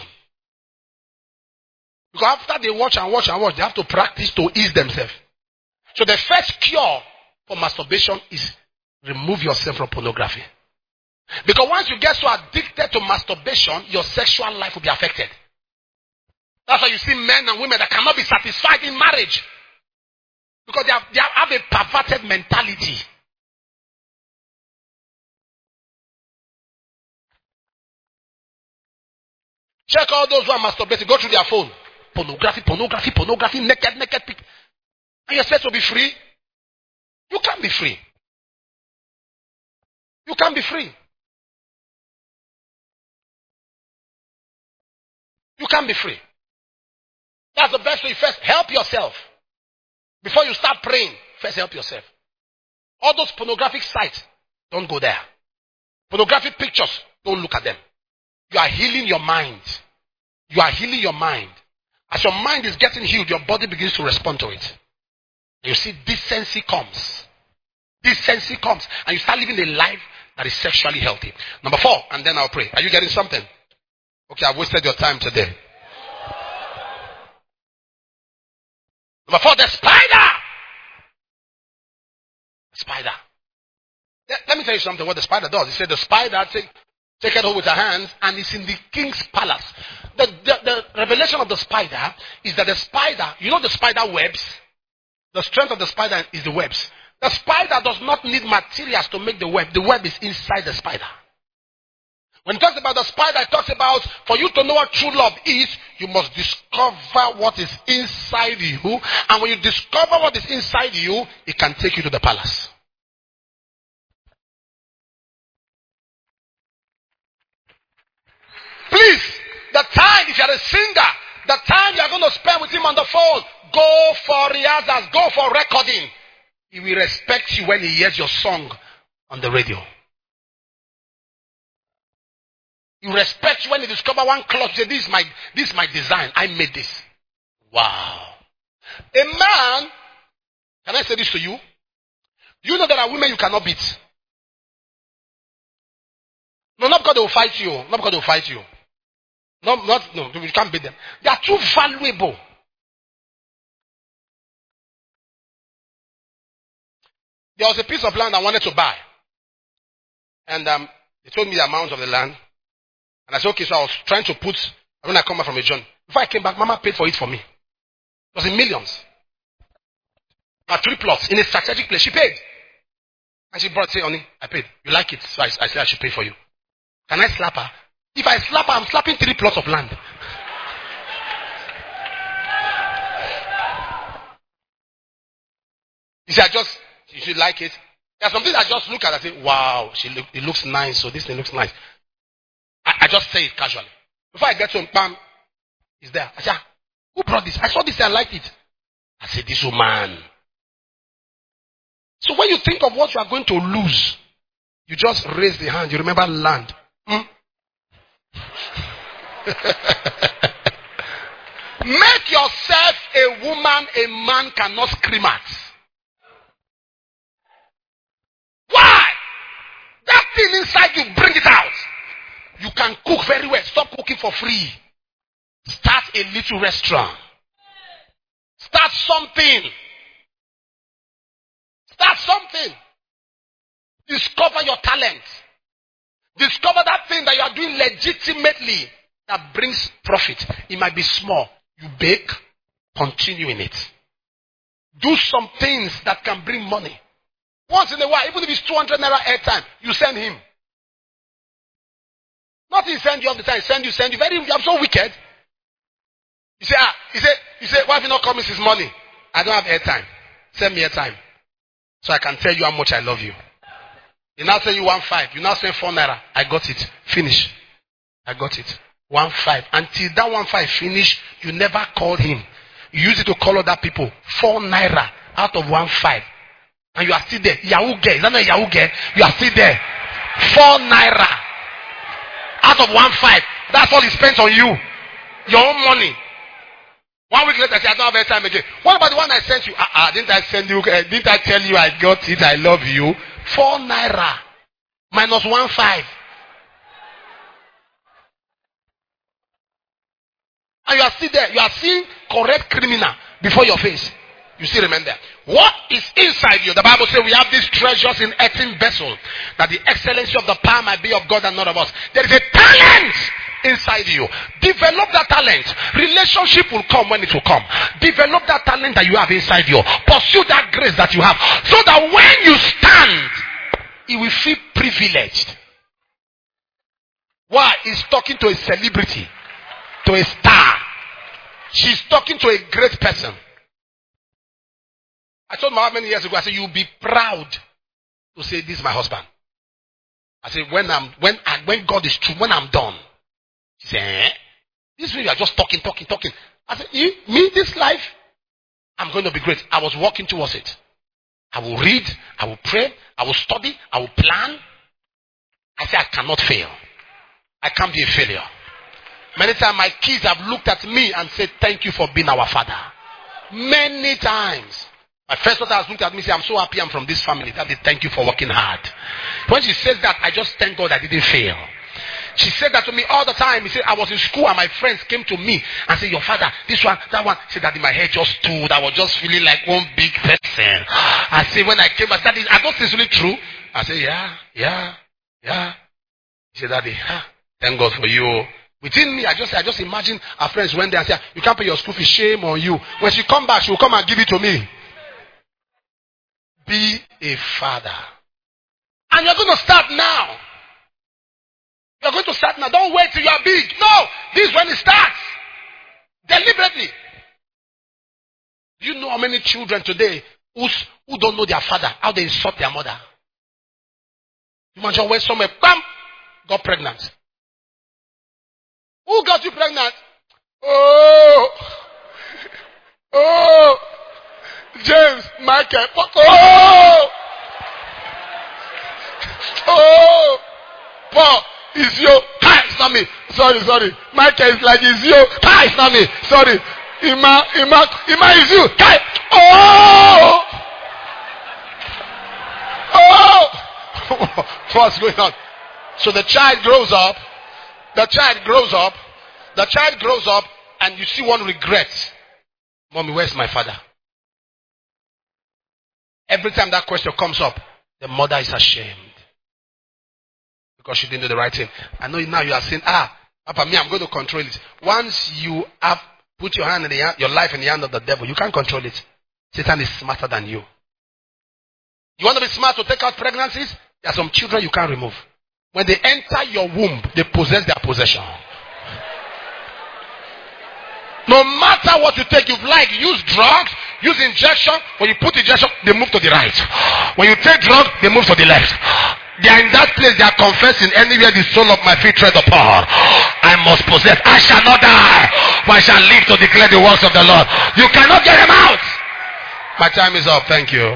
Because after they watch and watch and watch, they have to practice to ease themselves. So the first cure for masturbation is remove yourself from pornography. Because once you get so addicted to masturbation, your sexual life will be affected. That's why you see men and women that cannot be satisfied in marriage. Because they have a perverted mentality. Check all those who are masturbating. Go through their phone. Pornography, naked pic. And you're supposed to be free. You can't be free. You can't be free. You can't be free. That's the best way. First, help yourself. Before you start praying, first help yourself. All those pornographic sites, don't go there. Pornographic pictures, don't look at them. You are healing your mind. You are healing your mind. As your mind is getting healed, your body begins to respond to it. You see, decency comes. Decency comes. And you start living a life that is sexually healthy. Number 4, and then I'll pray. Are you getting something? Okay, I've wasted your time today. Number 4, the spider. Spider. Let me tell you something what the spider does. He said the spider take it over with her hands and it's in the king's palace. The revelation of the spider is that the spider, you know the spider webs? The strength of the spider is the webs. The spider does not need materials to make the web. The web is inside the spider. When it talks about the spider, it talks about for you to know what true love is, you must discover what is inside you. And when you discover what is inside you, it can take you to the palace. Please, the time, if you are a singer, the time you are going to spend with him on the phone, go for rehearsals, go for recording. He will respect you when he hears your song on the radio. He will respect you when he discover one cloth. Say, this is my design. I made this. Wow. A man, can I say this to you? You know there are women you cannot beat. No, not because they will fight you. Not because they will fight you. No, you can't beat them. They are too valuable. There was a piece of land I wanted to buy. And they told me the amount of the land. And I said, okay, so I was trying to put, when I come back from a journey. Before I came back, Mama paid for it for me. It was in millions. 3 plots in a strategic place. She paid. And she brought, say, honey, I paid. You like it? So I said I should pay for you. Can I slap her? If I slap her, I'm slapping 3 plots of land. You see, you should like it. There are some things I just look at and say, wow, it looks nice, so this thing looks nice. I just say it casually. Before I get to him, bam, it's there. I say, who brought this? I saw this and I liked it. I said, this woman. So when you think of what you are going to lose, you just raise the hand. You remember land. Make yourself a woman a man cannot scream at. Why? That thing inside you, bring it out. You can cook very well. Stop cooking for free. Start a little restaurant. Start something. That's something. Discover your talent. Discover that thing that you are doing legitimately that brings profit. It might be small. You bake, continue in it. Do some things that can bring money. Once in a while, even if it's 200 naira airtime, you send him. Not he send you all the time. Send you. I'm so wicked. You say, why have you not come since morning? I don't have airtime. Send me airtime. So I can tell you how much I love you. He now send you 1.5. You now send 4 naira. I got it. Finish. I got it. 1.5. Until that 1.5 finish, you never called him. You use it to call other people. 4 naira out of 1.5. And you are still there. Yahoo girl. Is that not Yahoo girl? You are still there. 4 naira out of 1.5. That's all he spent on you. Your own money. 1 week later, I say, I don't have airtime again. What about the one I sent you? Didn't I send you? Didn't I tell you I got it? I love you. 4 naira minus 1.5. And you are still there. You are seeing correct criminal before your face. You still remember. What is inside you? The Bible says we have these treasures in earthen vessel, that the excellency of the power might be of God and not of us. There is a talent inside you. Develop that talent. Relationship will come when it will come. Develop that talent that you have inside you. Pursue that grace that you have, so that when you stand, you will feel privileged. Why? He's talking to a celebrity, to a star. She's talking to a great person. I told my wife many years ago, I said, you'll be proud to say, this is my husband. I said, when God is true, when I'm done. She said, this way you are just talking. I said, me, this life, I'm going to be great. I was walking towards it. I will read, I will pray, I will study, I will plan. I said, I cannot fail. I can't be a failure. Many times my kids have looked at me and said, thank you for being our father. Many times. My first daughter has looked at me and said, I'm so happy I'm from this family. Daddy, thank you for working hard. When she says that, I just thank God I didn't fail. She said that to me all the time. He said, I was in school and my friends came to me and said, your father, this one, that one. She said, Daddy, my head just stood. I was just feeling like one big person. I said, when I came, I said, are those things really true? I said, yeah. He said, Daddy, thank God for you. Within me, I just imagine our friends went there and said, you can't pay your school fees, shame on you. When she come back, she will come and give it to me. Be a father. And you're going to start now. You're going to start now. Don't wait till you are big. No, this is when it starts. Deliberately. Do you know how many children today who don't know their father, how they insult their mother? Imagine when somewhere, bam, got pregnant. Who got you pregnant? Oh, James, Michael. Oh, Paul, it's you. Hi, it's not me. Sorry. Michael is like, it's you. Hi, it's not me. Sorry. Ima is you. Hi. Oh. What's going on? So the child grows up. And you see one regret. Mommy, where's my father? Every time that question comes up, the mother is ashamed. Because she didn't do the right thing. I know now you are saying, Papa, me, I'm going to control it. Once you have put your life in the hand of the devil, you can't control it. Satan is smarter than you. You want to be smart to take out pregnancies? There are some children you can't remove. When they enter your womb, they possess their possession. No matter what you take, use drugs, use injection. When you put injection, they move to the right. When you take drugs, they move to the left. They are in that place, they are confessing, anywhere the sole of my feet tread upon, I must possess. I shall not die, but I shall live to declare the works of the Lord. You cannot get them out. My time is up. Thank you.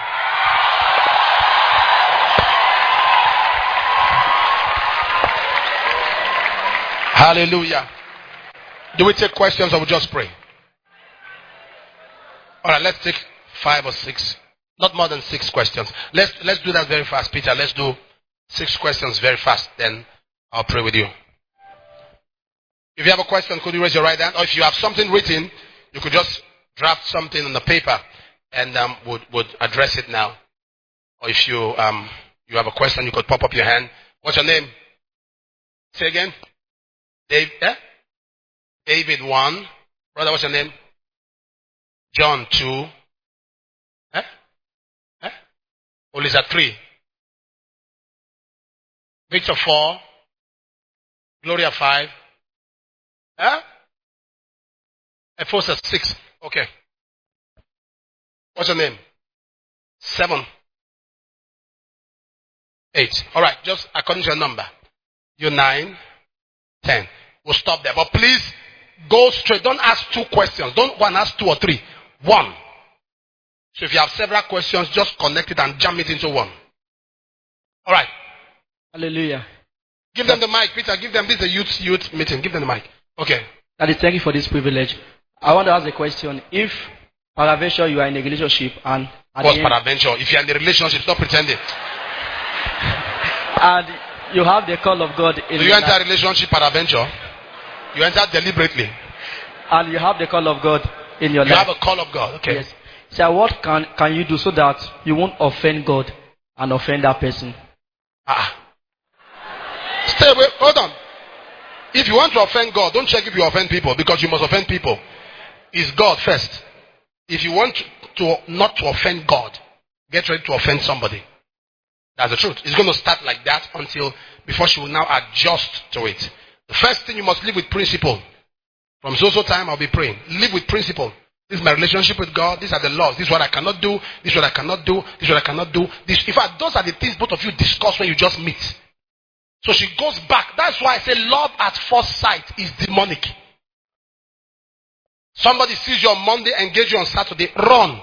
Hallelujah. Do we take questions or we just pray? Alright, let's take 5 or 6. Not more than 6 questions. Let's do that very fast, Peter. Let's do 6 questions very fast. Then I'll pray with you. If you have a question, could you raise your right hand? Or if you have something written, you could just draft something on the paper and would address it now. Or if you you have a question, you could pop up your hand. What's your name? Say again. David 1. Brother, what's your name? John 2. Olisa 3. Victor 4. Gloria 5. Ephesus 6. Okay. What's your name? 7. 8. Alright, just according to your number. You're 9. 10. We'll stop there. But please go straight. Don't ask 2 questions. Don't go and ask 2 or 3. 1. So if you have several questions, just connect it and jam it into one. Alright. Hallelujah. Give them the mic, Peter. Give them this is a youth meeting. Give them the mic. Okay. Daddy, thank you for this privilege. I want to ask a question. If peradventure you are in a relationship and what's peradventure? If you are in a relationship, stop pretending. And you have the call of God in Do you enter a relationship peradventure? You enter deliberately. And you have the call of God in your life. You have a call of God. Okay. Yes. So what can you do so that you won't offend God and offend that person? Stay away. Hold on. If you want to offend God, don't check if you offend people, because you must offend people. It's God first. If you want to not to offend God, get ready to offend somebody. That's the truth. It's going to start like that until before she will now adjust to it. The first thing, you must live with principle. From so time I'll be praying. Live with principle. This is my relationship with God. These are the laws. This is what I cannot do. This is what I cannot do. This is what I cannot do. In fact, those are the things both of you discuss when you just meet. So she goes back. That's why I say love at first sight is demonic. Somebody sees you on Monday, engage you on Saturday, run.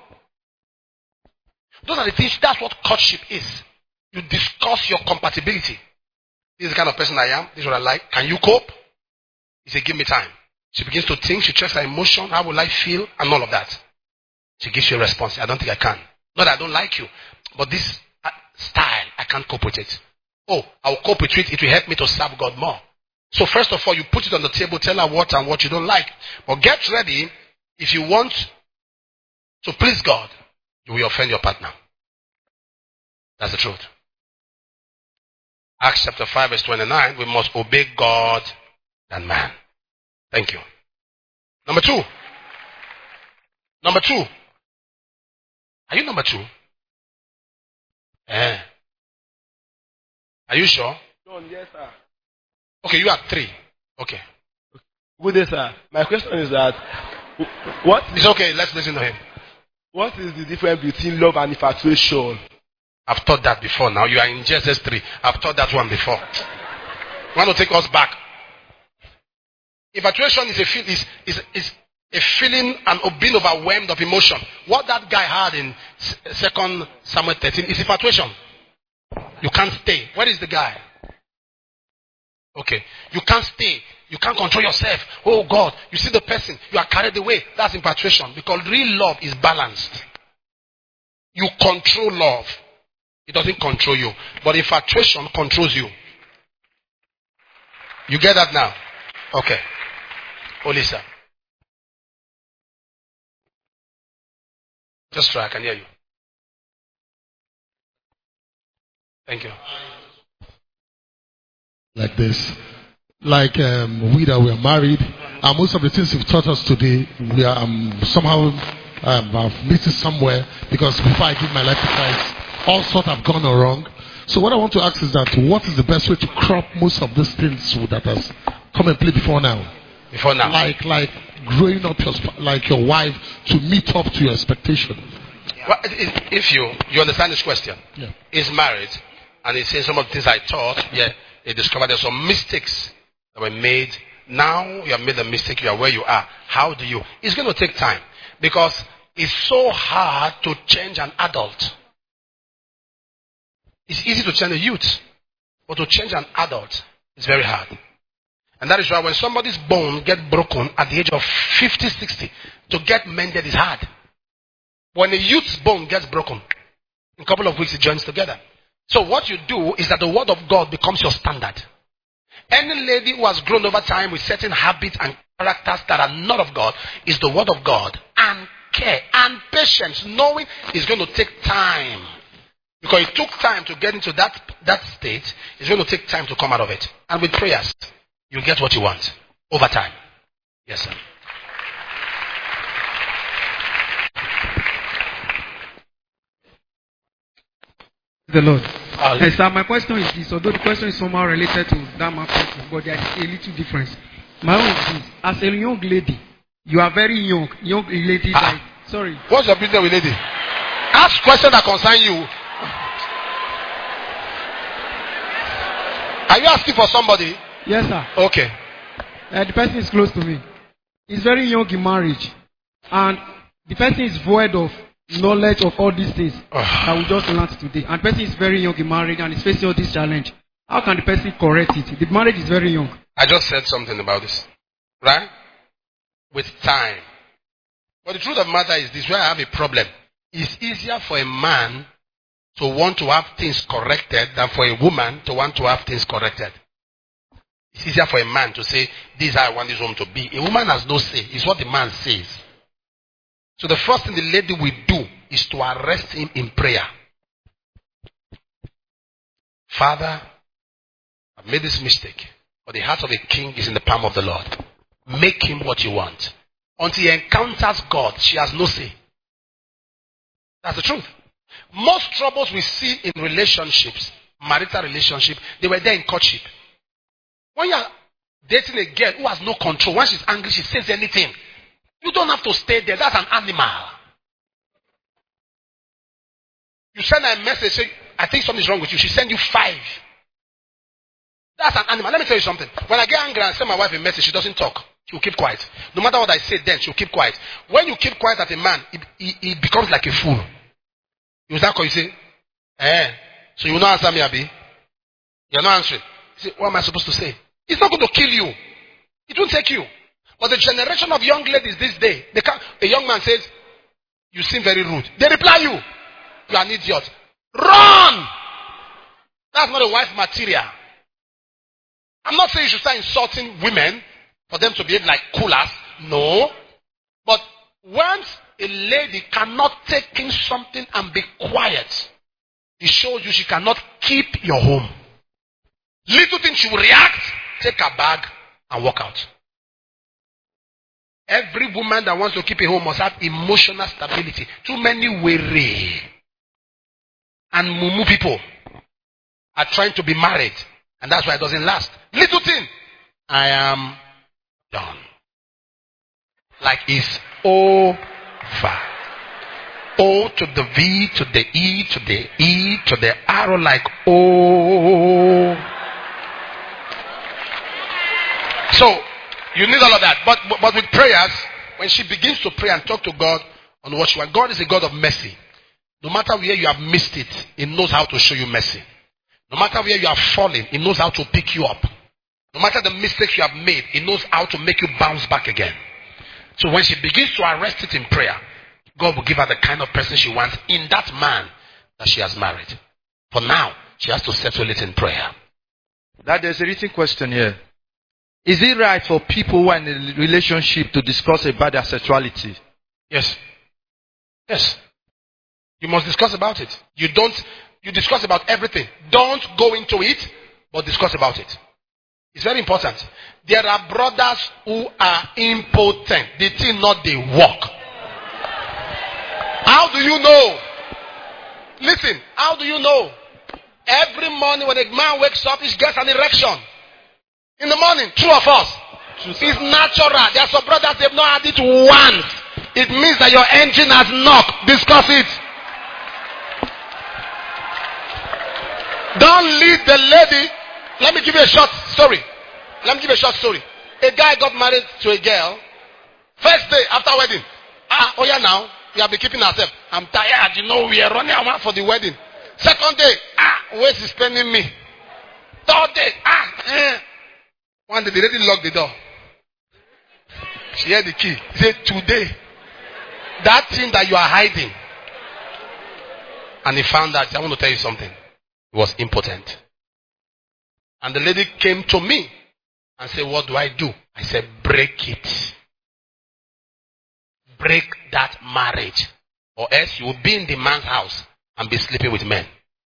Those are the things. That's what courtship is. You discuss your compatibility. This is the kind of person I am. This is what I like. Can you cope? He said, give me time. She begins to think. She checks her emotion. How will I feel? And all of that. She gives you a response. I don't think I can. Not that I don't like you. But this style, I can't cope with it. Oh, I'll cope with it. It will help me to serve God more. So first of all, you put it on the table. Tell her what and what you don't like. But get ready. If you want to please God, you will offend your partner. That's the truth. Acts chapter 5 verse 29. We must obey God than man. Thank you. Number 2. Number 2. Are you number 2? Are you sure? Yes, sir. Okay, you are 3. Okay. Good day, sir. My question is that what? It's okay. Let's listen to him. What is the difference between love and infatuation? I've taught that before. Now you are in Genesis 3. I've taught that one before. I want to take us back. Infatuation is a feeling and being overwhelmed of emotion. What that guy had in 2 Samuel 13 is infatuation. You can't stay. Where is the guy? Okay. You can't stay. You can't control yourself. Oh God. You see the person. You are carried away. That's infatuation. Because real love is balanced. You control love. It doesn't control you. But infatuation controls you. You get that now? Okay. Olisa. Just try. I can hear you. Thank you. Like this. Like we that were married, and most of the things you've taught us today, we are somehow I've missed it somewhere, because before I give my life to Christ, all sorts have gone wrong. So what I want to ask is that what is the best way to crop most of these things that has come and play before now? Before now. Like growing up like your wife to meet up to your expectation. Well, if you understand this question, yeah. He's married, and he's saying some of the things I taught, yeah, he discovered there's some mistakes that were made. Now you have made a mistake, you are where you are. How do you? It's going to take time, because it's so hard to change an adult. It's easy to change a youth, but to change an adult is very hard. And that is why when somebody's bone gets broken at the age of 50, 60, to get mended is hard. When a youth's bone gets broken, in a couple of weeks it joins together. So what you do is that the word of God becomes your standard. Any lady who has grown over time with certain habits and characters that are not of God is the word of God, and care and patience, knowing it's going to take time. Because it took time to get into that state. It's going to take time to come out of it. And with prayers, you get what you want over time. Yes, sir. The Lord. Yes, sir, my question is this. Although the question is somehow related to that man question, but there is a little difference. My own is this. As a young lady, you are very young lady. Like, sorry. What's your business with lady? Ask questions that concern you. Are you asking for somebody? Yes, sir. Okay. The person is close to me. He's very young in marriage. And the person is void of knowledge of all these things that we just learned today. And the person is very young in marriage and is facing all this challenge. How can the person correct it? The marriage is very young. I just said something about this. Right? With time. But the truth of the matter is this, where I have a problem. It's easier for a man to want to have things corrected than for a woman to want to have things corrected. It's easier for a man to say, this is how I want this home to be. A woman has no say. It's what the man says. So the first thing the lady will do is to arrest him in prayer. Father, I've made this mistake. But the heart of a king is in the palm of the Lord. Make him what you want. Until he encounters God, she has no say. That's the truth. Most troubles we see in relationships, marital relationship, they were there in courtship. When you are dating a girl who has no control, when she's angry, she says anything. You don't have to stay there. That's an animal. You send her a message, say, I think something's wrong with you. She sends you 5. That's an animal. Let me tell you something. When I get angry and send my wife a message, she doesn't talk. She will keep quiet. No matter what I say then, she will keep quiet. When you keep quiet as a man, he becomes like a fool. You start calling, you say, so you will not answer me, Abi? You're not answering. You say, what am I supposed to say? It's not going to kill you. It won't take you. But the generation of young ladies this day, a young man says, you seem very rude. They reply you are an idiot. Run! That's not a wife material. I'm not saying you should start insulting women for them to behave like coolers. No. But once a lady cannot take in something and be quiet, it shows you she cannot keep your home. Little thing she will react, take her bag and walk out. Every woman that wants to keep a home must have emotional stability. Too many weary and mumu people are trying to be married, and that's why it doesn't last. Little thing, I am done. Like it's over. O to the V to the E to the E to the arrow, like O. So you need all of that. But with prayers, when she begins to pray and talk to God on what she wants, God is a God of mercy. No matter where you have missed it, He knows how to show you mercy. No matter where you have fallen, He knows how to pick you up. No matter the mistakes you have made, He knows how to make you bounce back again. So when she begins to arrest it in prayer, God will give her the kind of person she wants in that man that she has married. For now, she has to settle it in prayer. That there's a written question here. Is it right for people who are in a relationship to discuss about their sexuality? Yes. Yes. You must discuss about it. You discuss about everything. Don't go into it, but discuss about it. It's very important. There are brothers who are impotent. The thing not they walk. How do you know? Listen, how do you know? Every morning when a man wakes up, he gets an erection. In the morning, true of us. It's natural. There are some brothers, they've not had it once. It means that your engine has knocked. Discuss it. Don't lead the lady. Let me give you a short story. A guy got married to a girl. First day after wedding. Oh yeah, now we have been keeping ourselves. I'm tired. You know, we are running around for the wedding. Second day, where's he spending me? Third day, One day, the lady locked the door. She had the key. She said, today, that thing that you are hiding. And he found out, I want to tell you something. He was impotent. And the lady came to me and said, what do I do? I said, break it. Break that marriage. Or else you will be in the man's house and be sleeping with men.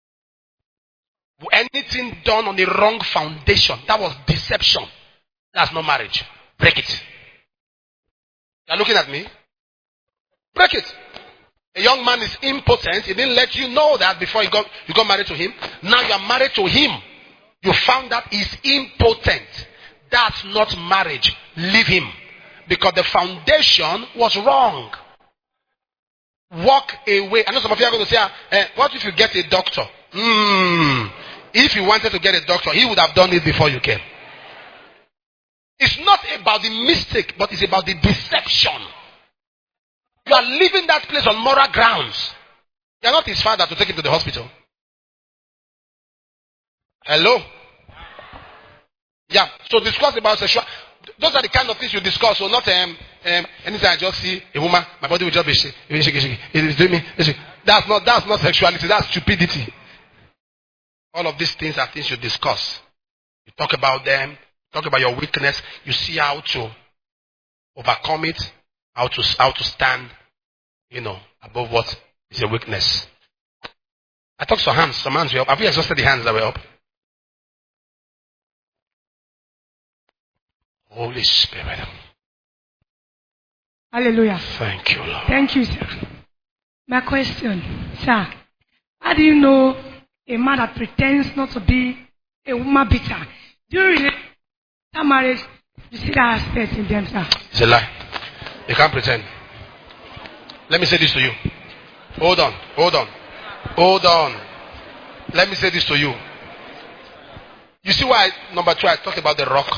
Anything done on the wrong foundation, that was deception. That's not marriage. Break it. You're looking at me? Break it. A young man is impotent. He didn't let you know that before you got married to him. Now you are married to him. You found out he's impotent. That's not marriage. Leave him. Because the foundation was wrong. Walk away. I know some of you are going to say, what if you get a doctor? If you wanted to get a doctor, he would have done it before you came. It's not about the mistake, but it's about the deception. You are leaving that place on moral grounds. You are not his father to take him to the hospital. Hello? Yeah. So discuss about sexual. Those are the kind of things you discuss. So not anytime I just see a woman, my body will just be shaking. It is doing me. That's not sexuality. That's stupidity. All of these things are things you discuss. You talk about them. Talk about your weakness. You see how to overcome it. How to stand, above what is a weakness. I talked to hands. Some hands were up. Have you exhausted the hands that were up? Holy Spirit. Hallelujah. Thank you, Lord. Thank you, sir. My question, sir. How do you know a man that pretends not to be a woman beater? During that marriage, you see that aspect in them, sir? It's a lie. You can't pretend. Let me say this to you. Hold on. Let me say this to you. You see why, number 2, I talked about the rock.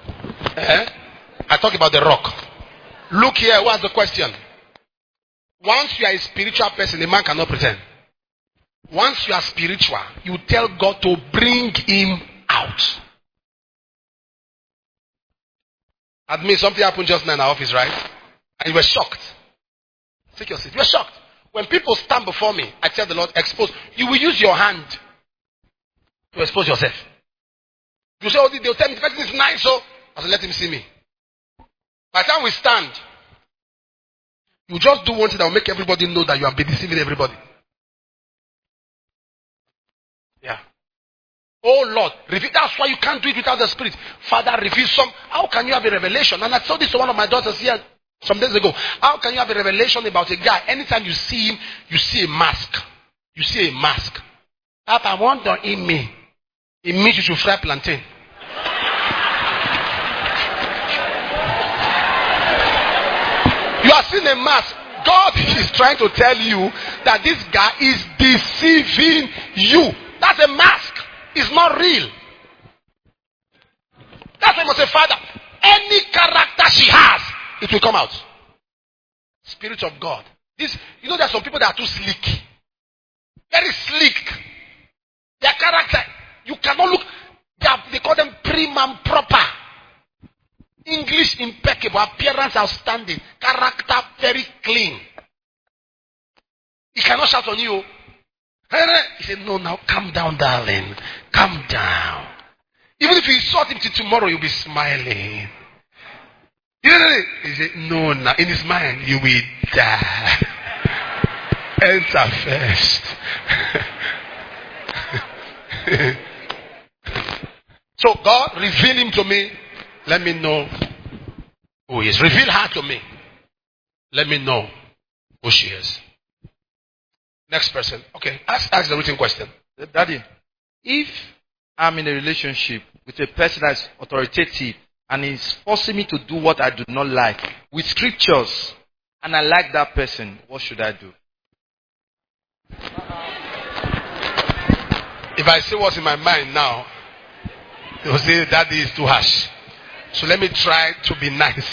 I talked about the rock. Look here, what's the question? Once you are a spiritual person, a man cannot pretend. Once you are spiritual, you tell God to bring him out. Admit something happened just now in our office, right? And you were shocked. Take your seat. You were shocked. When people stand before me, I tell the Lord, expose. You will use your hand to expose yourself. You say, they'll tell me the person is nice, so I said, let him see me. By the time we stand, you just do one thing that will make everybody know that you have been deceiving everybody. Yeah. Oh Lord, reveal. That's why you can't do it without the Spirit. Father, reveal some. How can you have a revelation? And I told this to one of my daughters here some days ago. How can you have a revelation about a guy? Anytime you see him, you see a mask. You see a mask. Papa, wonder in me. It means you should fry plantain. You are seeing a mask. God is trying to tell you that this guy is deceiving you. That's a mask. It's not real. That's why you must say, Father, any character she has, it will come out. Spirit of God. There are some people that are too slick. Very slick. Their character, you cannot look. They call them prim and proper. English impeccable, appearance outstanding, character very clean. He cannot shout on you. He said, no, now calm down, darling. Calm down. Even if you insult him till tomorrow, you'll be smiling. He said, no, now in his mind, you will die. Enter first. So God, reveal him to me. Let me know who he is. Reveal her to me. Let me know who she is. Next person. Okay. Ask the written question. Daddy, if I'm in a relationship with a person that's authoritative and is forcing me to do what I do not like with scriptures, and I like that person, what should I do? If I say what's in my mind now, they will say Daddy is too harsh. So let me try to be nice.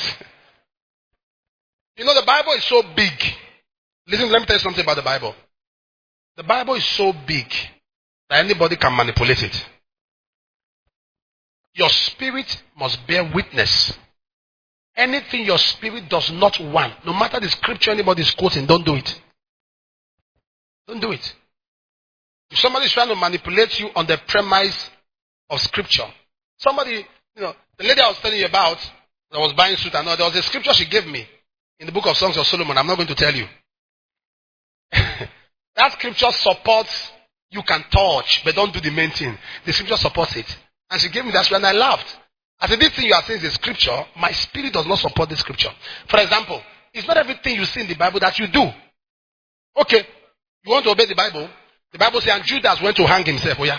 The Bible is so big. Listen, let me tell you something about the Bible. The Bible is so big that anybody can manipulate it. Your spirit must bear witness. Anything your spirit does not want, no matter the scripture anybody is quoting, don't do it. Don't do it. If somebody is trying to manipulate you on the premise of scripture, somebody, the lady I was telling you about, that was buying suit and all, there was a scripture she gave me in the book of Songs of Solomon. I'm not going to tell you. That scripture supports you can touch, but don't do the main thing. The scripture supports it. And she gave me that and I laughed. I said, this thing you are saying is a scripture. My spirit does not support the scripture. For example, it's not everything you see in the Bible that you do. Okay, you want to obey the Bible? The Bible says, and Judas went to hang himself. Oh yeah.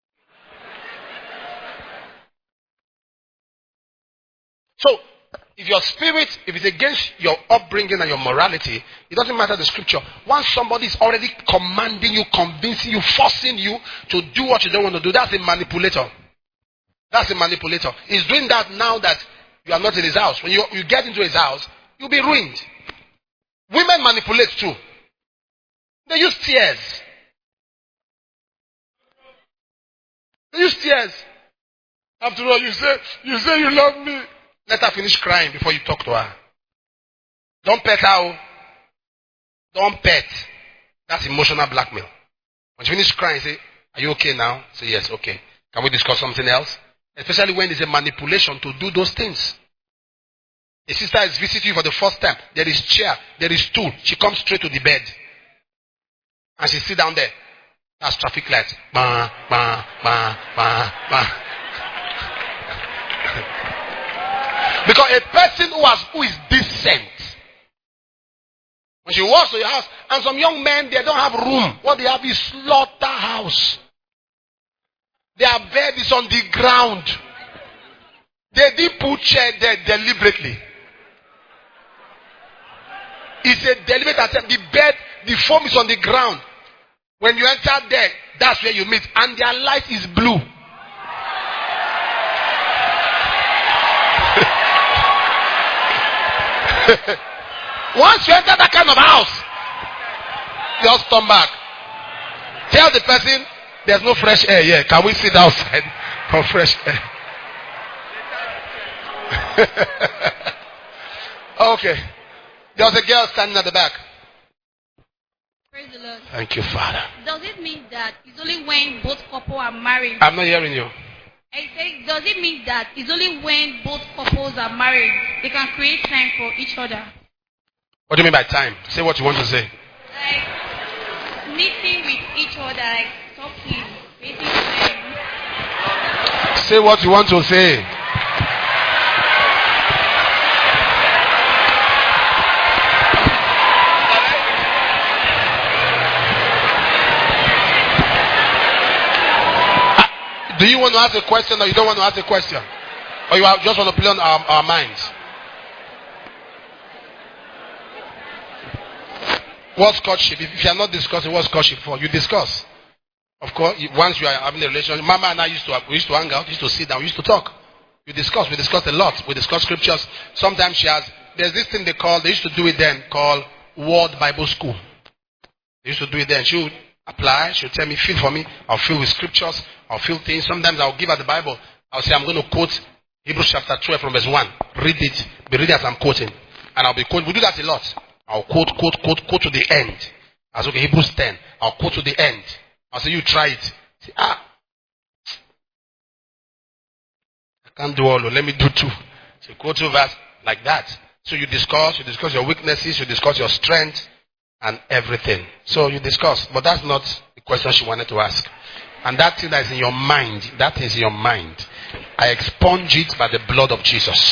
So, if your spirit, if it's against your upbringing and your morality, it doesn't matter the scripture. Once somebody is already commanding you, convincing you, forcing you to do what you don't want to do, that's a manipulator. That's a manipulator. He's doing that now that you are not in his house. When you get into his house, you'll be ruined. Women manipulate too. They use tears. They use tears. After all, you say you love me. Let her finish crying before you talk to her. Don't pet her. Don't pet. That's emotional blackmail. When she finishes crying, say, are you okay now? Say, yes, okay. Can we discuss something else? Especially when there's a manipulation to do those things. A sister is visiting you for the first time. There is chair. There is stool. She comes straight to the bed. And she sits down there. That's traffic lights. Bah, bah, bah, bah, bah. Because a person who is decent, when she walks to your house, and some young men, they don't have room. What they have is slaughterhouse. Their bed is on the ground. They didn't put chair there deliberately. It's a deliberate attempt. The bed, the foam is on the ground. When you enter there, that's where you meet. And their light is blue. Once you enter that kind of house, just turn back. Tell the person, there's no fresh air here. Can we sit outside for fresh air? Okay. There's a girl standing at the back. Praise the Lord. Thank you, Father. Does it mean that it's only when both couples are married? I'm not hearing you. I say, does it mean that it's only when both couples are married they can create time for each other? What do you mean by time? Say what you want to say. Like meeting with each other, like talking, creating time. Say what you want to say. Do you want to ask a question or you don't want to ask a question? Or you just want to play on our minds? What's courtship? If you are not discussing what's courtship for, you discuss. Of course, once you are having a relationship, Mama and I used to hang out, used to sit down, we used to talk. We discuss a lot. We discuss scriptures. Sometimes there's this thing they used to do it then, called Word Bible School. They used to do it then. She would apply, she would tell me, fill for me. I'll fill with scriptures, I'll fill things. Sometimes I'll give her the Bible. I'll say, I'm going to quote Hebrews chapter 12 from verse 1. Read it. Be reading as I'm quoting. And I'll be quoting. We do that a lot. I'll quote to the end. I say, okay, Hebrews 10. I'll quote to the end. I'll say, you try it. Say, I can't do all. Let me do two. So quote to verse like that. So you discuss your weaknesses, you discuss your strengths and everything. So you discuss. But that's not the question she wanted to ask. And that thing that is in your mind, I expunge it by the blood of Jesus.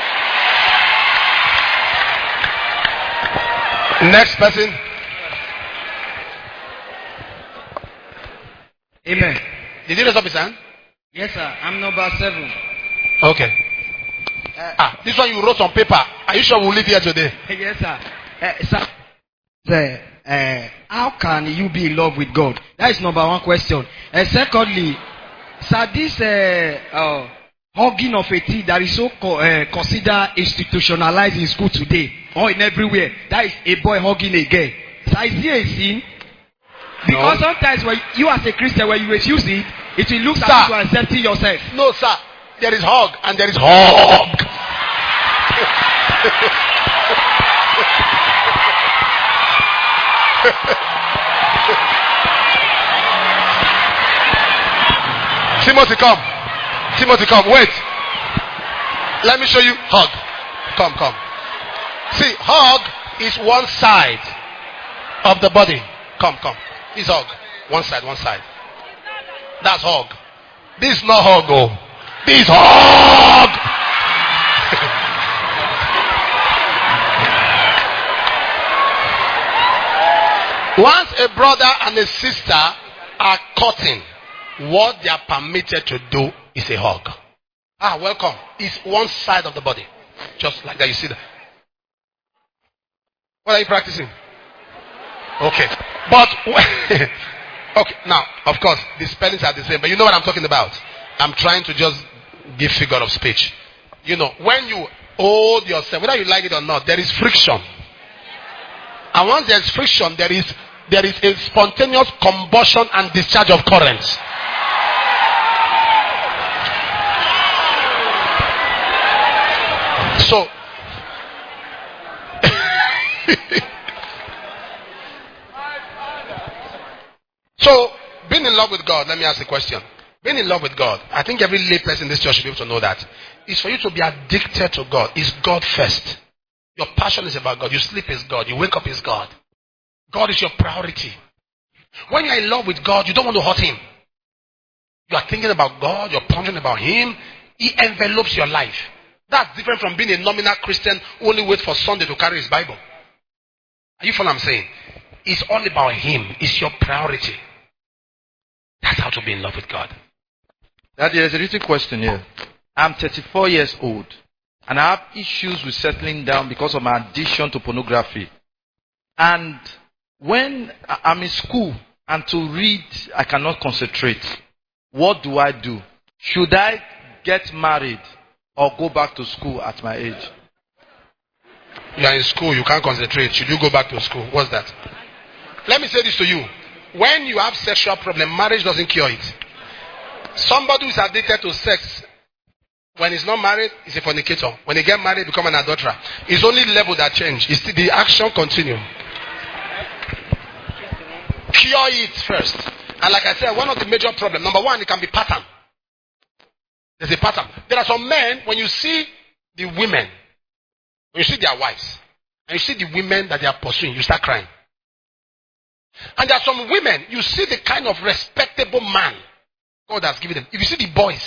Next person. Amen. Did you raise up his hand? Yes, sir. I'm number 7. Okay. This one you wrote on paper. Are you sure we'll leave here today? Yes, sir. Sir, how can you be in love with God? That is number 1 question. Secondly, sir, this hugging of a tree that is so considered institutionalized in school today or in everywhere, that is a boy hugging a girl. Sir, is it a sin? Because sometimes when you as a Christian, when you refuse it, it will look like you are accepting yourself. No, sir. There is hug and there is hug. Timothy, come. Wait. Let me show you hug. Come. See, hug is one side of the body. Come. This hug. One side, one side. That's hug. This is not hug, oh. This is hug. Once a brother and a sister are cutting, what they are permitted to do is a hug. Ah, welcome. It's one side of the body. Just like that, you see that. What are you practicing? Okay. But, okay, now, of course, the spellings are the same, but you know what I'm talking about. I'm trying to just give figure of speech. You know, when you hold yourself, whether you like it or not, there is friction. And once there's friction, there is a spontaneous combustion and discharge of current. So, so, being in love with God, let me ask a question. Being in love with God, I think every lay person in this church should be able to know that. Is for you to be addicted to God. Is God first. Your passion is about God. You sleep is God. You wake up is God. God is your priority. When you are in love with God, you don't want to hurt Him. You are thinking about God. You're pondering about Him. He envelopes your life. That's different from being a nominal Christian who only waits for Sunday to carry his Bible. Are you following what I'm saying? It's all about Him. It's your priority. That's how to be in love with God. Daddy, there's a written question here. I'm 34 years old and I have issues with settling down because of my addiction to pornography. And when I'm in school and to read, I cannot concentrate. What do I do? Should I get married or go back to school at my age? You are in school, you can't concentrate. Should you go back to school? What's that? Let me say this to you. When you have sexual problem, marriage doesn't cure it. Somebody who is addicted to sex, when he's not married, is a fornicator. When he gets married, become an adulterer. It's only level that change. It's the action continue. Cure it first. And like I said, one of the major problems, number one, it can be pattern. There's a pattern. There are some men, when you see the women, when you see their wives, and you see the women that they are pursuing, you start crying. And there are some women, you see the kind of respectable man God has given them. If you see the boys,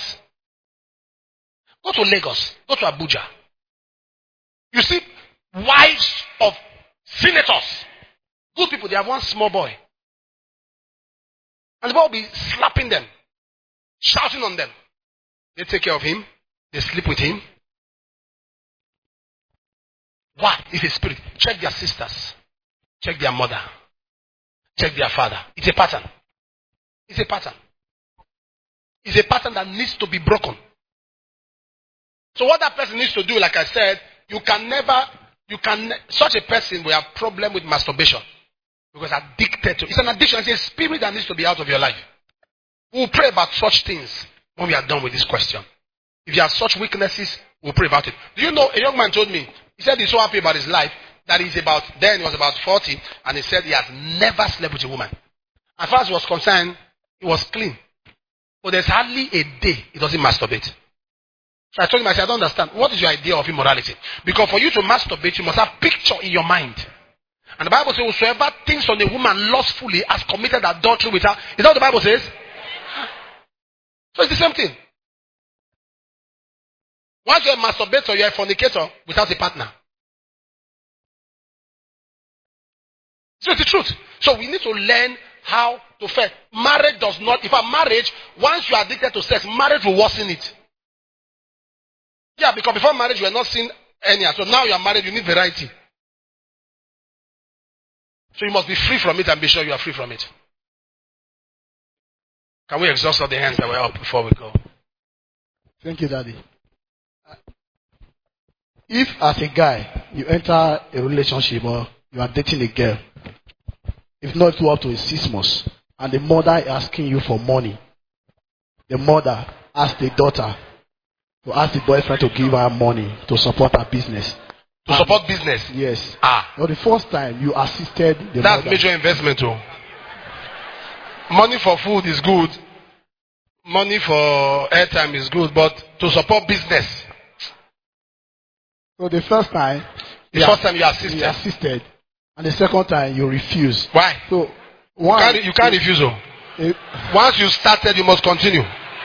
go to Lagos, go to Abuja. You see wives of senators, good people, they have one small boy. And the boy will be slapping them, shouting on them. They take care of him, they sleep with him. Why? It's a spirit. Check their sisters, check their mother, check their father. It's a pattern. It's a pattern. It's a pattern that needs to be broken. So what that person needs to do, like I said, such a person will have problem with masturbation. Because addicted to it. It's an addiction. It's a spirit that needs to be out of your life. We'll pray about such things when we are done with this question. If you have such weaknesses, we'll pray about it. Do you know, a young man told me, he said he's so happy about his life, that then he was about 40, and he said he has never slept with a woman. As far as he was concerned, he was clean. But there's hardly a day he doesn't masturbate. So I told him, I said, I don't understand. What is your idea of immorality? Because for you to masturbate, you must have picture in your mind. And the Bible says, whosoever thinks on a woman lustfully has committed adultery with her. Is that what the Bible says? So it's the same thing. Once you're a masturbator, you're a fornicator without a partner. So it's the truth. So we need to learn how to fare. Marriage does not, if a marriage, once you are addicted to sex, marriage will worsen it. Yeah, because before marriage you were not seeing any. So now you are married, you need variety. So you must be free from it and be sure you are free from it. Can we exhaust all the hands that were up before we go? Thank you, Daddy. If as a guy, you enter a relationship or you are dating a girl, if not to up to 6 months, and the mother is asking you for money, the mother asks the daughter to ask the boyfriend to give her money to support her business. To support business? Yes. For the first time you assisted the That's mother. major investment too. Money for food is good. Money for airtime is good. But to support business. So the first time you assisted. And the second time you refuse. Why? So you can't refuse. Once you started, you must continue.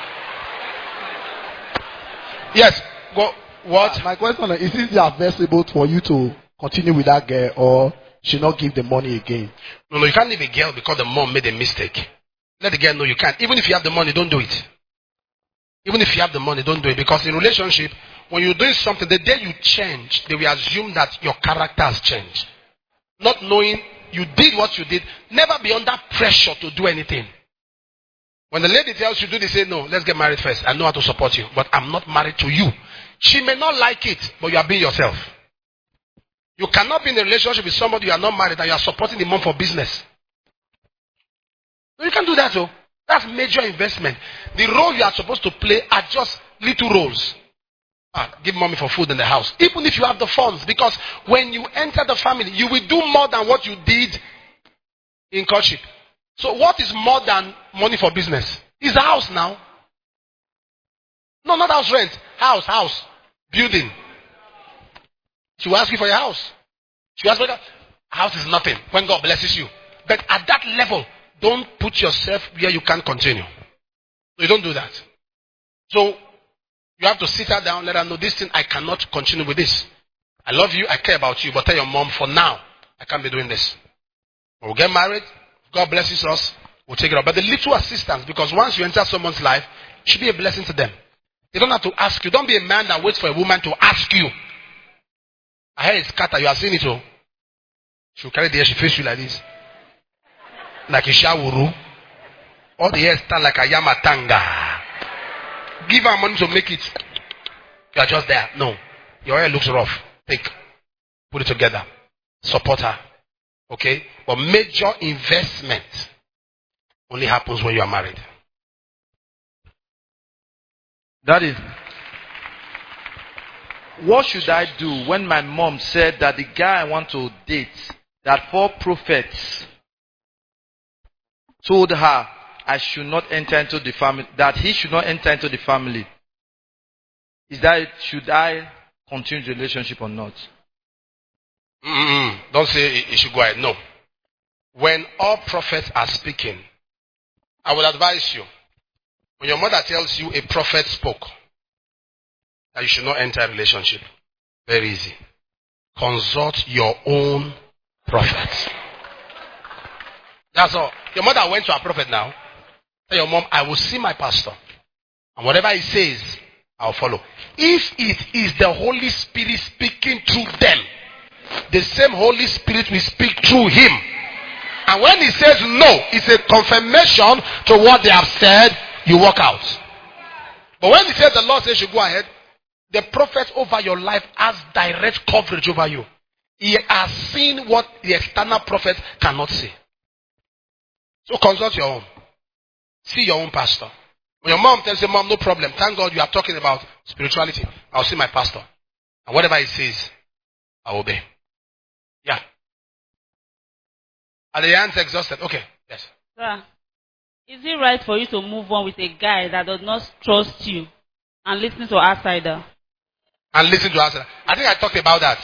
Yes. Go. What? My question is it advisable for you to continue with that girl or she not give the money again? No, you can't leave a girl because the mom made a mistake. Let the girl know you can't. Even if you have the money, don't do it. Even if you have the money, don't do it. Because in relationship, when you're doing something, the day you change, they will assume that your character has changed. Not knowing you did what you did, never be under pressure to do anything. When the lady tells you do this, say, no, let's get married first. I know how to support you, but I'm not married to you. She may not like it, but you are being yourself. You cannot be in a relationship with somebody you are not married and you are supporting the mom for business. No, you can't do that, though. That's major investment. The role you are supposed to play are just little roles. Give mommy for food in the house. Even if you have the funds. Because when you enter the family, you will do more than what you did in courtship. So what is more than money for business? It's a house now. No, not house rent. House. Building. She will ask you for your house. She will ask for your house is nothing when God blesses you. But at that level, don't put yourself where you can't continue. So you don't do that. So you have to sit her down, let her know this thing, I cannot continue with this. I love you, I care about you, but tell your mom for now, I can't be doing this. When we get married, God blesses us, we'll take it up. But the little assistance, because once you enter someone's life, it should be a blessing to them. They don't have to ask you. Don't be a man that waits for a woman to ask you. I heard it's scatter, you have seen it all. She'll carry the hair, she face you like this. Like a shawuru. All the hair stand like a yamatanga. Give her money to make it. You are just there. No. Your hair looks rough. Take. Put it together. Support her. Okay? But major investment only happens when you are married. Daddy, what should I do when my mom said that the guy I want to date, that 4 prophets told her I should not enter into the family, that he should not enter into the family? Should I continue the relationship or not? Don't say it should go ahead. No. When all prophets are speaking, I will advise you. When your mother tells you a prophet spoke, that you should not enter a relationship, very easy. Consult your own prophet. That's all. Your mother went to a prophet now. Tell your mom, I will see my pastor. And whatever he says, I'll follow. If it is the Holy Spirit speaking through them, the same Holy Spirit will speak through him. And when he says no, it's a confirmation to what they have said, you walk out. But when he says the Lord says you go ahead, the prophet over your life has direct coverage over you. He has seen what the external prophet cannot see. So consult your own. See your own pastor. When your mom tells you, Mom, no problem. Thank God you are talking about spirituality. I'll see my pastor. And whatever he says, I obey. Yeah. Are the hands exhausted? Okay. Yes. Sir, is it right for you to move on with a guy that does not trust you and listen to outsider? And listen to outsider. I think I talked about that.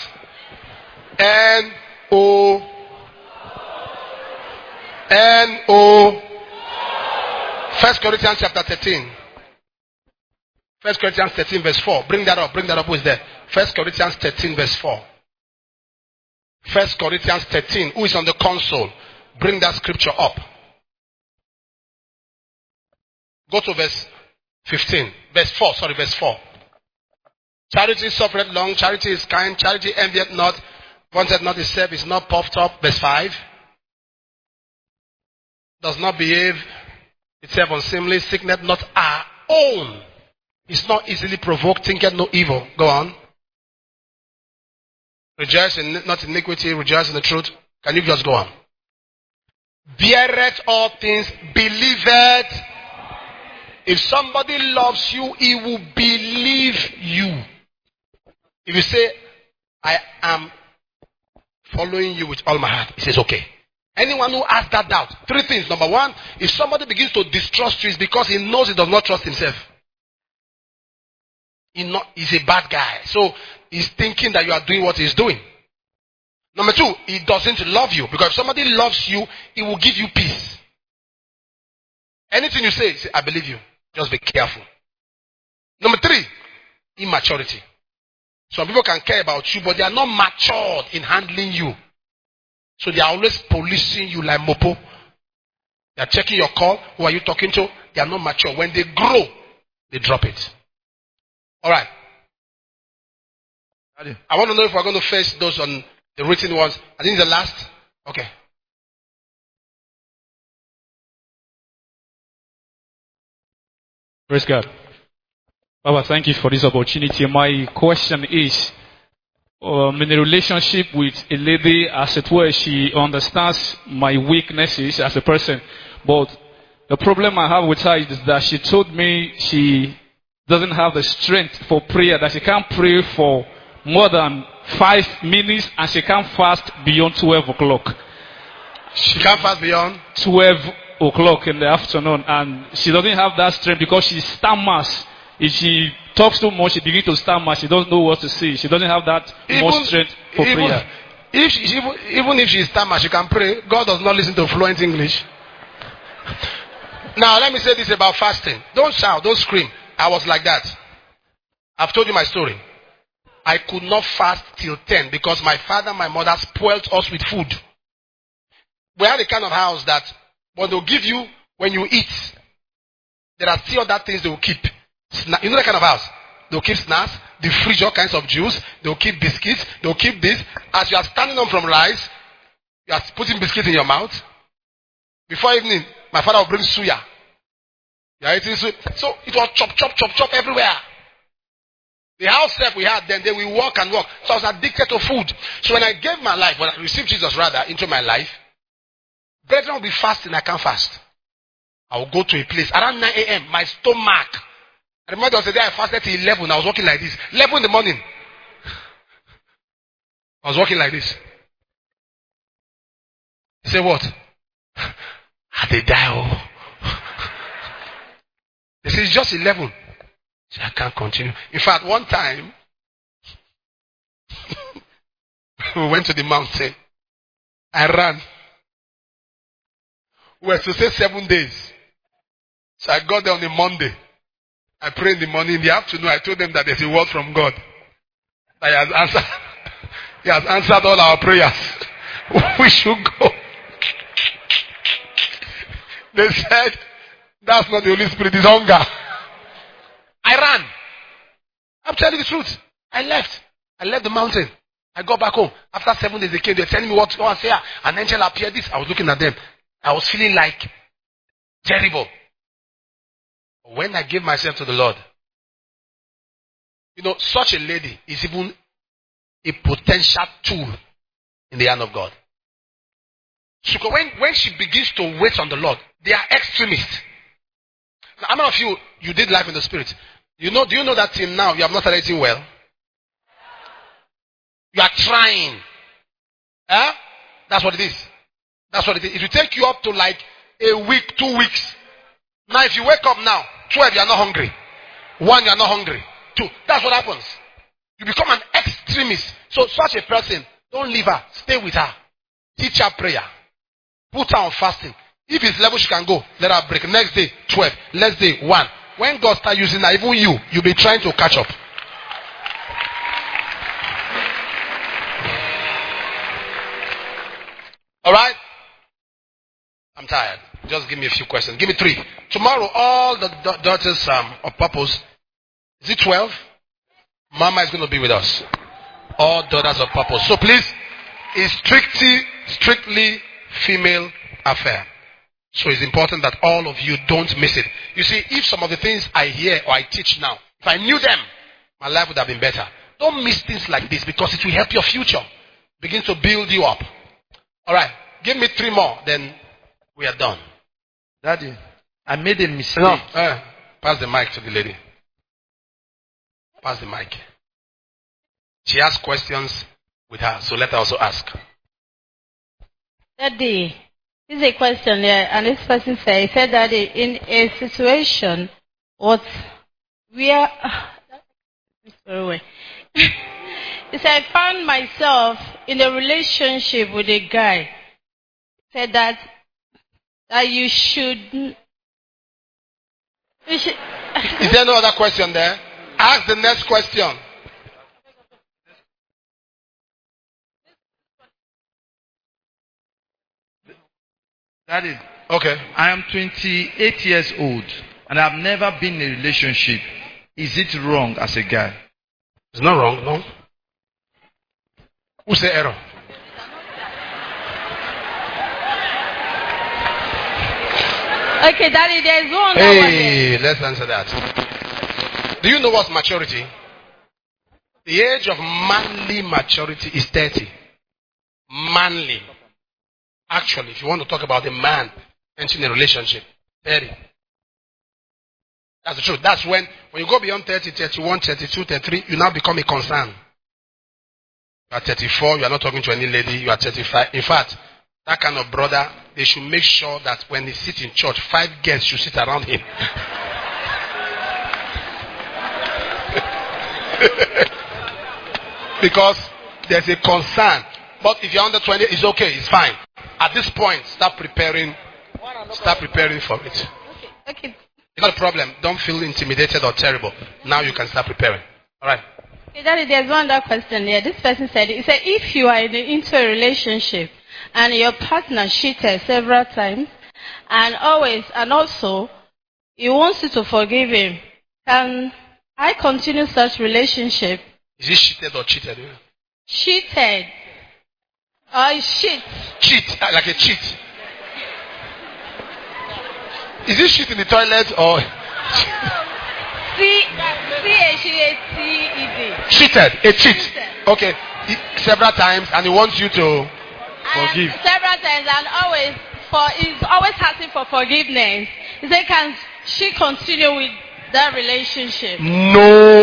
N-O. 1 Corinthians chapter 13. 1 Corinthians 13 verse 4. Bring that up. Who is there? 1 Corinthians 13 verse 4. 1 Corinthians 13. Who is on the console? Bring that scripture up. Go to verse 15. Verse 4. Verse 4. Charity suffereth long. Charity is kind. Charity envieth not. Wanted not itself. Is not puffed up. Verse 5. Does not behave itself unseemly. Sickness not our own. Is not easily provoked. Thinketh no evil. Go on. Rejoice in not iniquity. Rejoice in the truth. Can you just go on? Beareth all things. Believeth. If somebody loves you, he will believe you. If you say, I am following you with all my heart, he says, okay. Anyone who has that doubt, 3 things. Number 1, if somebody begins to distrust you, it's because he knows he does not trust himself. He's a bad guy. So he's thinking that you are doing what he's doing. Number 2, he doesn't love you. Because if somebody loves you, he will give you peace. Anything you say, I believe you. Just be careful. Number 3, immaturity. Some people can care about you, but they are not matured in handling you. So they are always policing you like mopo. They are checking your call. Who are you talking to? They are not mature. When they grow, they drop it. All right. I want to know if we're going to face those on the written ones. I think it's the last. Okay. Praise God. Baba, thank you for this opportunity. My question is, in a relationship with a lady, as it were, she understands my weaknesses as a person. But the problem I have with her is that she told me she doesn't have the strength for prayer, that she can't pray for more than 5 minutes and she can't fast beyond 12 o'clock. She can't fast beyond 12 o'clock in the afternoon, and she doesn't have that strength because she stammers. If she talks too much, she begins to stammer. She doesn't know what to say. She doesn't have that much strength for prayer. Even if she stammers, she can pray. God does not listen to fluent English. Now, let me say this about fasting. Don't shout, don't scream. I was like that. I've told you my story. I could not fast till 10 because my father and my mother spoiled us with food. We had a kind of house that what they'll give you when you eat, there are still other things they will keep. You know that kind of house? They'll keep snacks, the fridge, all kinds of juice, they'll keep biscuits, they'll keep this. As you are standing up from rice, you are putting biscuits in your mouth. Before evening, my father will bring suya. You are eating suya. So it was chop, chop, chop, chop everywhere. The house step we had then we walk and walk. So I was addicted to food. So when I gave my life, when I received Jesus rather into my life, brethren will be fasting, I can't fast. I will go to a place around 9 a.m. My stomach. I remember there was a day I fasted till 11. I was walking like this. 11 in the morning. I was walking like this. He said, what? I did die. They said, it's just 11. So I can't continue. In fact, one time, we went to the mountain. I ran. We were to say 7 days. So I got there on a Monday. I prayed in the morning. In the afternoon, I told them that there's a word from God. That He has answered. He has answered all our prayers. We should go. They said, that's not the Holy Spirit, it's hunger. I ran. I'm telling you the truth. I left. I left the mountain. I got back home. After 7 days, they came. They were telling me what to go and say. An angel appeared. This. I was looking at them. I was feeling like terrible. When I gave myself to the Lord, you know, such a lady is even a potential tool in the hand of God. So when she begins to wait on the Lord, they are extremists. Now, how many of you did life in the Spirit? Do you know that till now you have not started eating well? You are trying. That's what it is. That's what it is. It will take you up to like a week, 2 weeks. Now if you wake up now, 12 you are not hungry. 1 you are not hungry. 2. That's what happens. You become an extremist. So such a person, don't leave her. Stay with her. Teach her prayer. Put her on fasting. If it's level she can go, let her break. Next day, 12. Next day, 1. When God starts using her, even you'll be trying to catch up. Alright? I'm tired. Just give me a few questions. Give me 3. Tomorrow, all the daughters of purpose. Is it 12? Mama is going to be with us. All daughters of purpose. So please, it's strictly female affair. So it's important that all of you don't miss it. You see, if some of the things I hear or I teach now, if I knew them, my life would have been better. Don't miss things like this because it will help your future. Begin to build you up. Alright, give me 3 more, then we are done. Daddy, I made a mistake. No, pass the mic to the lady. Pass the mic. She has questions with her, so let her also ask. Daddy, this is a question here, and this person said that in a situation where he said, I found myself in a relationship with a guy. He said that you should Is there no other question there? Ask the next question. Daddy. Okay. I am 28 years old and I've never been in a relationship. Is it wrong as a guy? It's not wrong, no. Who say error? Okay, Daddy, there's one. Hey, let's answer that. Do you know what's maturity? The age of manly maturity is 30. Manly. Actually, if you want to talk about a man entering a relationship, 30. That's the truth. That's when you go beyond 30, 31, 32, 33, you now become a concern. You are 34, you are not talking to any lady, you are 35. In fact, that kind of brother, they should make sure that when he sits in church, 5 girls should sit around him. Because there's a concern. But if you're under 20, it's okay, it's fine. At this point, start preparing for it. Okay. You got a problem, don't feel intimidated or terrible. Now you can start preparing. Alright. Okay, Daddy, there's one other question here. This person said, if you are into a relationship and your partner cheated several times and also he wants you to forgive him, can I continue such relationship? Is he cheated or cheated? Cheated. Or shit. Cheat, like a cheat. Is it shit in the toilet or? C-H-A-T-E-D. Cheated, a cheat. Okay, several times and he wants you to forgive. Several times and he's always asking for forgiveness. He said, can she continue with that relationship? No.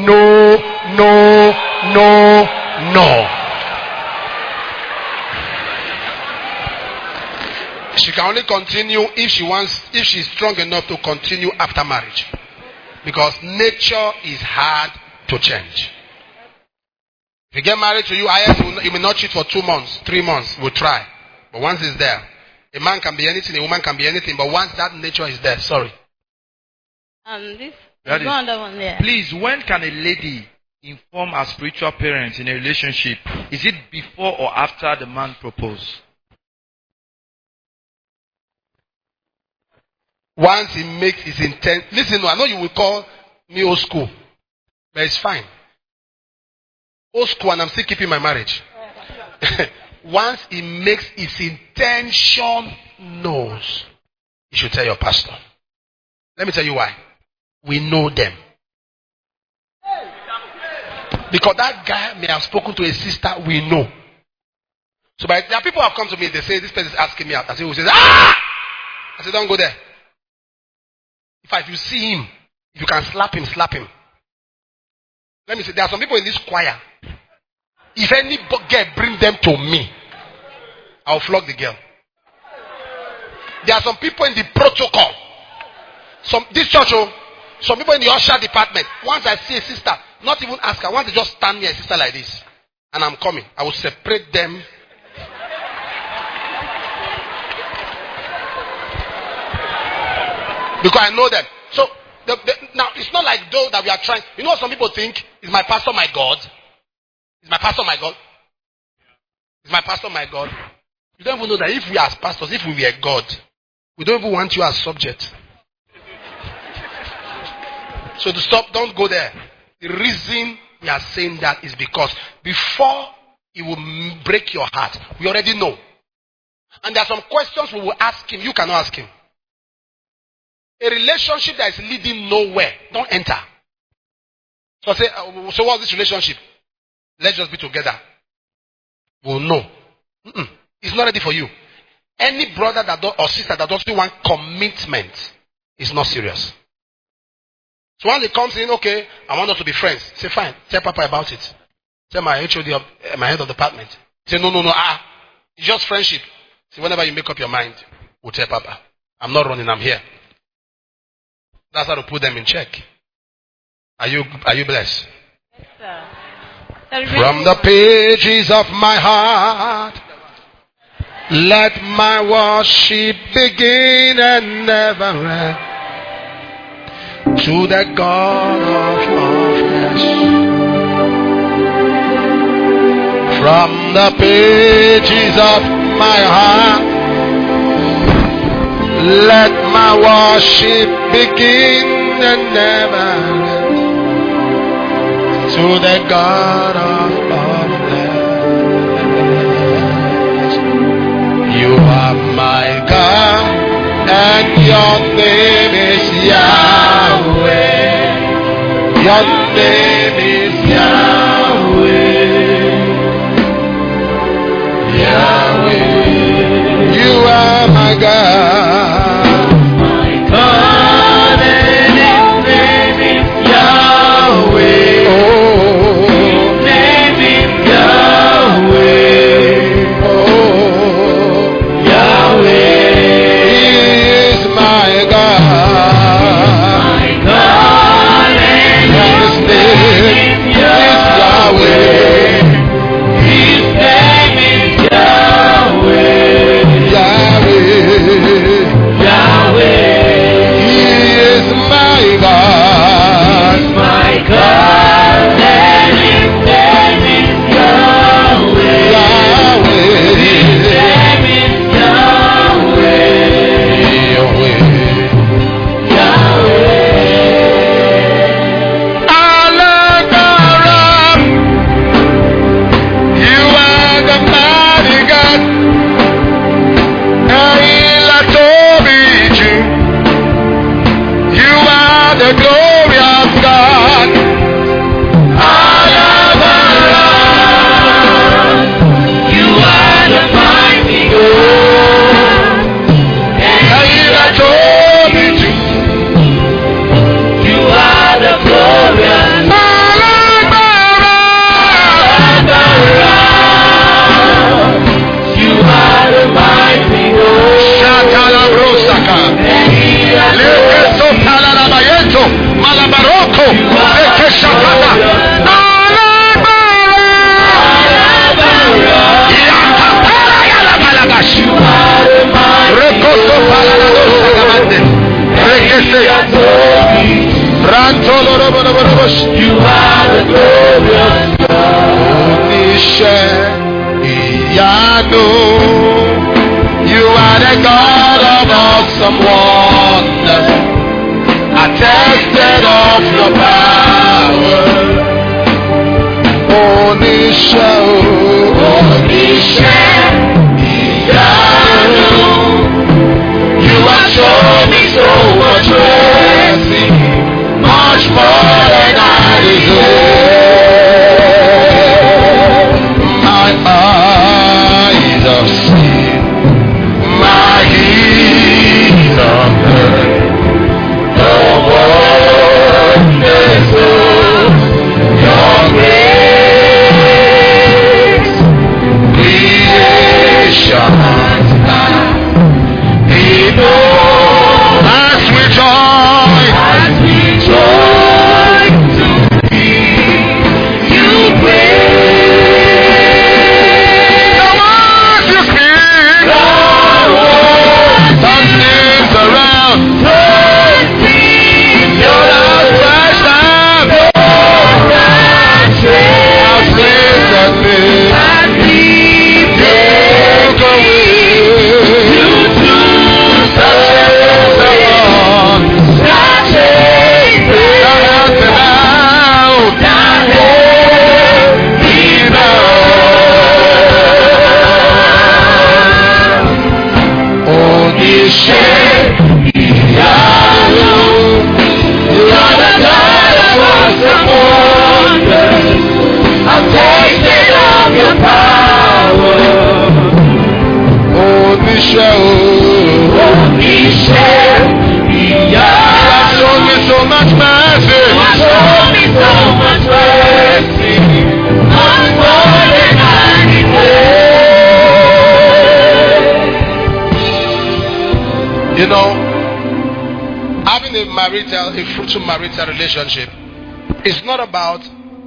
She can only continue if she's strong enough to continue after marriage. Because nature is hard to change. If you get married to you, you may not cheat for 2 months, 3 months, we'll try. But once it's there, a man can be anything, a woman can be anything, but once that nature is there, sorry. Please, when can a lady inform her spiritual parents in a relationship? Is it before or after the man proposes? Once he makes his intent. Listen, I know you will call me old school, but it's fine. Old school and I'm still keeping my marriage. Once he makes his intention known, you should tell your pastor. Let me tell you why. We know them. Because that guy may have spoken to a sister we know. So there are people who have come to me, they say, this person is asking me out. I say, who says, ah! I say, don't go there. If you see him, if you can slap him, slap him. Let me say, there are some people in this choir. If any girl bring them to me, I'll flog the girl. There are some people in the protocol. This church, some people in the usher department. Once I see a sister, not even ask her, once they just stand near a sister like this, and I'm coming, I will separate them. Because I know them. So, now, it's not like though that we are trying. You know what some people think? Is my pastor my God? Is my pastor my God? Is my pastor my God? You don't even know that if we as pastors, if we were God, we don't even want you as subject. So to stop, don't go there. The reason we are saying that is because before it will break your heart, we already know. And there are some questions we will ask him, you cannot ask him. A relationship that is leading nowhere, don't enter. So I say, so what's this relationship? Let's just be together. We'll know. It's not ready for you. Any brother or sister that doesn't want commitment is not serious. So when it comes in, okay, I want us to be friends. Say, fine. Tell Papa about it. Tell my HOD, my head of department. Say, no. It's just friendship. See, whenever you make up your mind, we'll tell Papa. I'm not running, I'm here. That's how to put them in check. Are you blessed? Yes, sir. From the pages of my heart, let my worship begin and never end. to the God of all flesh. From the pages of my heart, let my worship begin and never end. To the God of all flesh. You are my God, and your name is Yahweh. Your name is Yahweh. Yahweh. You are my God. My God, and his name is Yahweh. Oh, his name is Yahweh. Oh, Yahweh. He is my God. My God, and his name is Yahweh. His name is Yahweh. Yahweh. He is my God. My God, and his name is Yahweh. Yahweh. His name is Yahweh. Yahweh. Alabaram. You are the mighty God. Eilatobiju. You are the glorious God. Alabaram. You are the mighty God. Eilatobiju. You are the glorious God. Alabaram. You are the mighty God. Shatalabrosaka. Lekeso talarabayeto. Malabaroko. Lekeshakata. Alabaram. Yakatara yalabalagash. Rekoso palaradosa gamande. Rekese. Rantoloroborobosh. You are the glorious God. Onishe. Iyanu. You are the God of awesome wonders. Attested of your power. Onisha, Onisha, Iyanu. You have shown me so much mercy, much more than I deserve. My eyes have seen, my ears have heard the wonders of your grace. Creation has done. People as we join to give you praise. The words you speak, turn things around. Your love flashed out. Has lifted me. Took away. You took the chains of God. Down and out. Be bound. Onishe, Iyanu. You are the God of awesome wonders. I've tasted of your power. Onishe, Onishe, Iyanu. You have shown me so much mercy. You have shown me so much mercy. Much more than I deserve. You know, having a fruitful marital relationship is not about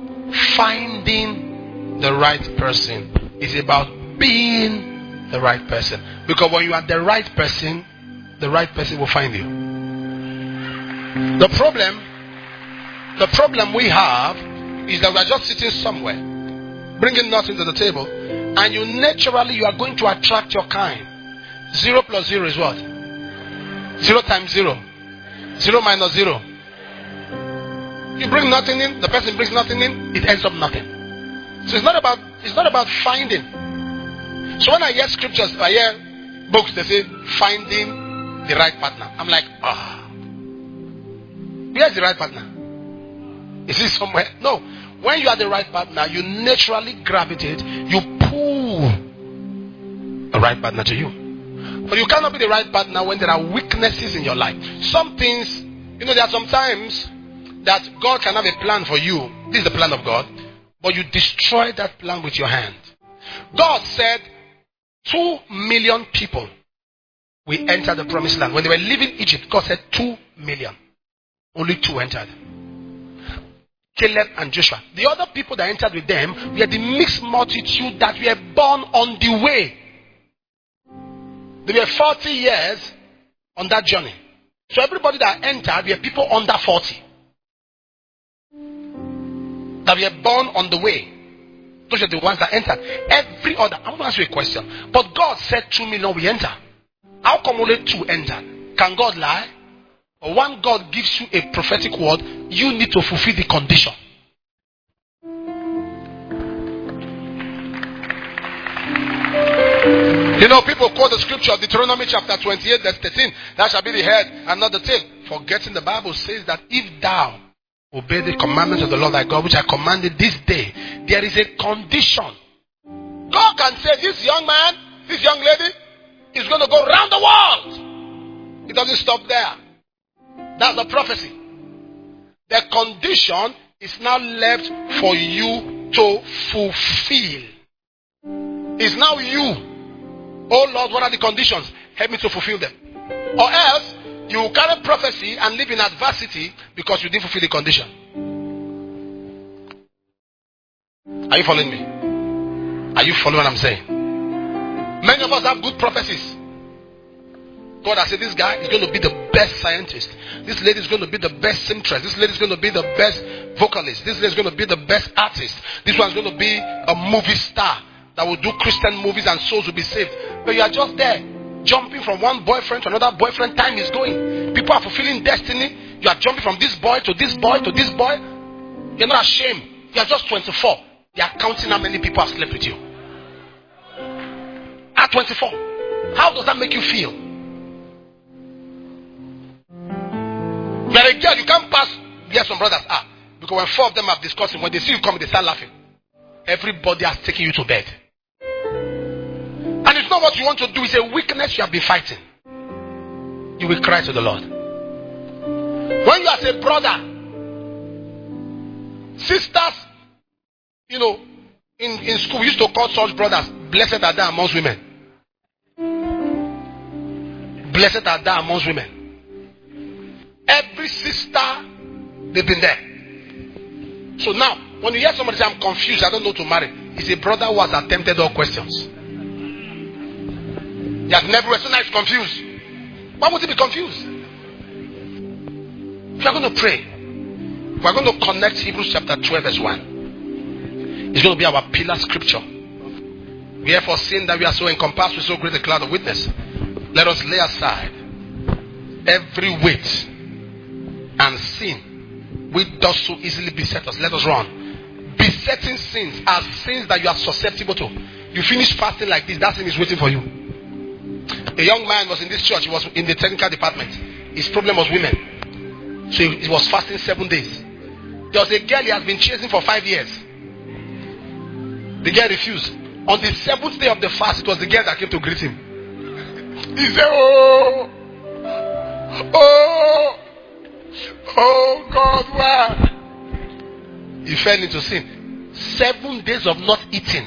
finding the right person. It's about being the right person. Because when you are the right person will find you. The problem we have is that we are just sitting somewhere, bringing nothing to the table, and you are going to attract your kind. 0 plus 0 is what? 0 times 0. 0 minus 0. You bring nothing in, the person brings nothing in, it ends up nothing. So it's not about finding. So when I hear scriptures, I hear books, they say finding the right partner. I'm like, where's the right partner? Is it somewhere? No. When you are the right partner, you naturally gravitate, you pull the right partner to you. But you cannot be the right partner when there are weaknesses in your life. Some things, there are some times that God can have a plan for you. This is the plan of God. But you destroy that plan with your hand. God said 2 million people will enter the promised land. When they were leaving Egypt, God said 2 million. Only 2 entered. Caleb and Joshua. The other people that entered with them were the mixed multitude that were born on the way. They were 40 years on that journey. So everybody that entered were people under 40. That were born on the way. Those are the ones that entered. Every other. I'm going to ask you a question. But God said 2 million will enter. How come only 2 entered? Can God lie? Or when God gives you a prophetic word, you need to fulfill the condition. People quote the scripture of Deuteronomy chapter 28 verse 13. That shall be the head and not the tail. Forgetting the Bible says that if thou obey the commandments of the Lord thy God, which I commanded this day, there is a condition. God can say, this young man, this young lady is going to go around the world. It doesn't stop there. That's the prophecy. The condition is now left for you to fulfill. It's now you. Oh Lord, what are the conditions? Help me to fulfill them. Or else, you will carry prophecy and live in adversity because you didn't fulfill the condition. Are you following me? Are you following what I'm saying? Many of us have good prophecies. God has said this guy is going to be the best scientist. This lady is going to be the best seamstress. This lady is going to be the best vocalist. This lady is going to be the best artist. This one is going to be a movie star that will do Christian movies and souls will be saved. But you are just there, jumping from one boyfriend to another boyfriend. Time is going. People are fulfilling destiny. You are jumping from this boy to this boy to this boy. You're not ashamed. You are just 24. They are counting how many people have slept with you. At 24. How does that make you feel? You are a girl, you can't pass where some brothers are. Because when 4 of them have discussed it, when they see you coming, they start laughing. Everybody has taken you to bed. And it's not what you want to do, it's a weakness you have been fighting. You will cry to the Lord. When you are a brother, sisters, in school, we used to call such brothers, blessed are they amongst women. Blessed are they amongst women. Every sister, they've been there. So now, when you hear somebody say, I'm confused, I don't know to marry, it's a brother who has attempted all questions. He has never, so now he's confused. Why would he be confused? If you are going to pray, we are going to connect Hebrews chapter 12 verse 1. It's going to be our pillar scripture. Wherefore, seeing that we are so encompassed with so great a cloud of witness, let us lay aside every weight and sin which does so easily beset us. Let us run. Besetting sins are sins that you are susceptible to. You finish fasting like this, that sin is waiting for you. A young man was in this church. He was in the technical department. His problem was women. So he was fasting 7 days. There was a girl he has been chasing for 5 years. The girl refused. On the 7th day of the fast, it was the girl that came to greet him. He said, oh God, why? He fell into sin. 7 days of not eating.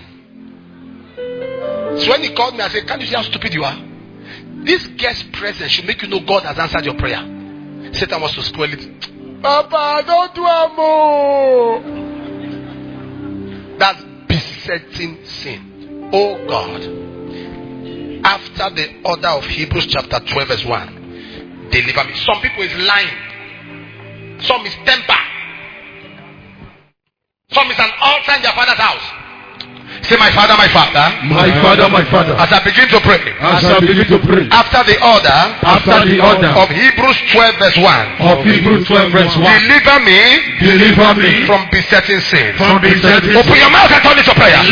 So when he called me, I said, can't you see how stupid you are? This guest presence should make you know God has answered your prayer. Satan wants to spoil it. Papa, don't do more. That's besetting sin. Oh God. After the order of Hebrews chapter 12 verse 1, deliver me. Some people is lying. Some is temper. Some is an altar in their father's house. Say, my father, my father. My father, my father. As I begin to pray. As I begin to pray. After the order. After the order. Of Hebrews 12 verse 1. Of Hebrews 12 verse 1. Deliver me. Deliver me. From besetting sin. From besetting sin. Open your mouth and turn it to prayer.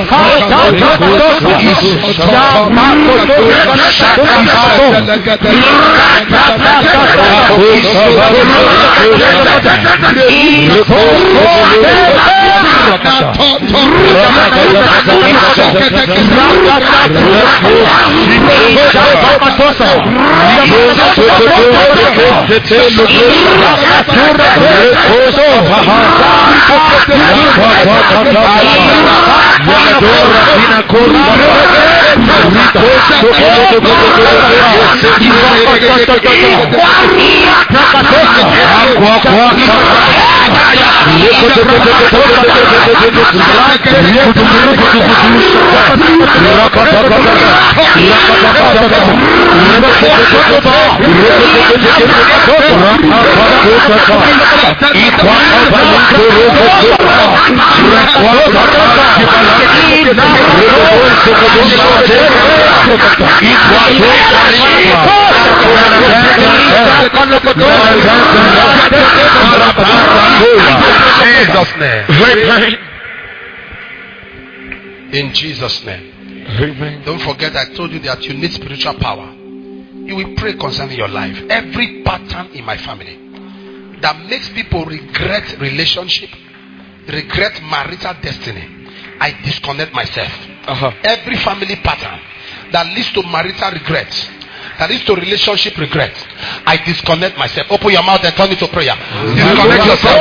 In Jesus' name. Amen. Don't forget I told you that you need spiritual power. You will pray concerning your life. Every pattern in my family that makes people regret relationship, regret marital destiny, I disconnect myself. Every family pattern that leads to marital regret, that leads to relationship regret, I disconnect myself. Open your mouth and turn it to prayer. Disconnect yourself.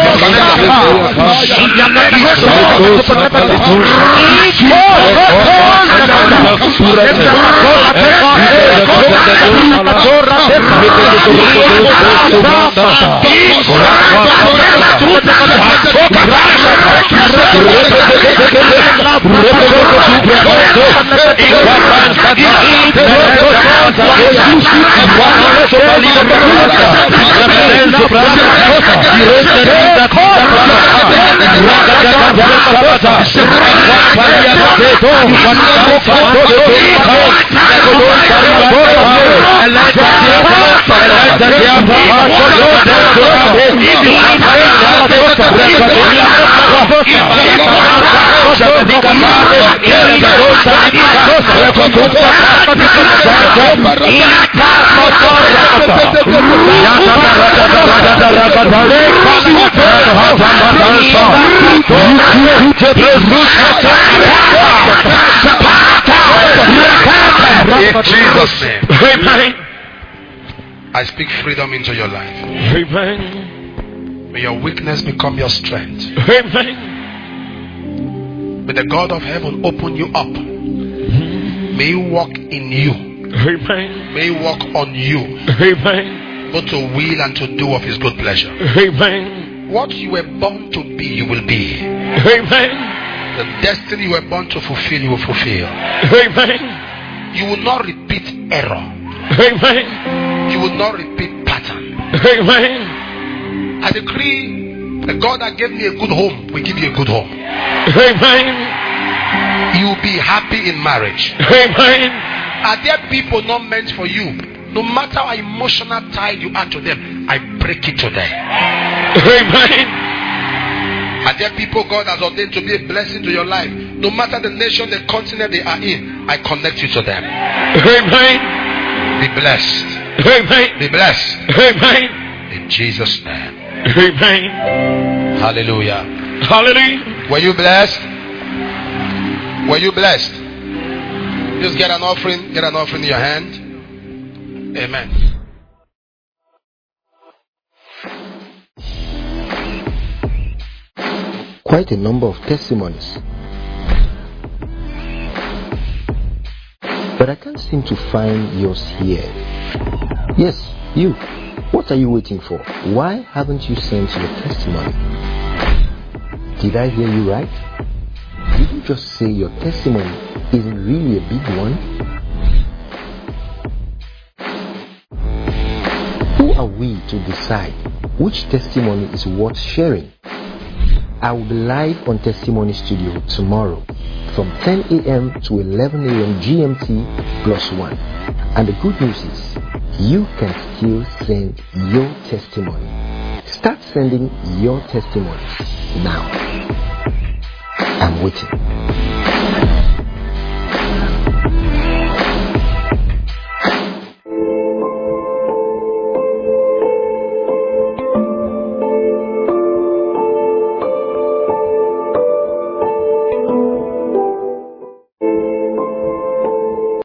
In Jesus' name. I speak freedom into your life. May your weakness become your strength. May the God of heaven open you up. May He walk in you. May He walk on you. Both to will and to do of His good pleasure. What you were born to be, you will be. The destiny you were born to fulfill, you will fulfill. You will not repeat error. You will not repeat pattern. I decree the God that gave me a good home will give you a good home. You will be happy in marriage. Are there people not meant for you? No matter how emotional tied you are to them, I break it today. Are there people God has ordained to be a blessing to your life? No matter the nation, the continent they are in, I connect you to them. Be blessed. Be blessed. In Jesus' name. Hallelujah. Hallelujah. Were you blessed? Were you blessed? Just get an offering in your hand. Amen. Quite a number of testimonies. But I can't seem to find yours here. Yes, you. What are you waiting for? Why haven't you sent your testimony? Did I hear you right? Did you just say your testimony isn't really a big one? Who are we to decide which testimony is worth sharing. I will be live on Testimony Studio tomorrow from 10 a.m. to 11 a.m. GMT +1. And the good news is, you can still send your testimony. Start sending your testimonies now. I'm waiting.